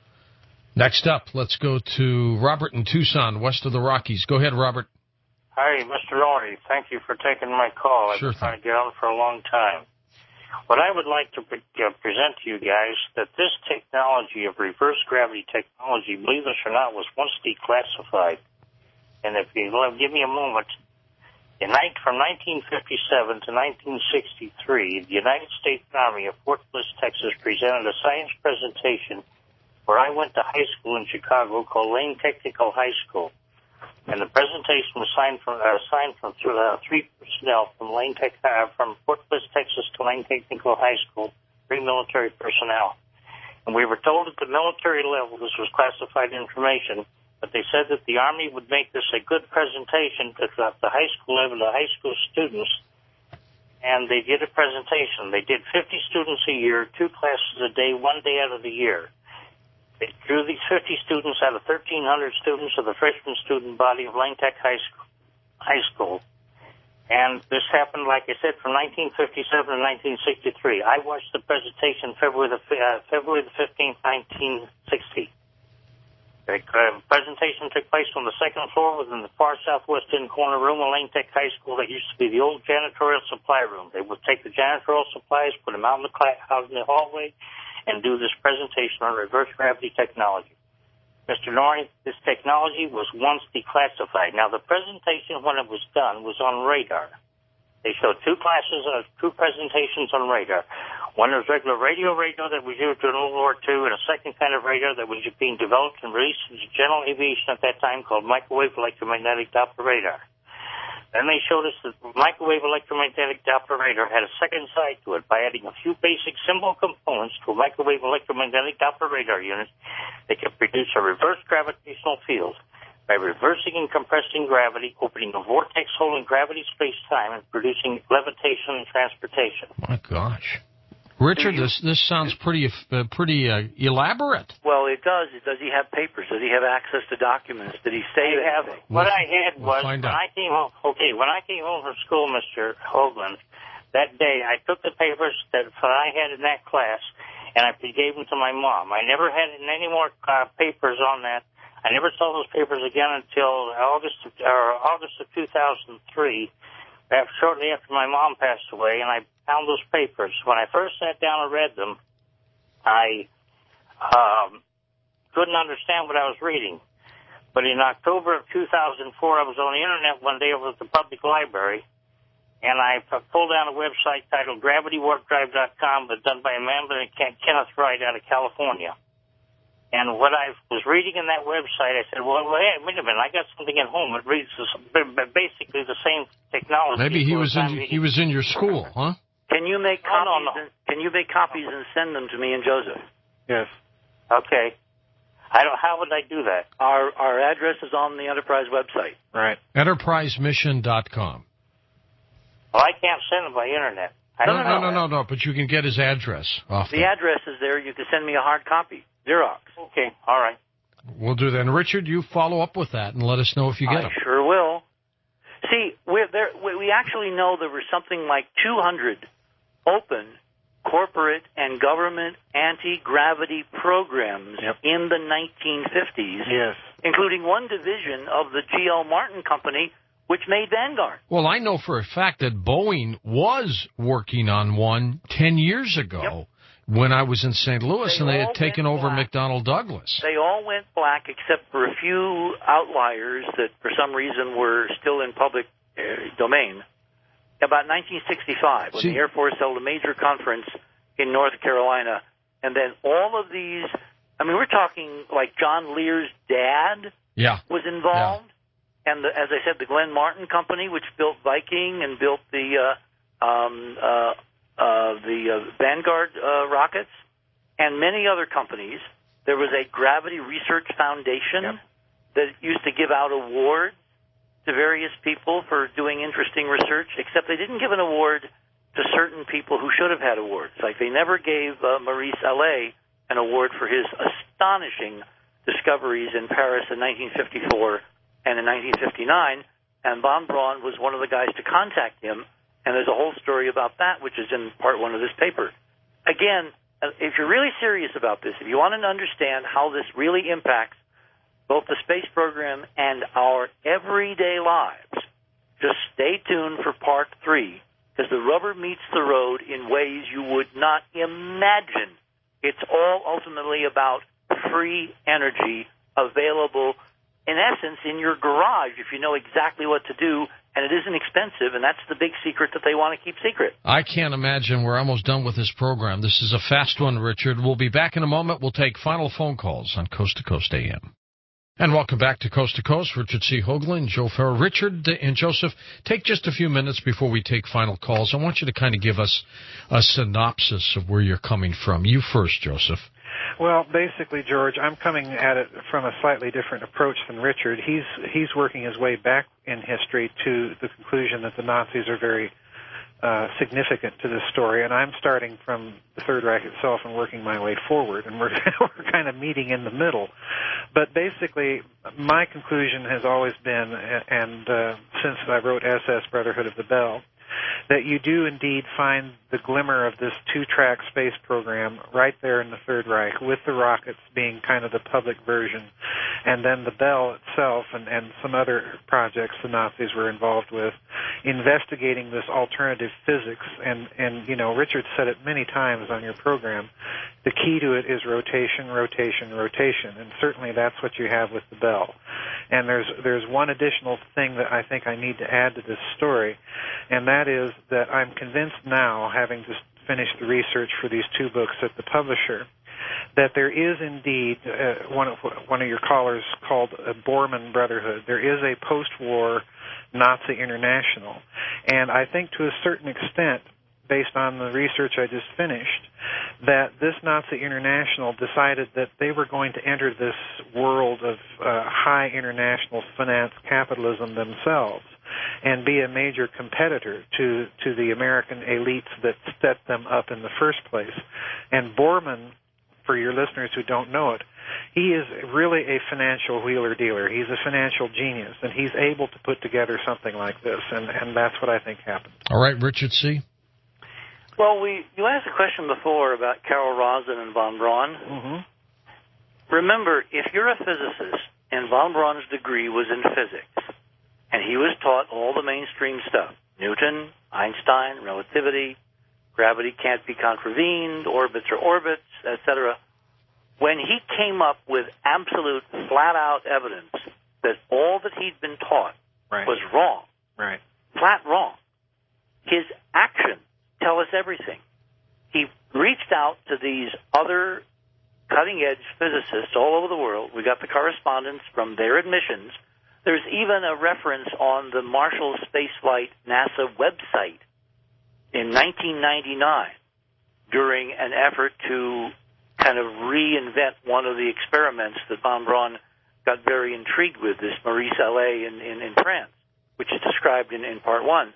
Next up, let's go to Robert in Tucson, west of the Rockies. Go ahead, Robert. Hi, Mister Laurie. Thank you for taking my call. I've Sure been trying to get on for a long time. What I would like to pre- uh, present to you guys, that this technology of reverse gravity technology, believe this or not, was once declassified. And if you give me a moment, in night, from nineteen fifty-seven to nineteen sixty-three, the United States Army of Fort Bliss, Texas, presented a science presentation where I went to high school in Chicago called Lane Technical High School. And the presentation was signed from uh, signed from uh, three personnel from Lane Tech uh, from Fort Bliss, Texas, to Lane Technical High School, three military personnel. And we were told at the military level this was classified information, but they said that the Army would make this a good presentation to the high school level, the high school students. And they did a presentation. They did fifty students a year, two classes a day, one day out of the year. They drew these fifty students out of thirteen hundred students of the freshman student body of Lane Tech High School. High School. And this happened, like I said, from nineteen fifty-seven to nineteen sixty-three. I watched the presentation February the uh, February the fifteenth, nineteen sixty. The uh, presentation took place on the second floor within the far southwestern corner room of Lane Tech High School that used to be the old janitorial supply room. They would take the janitorial supplies, put them out in the, out in the hallway, and do this presentation on reverse gravity technology. Mister Norrie, this technology was once declassified. Now, the presentation when it was done was on radar. They showed two classes of two presentations on radar. One was regular radio radar that was used during World War Two, and a second kind of radar that was being developed and released into general aviation at that time called microwave electromagnetic Doppler radar. Then they showed us that the microwave electromagnetic Doppler radar had a second side to it. By adding a few basic symbol components to a microwave electromagnetic Doppler radar unit, they could produce a reverse gravitational field by reversing and compressing gravity, opening a vortex hole in gravity space-time, and producing levitation and transportation. My gosh. Richard, this this sounds pretty uh, pretty uh, elaborate. Well, it does. Does he have papers? Does he have access to documents? Did he say I have, anything? What we'll, I had we'll was, when out. I came home, okay, when I came home from school, Mister Hoagland, that day I took the papers that I had in that class, and I gave them to my mom. I never had any more uh, papers on that. I never saw those papers again until August of, or August of two thousand three, after, shortly after my mom passed away, and I found those papers. When I first sat down and read them, I um, couldn't understand what I was reading. But in October of two thousand four, I was on the Internet one day over at the public library, and I pulled down a website titled gravity warp drive dot com, but done by a man named Kenneth Wright out of California. And what I was reading in that website, I said, well, wait, wait a minute, I got something at home. It reads this, basically the same technology. Maybe he was in he was in your school, huh? Can you make copies? No, no, no. And, can you make copies and send them to me and Joseph? Yes. Okay. I don't. How would I do that? Our our address is on the Enterprise website. Right. enterprise mission dot com. Well, I can't send them by internet. I No, don't no, know. no, no, no, but you can get his address off The there. address is there. You can send me a hard copy, Xerox. Okay. All right. We'll do that. And Richard, you follow up with that and let us know if you get I them. sure will. See, we're there, we we actually know there were something like two hundred open corporate and government anti-gravity programs Yep. in the nineteen fifties, Yes. including one division of the G L Martin Company, which made Vanguard. Well, I know for a fact that Boeing was working on one ten years ago Yep. when I was in Saint Louis, They and they all had taken went over black. McDonnell Douglas. They all went black except for a few outliers that for some reason were still in public uh, domain. About nineteen sixty-five, when See- the Air Force held a major conference in North Carolina, and then all of these, I mean, we're talking like John Lear's dad Yeah. was involved, and the, as I said, the Glenn Martin Company, which built Viking and built the uh, um, uh, uh, the uh, Vanguard uh, rockets, and many other companies. There was a Gravity Research Foundation Yep. that used to give out awards to various people for doing interesting research, except they didn't give an award to certain people who should have had awards. Like they never gave uh, Maurice Allais an award for his astonishing discoveries in Paris in nineteen fifty-four and in nineteen fifty-nine, and von Braun was one of the guys to contact him, and there's a whole story about that, which is in part one of this paper. Again, if you're really serious about this, if you want to understand how this really impacts both the space program and our everyday lives, just stay tuned for part three, because the rubber meets the road in ways you would not imagine. It's all ultimately about free energy available, in essence, in your garage if you know exactly what to do, and it isn't expensive, and that's the big secret that they want to keep secret. I can't imagine. We're almost done with this program. This is a fast one, Richard. We'll be back in a moment. We'll take final phone calls on Coast to Coast A M. And welcome back to Coast to Coast. Richard C. Hoagland, Joe Farrell. Richard and Joseph, take just a few minutes before we take final calls. I want you to kind of give us a synopsis of where you're coming from. You first, Joseph. Well, basically, George, I'm coming at it from a slightly different approach than Richard. He's he's working his way back in history to the conclusion that the Nazis are very uh, significant to this story, and I'm starting from the Third Reich itself and working my way forward, and we're we're kind of meeting in the middle. But basically, my conclusion has always been, and uh, since I wrote S S Brotherhood of the Bell, that you do indeed find the glimmer of this two-track space program right there in the Third Reich, with the rockets being kind of the public version, and then the Bell itself and, and some other projects the Nazis were involved with, investigating this alternative physics. And, and, you know, Richard said it many times on your program, The key to it is rotation, rotation, rotation, and certainly that's what you have with the bell. And there's there's one additional thing that I think I need to add to this story, and that is that I'm convinced now, having just finished the research for these two books at the publisher, that there is indeed uh, one of one of your callers called a Bormann Brotherhood. There is a post-war Nazi international, and I think to a certain extent, based on the research I just finished, that this Nazi international decided that they were going to enter this world of uh, high international finance capitalism themselves and be a major competitor to, to the American elites that set them up in the first place. And Bormann, for your listeners who don't know it, he is really a financial wheeler-dealer. He's a financial genius, and he's able to put together something like this, and, and that's what I think happened. All right, Richard C. Well, we you asked a question before about Carol Rosin and von Braun. Mm-hmm. Remember, if you're a physicist and von Braun's degree was in physics, and he was taught all the mainstream stuff, Newton, Einstein, relativity, gravity can't be contravened, orbits are orbits, et cetera, when he came up with absolute flat-out evidence that all that he'd been taught right. was wrong, right. flat wrong, his actions tell us everything. He reached out to these other cutting-edge physicists all over the world. We got the correspondence from their admissions. There's even a reference on the Marshall Spaceflight NASA website in nineteen ninety-nine during an effort to kind of reinvent one of the experiments that von Braun got very intrigued with, this Maurice Allais in, in, in France, which is described in, in part one.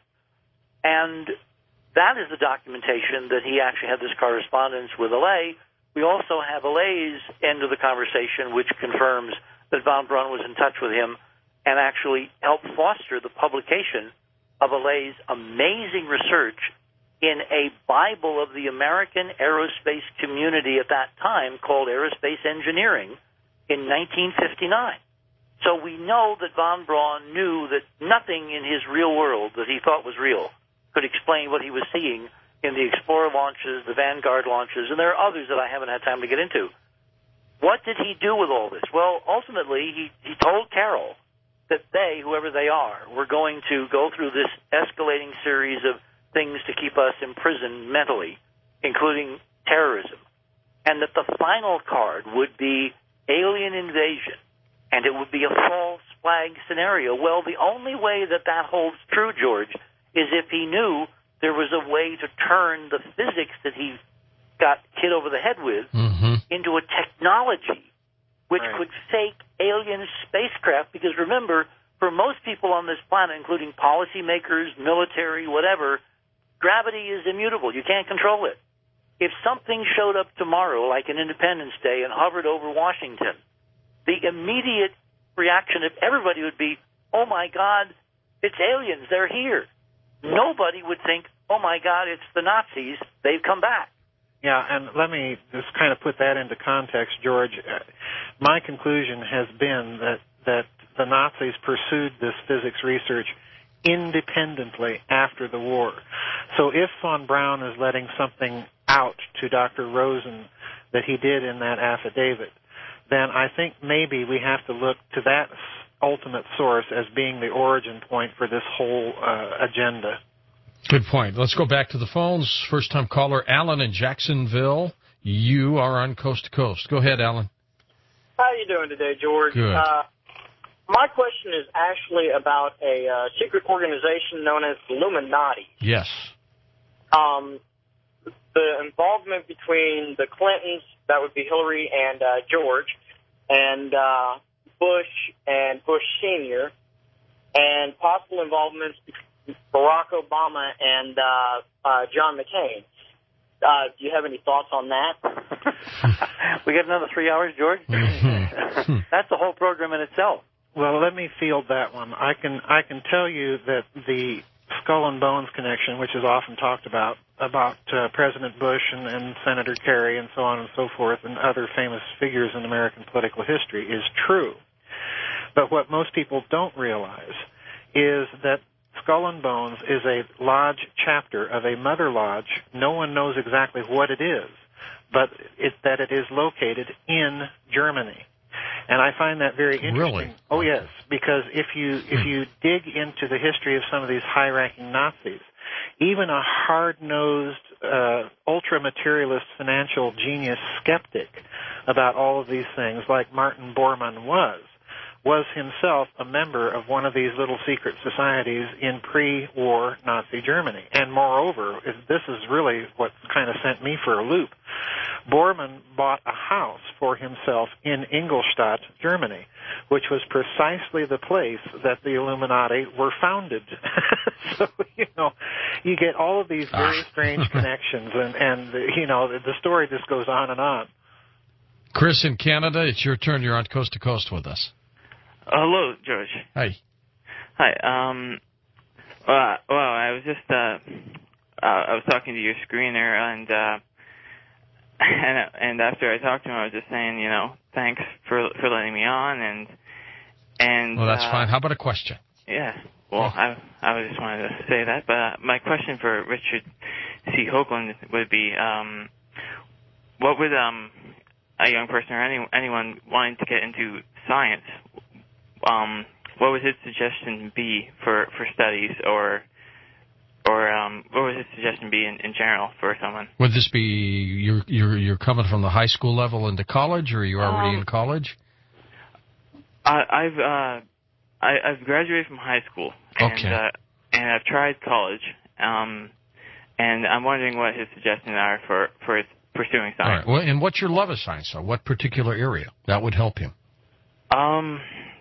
And that is the documentation that he actually had this correspondence with Allais. We also have Allais' end of the conversation, which confirms that von Braun was in touch with him and actually helped foster the publication of Allais' amazing research in a Bible of the American aerospace community at that time called Aerospace Engineering in nineteen fifty-nine. So we know that von Braun knew that nothing in his real world that he thought was real could explain what he was seeing in the Explorer launches, the Vanguard launches, and there are others that I haven't had time to get into. What did he do with all this? Well, ultimately, he, he told Carol that they, whoever they are, were going to go through this escalating series of things to keep us imprisoned mentally, including terrorism, and that the final card would be alien invasion, and it would be a false flag scenario. Well, the only way that that holds true, George, is if he knew there was a way to turn the physics that he got hit over the head with mm-hmm. into a technology which right. could fake alien spacecraft, because remember, for most people on this planet, including policymakers, military, whatever, gravity is immutable. You can't control it. If something showed up tomorrow, like an Independence Day, and hovered over Washington, the immediate reaction of everybody would be, oh, my God, it's aliens. They're here. Nobody would think, oh, my God, it's the Nazis. They've come back. Yeah, and let me just kind of put that into context, George. My conclusion has been that, that the Nazis pursued this physics research independently after the war. So if von Braun is letting something out to Doctor Rosen that he did in that affidavit, then I think maybe we have to look to that ultimate source as being the origin point for this whole uh, agenda. Good point. Let's go back to the phones. First-time caller, Alan in Jacksonville. You are on Coast to Coast. Go ahead, Alan. How are you doing today, George? Good. Uh, my question is actually about a uh, secret organization known as the Illuminati. Yes. Um, the involvement between the Clintons, that would be Hillary and uh, George, and uh, Bush and Bush Senior, and possible involvements between Barack Obama and uh, uh, John McCain. Uh, do you have any thoughts on that? We got another three hours, George? Mm-hmm. That's the whole program in itself. Well, let me field that one. I can I can tell you that the skull and bones connection, which is often talked about, about uh, President Bush and, and Senator Kerry and so on and so forth and other famous figures in American political history, is true. But what most people don't realize is that Skull and Bones is a lodge chapter of a mother lodge. No one knows exactly what it is, but it, that it is located in Germany. And I find that very interesting. Really? Oh, yes, because if you if you dig into the history of some of these high-ranking Nazis, even a hard-nosed, uh, ultra-materialist financial genius skeptic about all of these things, like Martin Bormann was, was himself a member of one of these little secret societies in pre-war Nazi Germany. And moreover, this is really what kind of sent me for a loop. Bormann bought a house for himself in Ingolstadt, Germany, which was precisely the place that the Illuminati were founded. So, you know, you get all of these very strange connections, and, and you know, the, the story just goes on and on. Chris in Canada, it's your turn. You're on Coast to Coast with us. Hello, George. Hi. Hi. Um. Well, well, I was just uh, uh, I was talking to your screener, and uh, and and after I talked to him, I was just saying, you know, thanks for for letting me on, and and. Well, that's uh, fine. How about a question? Yeah. Well, I I just wanted to say that, but uh, my question for Richard C. Hoagland would be, um, what would um a young person or any anyone wanting to get into science, um, what would his suggestion be for, for studies, or or um, what would his suggestion be in, in general for someone? Would this be you're you're you're coming from the high school level into college, or are you already um, in college? I, I've uh, I, I've graduated from high school, and Okay. uh, and I've tried college, um, and I'm wondering what his suggestions are for for pursuing science. All right. Well, and what's your love of science, though? What particular area that would help him? Um,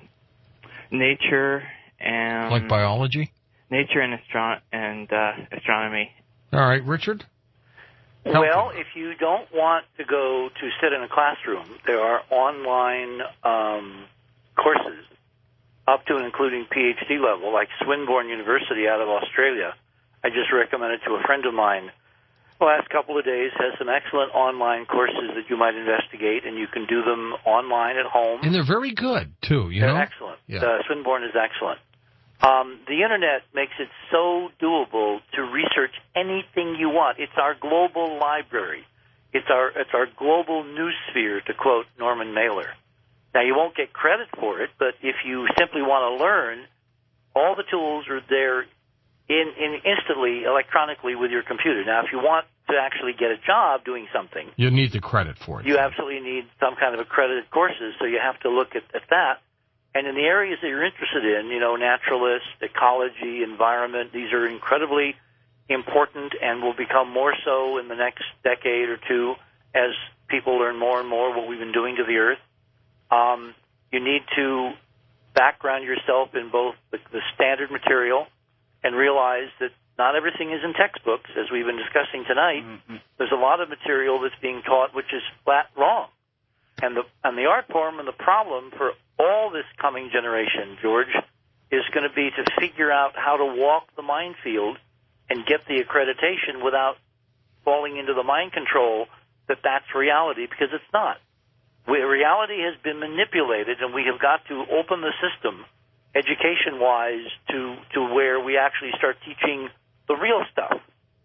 nature and Like biology? Nature and astro- and uh, astronomy. All right, Richard? Help Well, him. if you don't want to go to sit in a classroom, there are online um, courses up to and including PhD level, like Swinburne University out of Australia. I just recommended to a friend of mine. The last couple of days has some excellent online courses that you might investigate, and you can do them online at home. And they're very good, too, you They're know? excellent. Yeah. Uh, Swinburne is excellent. Um, the Internet makes it so doable to research anything you want. It's our global library. It's our it's our global news sphere, to quote Norman Mailer. Now, you won't get credit for it, but if you simply want to learn, all the tools are there in, in instantly, electronically with your computer. Now, if you want to actually get a job doing something, You need the credit for it. you absolutely need some kind of accredited courses, so you have to look at, at that. And in the areas that you're interested in, you know, naturalist, ecology, environment, these are incredibly important and will become more so in the next decade or two as people learn more and more what we've been doing to the earth. Um, you need to background yourself in both the, the standard material and realize that not everything is in textbooks, as we've been discussing tonight. Mm-hmm. There's a lot of material that's being taught which is flat wrong. And the and the art form and the problem for all this coming generation, George, is going to be to figure out how to walk the minefield and get the accreditation without falling into the mind control that that's reality, because it's not. We, reality has been manipulated, and we have got to open the system education-wise to, to where we actually start teaching the real stuff.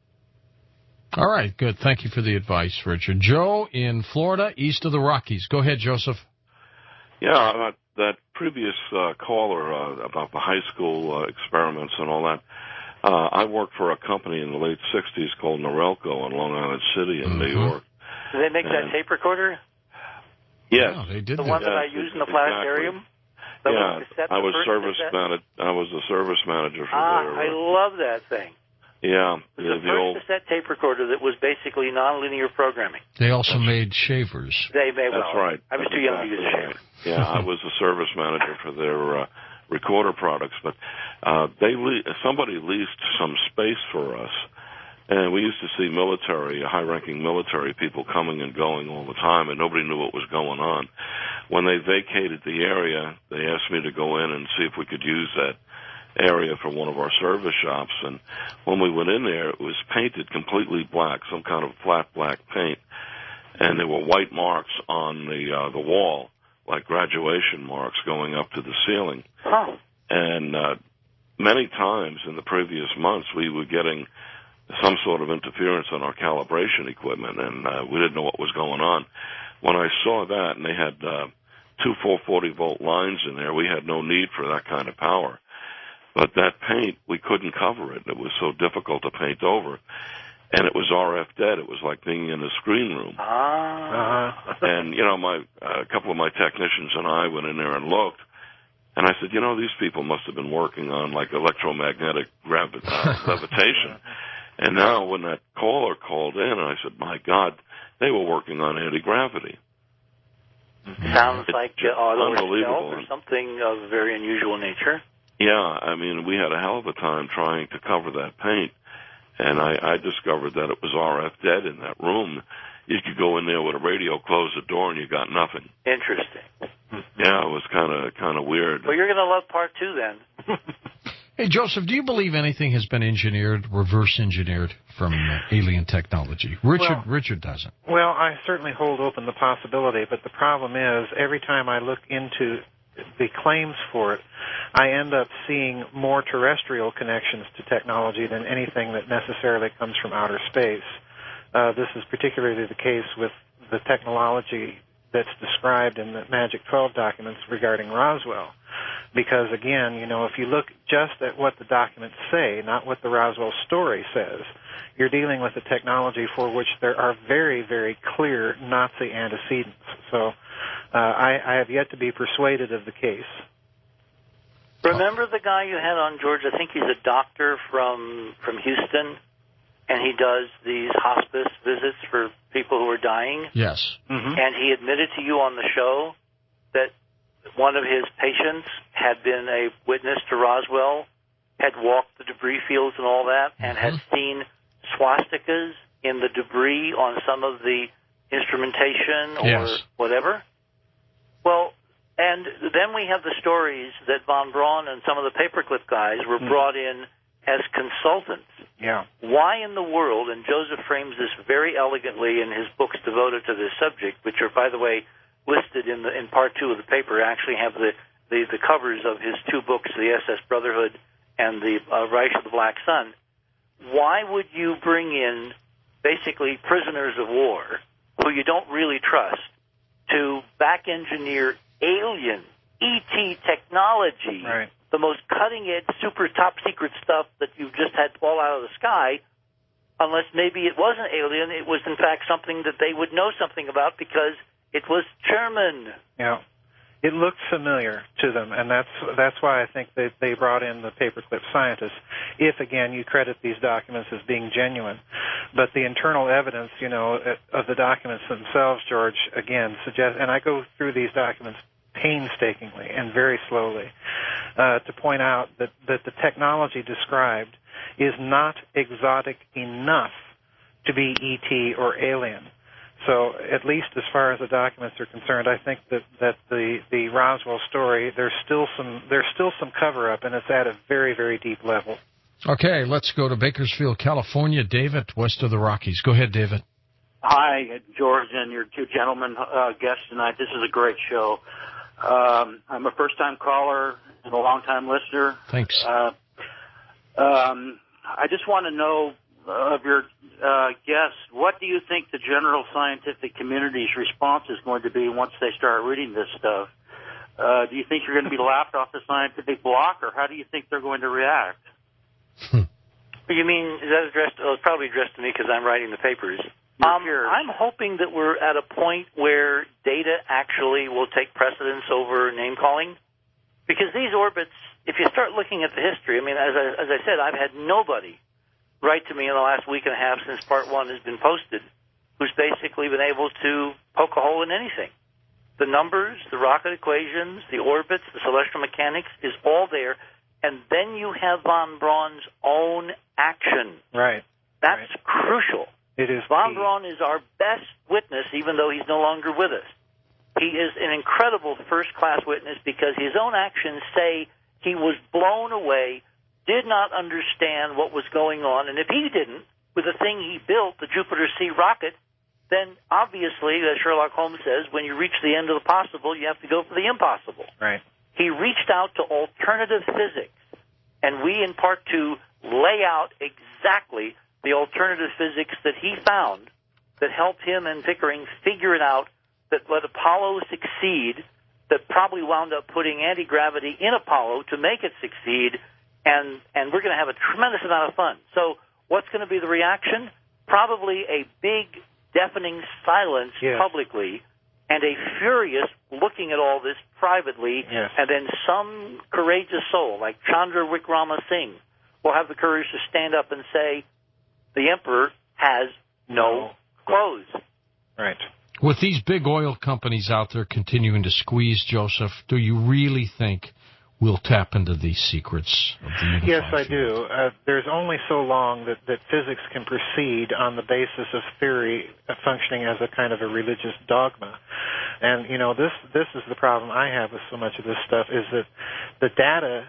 All right, good. Thank you for the advice, Richard. Joe in Florida, east of the Rockies. Go ahead, Joseph. Yeah, uh, that previous uh, caller uh, about the high school uh, experiments and all that, uh, I worked for a company in the late sixties called Norelco in Long Island City in mm-hmm. New York. Do they make and that tape recorder? Yes. Yeah, they did the that. one that yes, I used in the planetarium? Exactly. Yeah, I was service man- I was the service manager for ah, their... I love that thing. Yeah. It was the, the, the first old... cassette tape recorder that was basically nonlinear programming. They also That's made shavers. They made, well, That's right. I was That's too young exactly to use a shaver. Right. Yeah, I was the service manager for their uh, recorder products, but uh, they le- somebody leased some space for us, and we used to see military, high-ranking military people coming and going all the time, and nobody knew what was going on. When they vacated the area, they asked me to go in and see if we could use that area for one of our service shops, and when we went in there, it was painted completely black, some kind of flat black paint, and there were white marks on the uh, the wall, like graduation marks going up to the ceiling. Oh. And uh, many times in the previous months, we were getting some sort of interference on our calibration equipment, and uh, we didn't know what was going on. When I saw that, and they had uh, two four forty volt lines in there, we had no need for that kind of power. But that paint, we couldn't cover it. It was so difficult to paint over. And it was R F dead. It was like being in a screen room. Ah. Uh-huh. And, you know, my uh, a couple of my technicians and I went in there and looked. And I said, you know, these people must have been working on, like, electromagnetic gravi- uh, levitation. And now when that caller called in, I said, my God, they were working on anti-gravity. Sounds It's like uh, auto unbelievable. or something of very unusual nature. Yeah, I mean, we had a hell of a time trying to cover that paint. And I, I discovered that it was R F dead in that room. You could go in there with a radio, close the door, and you got nothing. Interesting. Yeah, it was kind of kind of weird. Well, you're going to love part two then. Hey, Joseph, do you believe anything has been engineered, reverse engineered from uh, alien technology? Richard, Well, Richard doesn't. Well, I certainly hold open the possibility, but the problem is every time I look into the claims for it, I end up seeing more terrestrial connections to technology than anything that necessarily comes from outer space. Uh, this is particularly the case with the technology that's described in the Magic twelve documents regarding Roswell. Because, again, you know, if you look just at what the documents say, not what the Roswell story says, you're dealing with a technology for which there are very, very clear Nazi antecedents. So uh, I, I have yet to be persuaded of the case. Remember the guy you had on, George? I think he's a doctor from from Houston, and he does these hospice visits for people who are dying. Yes. Mm-hmm. And he admitted to you on the show that one of his patients had been a witness to Roswell, had walked the debris fields and all that, and Mm-hmm. had seen swastikas in the debris on some of the instrumentation or Yes. whatever. Well, and then we have the stories that Von Braun and some of the paperclip guys were Mm-hmm. brought in as consultants. Yeah. Why in the world, and Joseph frames this very elegantly in his books devoted to this subject, which are, by the way, listed in the in part two of the paper, actually have the, the, the covers of his two books, the S S Brotherhood and the uh, Reich of the Black Sun. Why would you bring in basically prisoners of war who you don't really trust to back-engineer alien E T technology, Right. the most cutting-edge, super top-secret stuff that you've just had fall out of the sky, unless maybe it wasn't alien, it was in fact something that they would know something about because it was German. Yeah. It looked familiar to them, and that's that's why I think they they brought in the paperclip scientists. If again you credit these documents as being genuine, but the internal evidence, you know, of the documents themselves, George, again suggests, and I go through these documents painstakingly and very slowly uh, to point out that that the technology described is not exotic enough to be E T or alien. So at least as far as the documents are concerned, I think that, that the, the Roswell story, there's still some there's still some cover-up, and it's at a very, very deep level. Okay, let's go to Bakersfield, California. David, west of the Rockies. Go ahead, David. Hi, George, and your two gentlemen uh, guests tonight. This is a great show. Um, I'm a first-time caller and a long-time listener. Thanks. Uh, um, I just want to know of your uh, guests, what do you think the general scientific community's response is going to be once they start reading this stuff? Uh, do you think you're going to be laughed off the scientific block, or how do you think they're going to react? You mean, is that addressed, oh, it's probably addressed to me because I'm writing the papers. Um, I'm hoping that we're at a point where data actually will take precedence over name-calling, because these orbits, if you start looking at the history, I mean, as I, as I said, I've had nobody write to me in the last week and a half since part one has been posted who's basically been able to poke a hole in anything. The numbers, the rocket equations, the orbits, the celestial mechanics is all there, and then you have von Braun's own action. Right. That's right. crucial. It is. Von key. Braun is our best witness, even though he's no longer with us. He is an incredible first-class witness because his own actions say he was blown away, did not understand what was going on, and if he didn't, with the thing he built, the Jupiter C rocket, then obviously, as Sherlock Holmes says, when you reach the end of the possible, you have to go for the impossible. Right. He reached out to alternative physics, and we in part two lay out exactly the alternative physics that he found that helped him and Pickering figure it out, that let Apollo succeed, that probably wound up putting anti-gravity in Apollo to make it succeed, and, and we're going to have a tremendous amount of fun. So what's going to be the reaction? Probably a big, deafening silence yes. publicly, and a furious looking at all this privately, yes. and then some courageous soul, like Chandra Wickrama Singh, will have the courage to stand up and say, the emperor has no clothes. Right. With these big oil companies out there continuing to squeeze, Joseph, do you really think we'll tap into these secrets of the unified Yes, I field? do. Uh, there's only so long that, that physics can proceed on the basis of theory uh, functioning as a kind of a religious dogma. And, you know, this, this is the problem I have with so much of this stuff, is that the data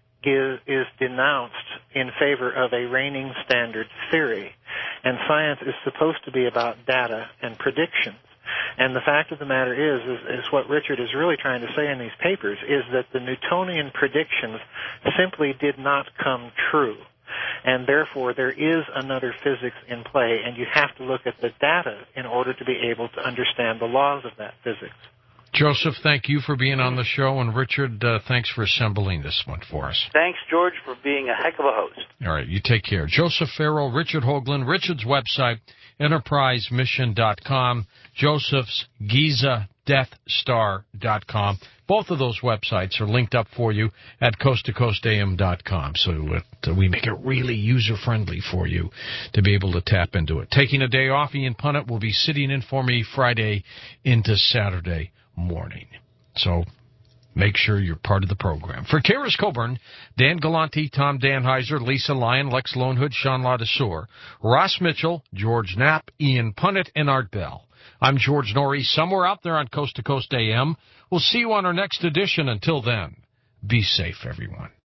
is, is denounced in favor of a reigning standard theory. And science is supposed to be about data and predictions. And the fact of the matter is, is, is what Richard is really trying to say in these papers, is that the Newtonian predictions simply did not come true. And therefore, there is another physics in play, and you have to look at the data in order to be able to understand the laws of that physics. Joseph, thank you for being on the show, and Richard, uh, thanks for assembling this one for us. Thanks, George, for being a heck of a host. All right, you take care. Joseph Farrell, Richard Hoagland, Richard's website, enterprise mission dot com, Joseph's Giza Death Star dot com. Both of those websites are linked up for you at coast to coast a m dot com, so it, uh, we make it really user-friendly for you to be able to tap into it. Taking a day off, Ian Punnett will be sitting in for me Friday into Saturday morning. So make sure you're part of the program. For Karis Coburn, Dan Galante, Tom Danheiser, Lisa Lyon, Lex Lonehood, Sean Ladesseur, Ross Mitchell, George Knapp, Ian Punnett, and Art Bell. I'm George Norrie, somewhere out there on Coast to Coast A M. We'll see you on our next edition. Until then, be safe, everyone.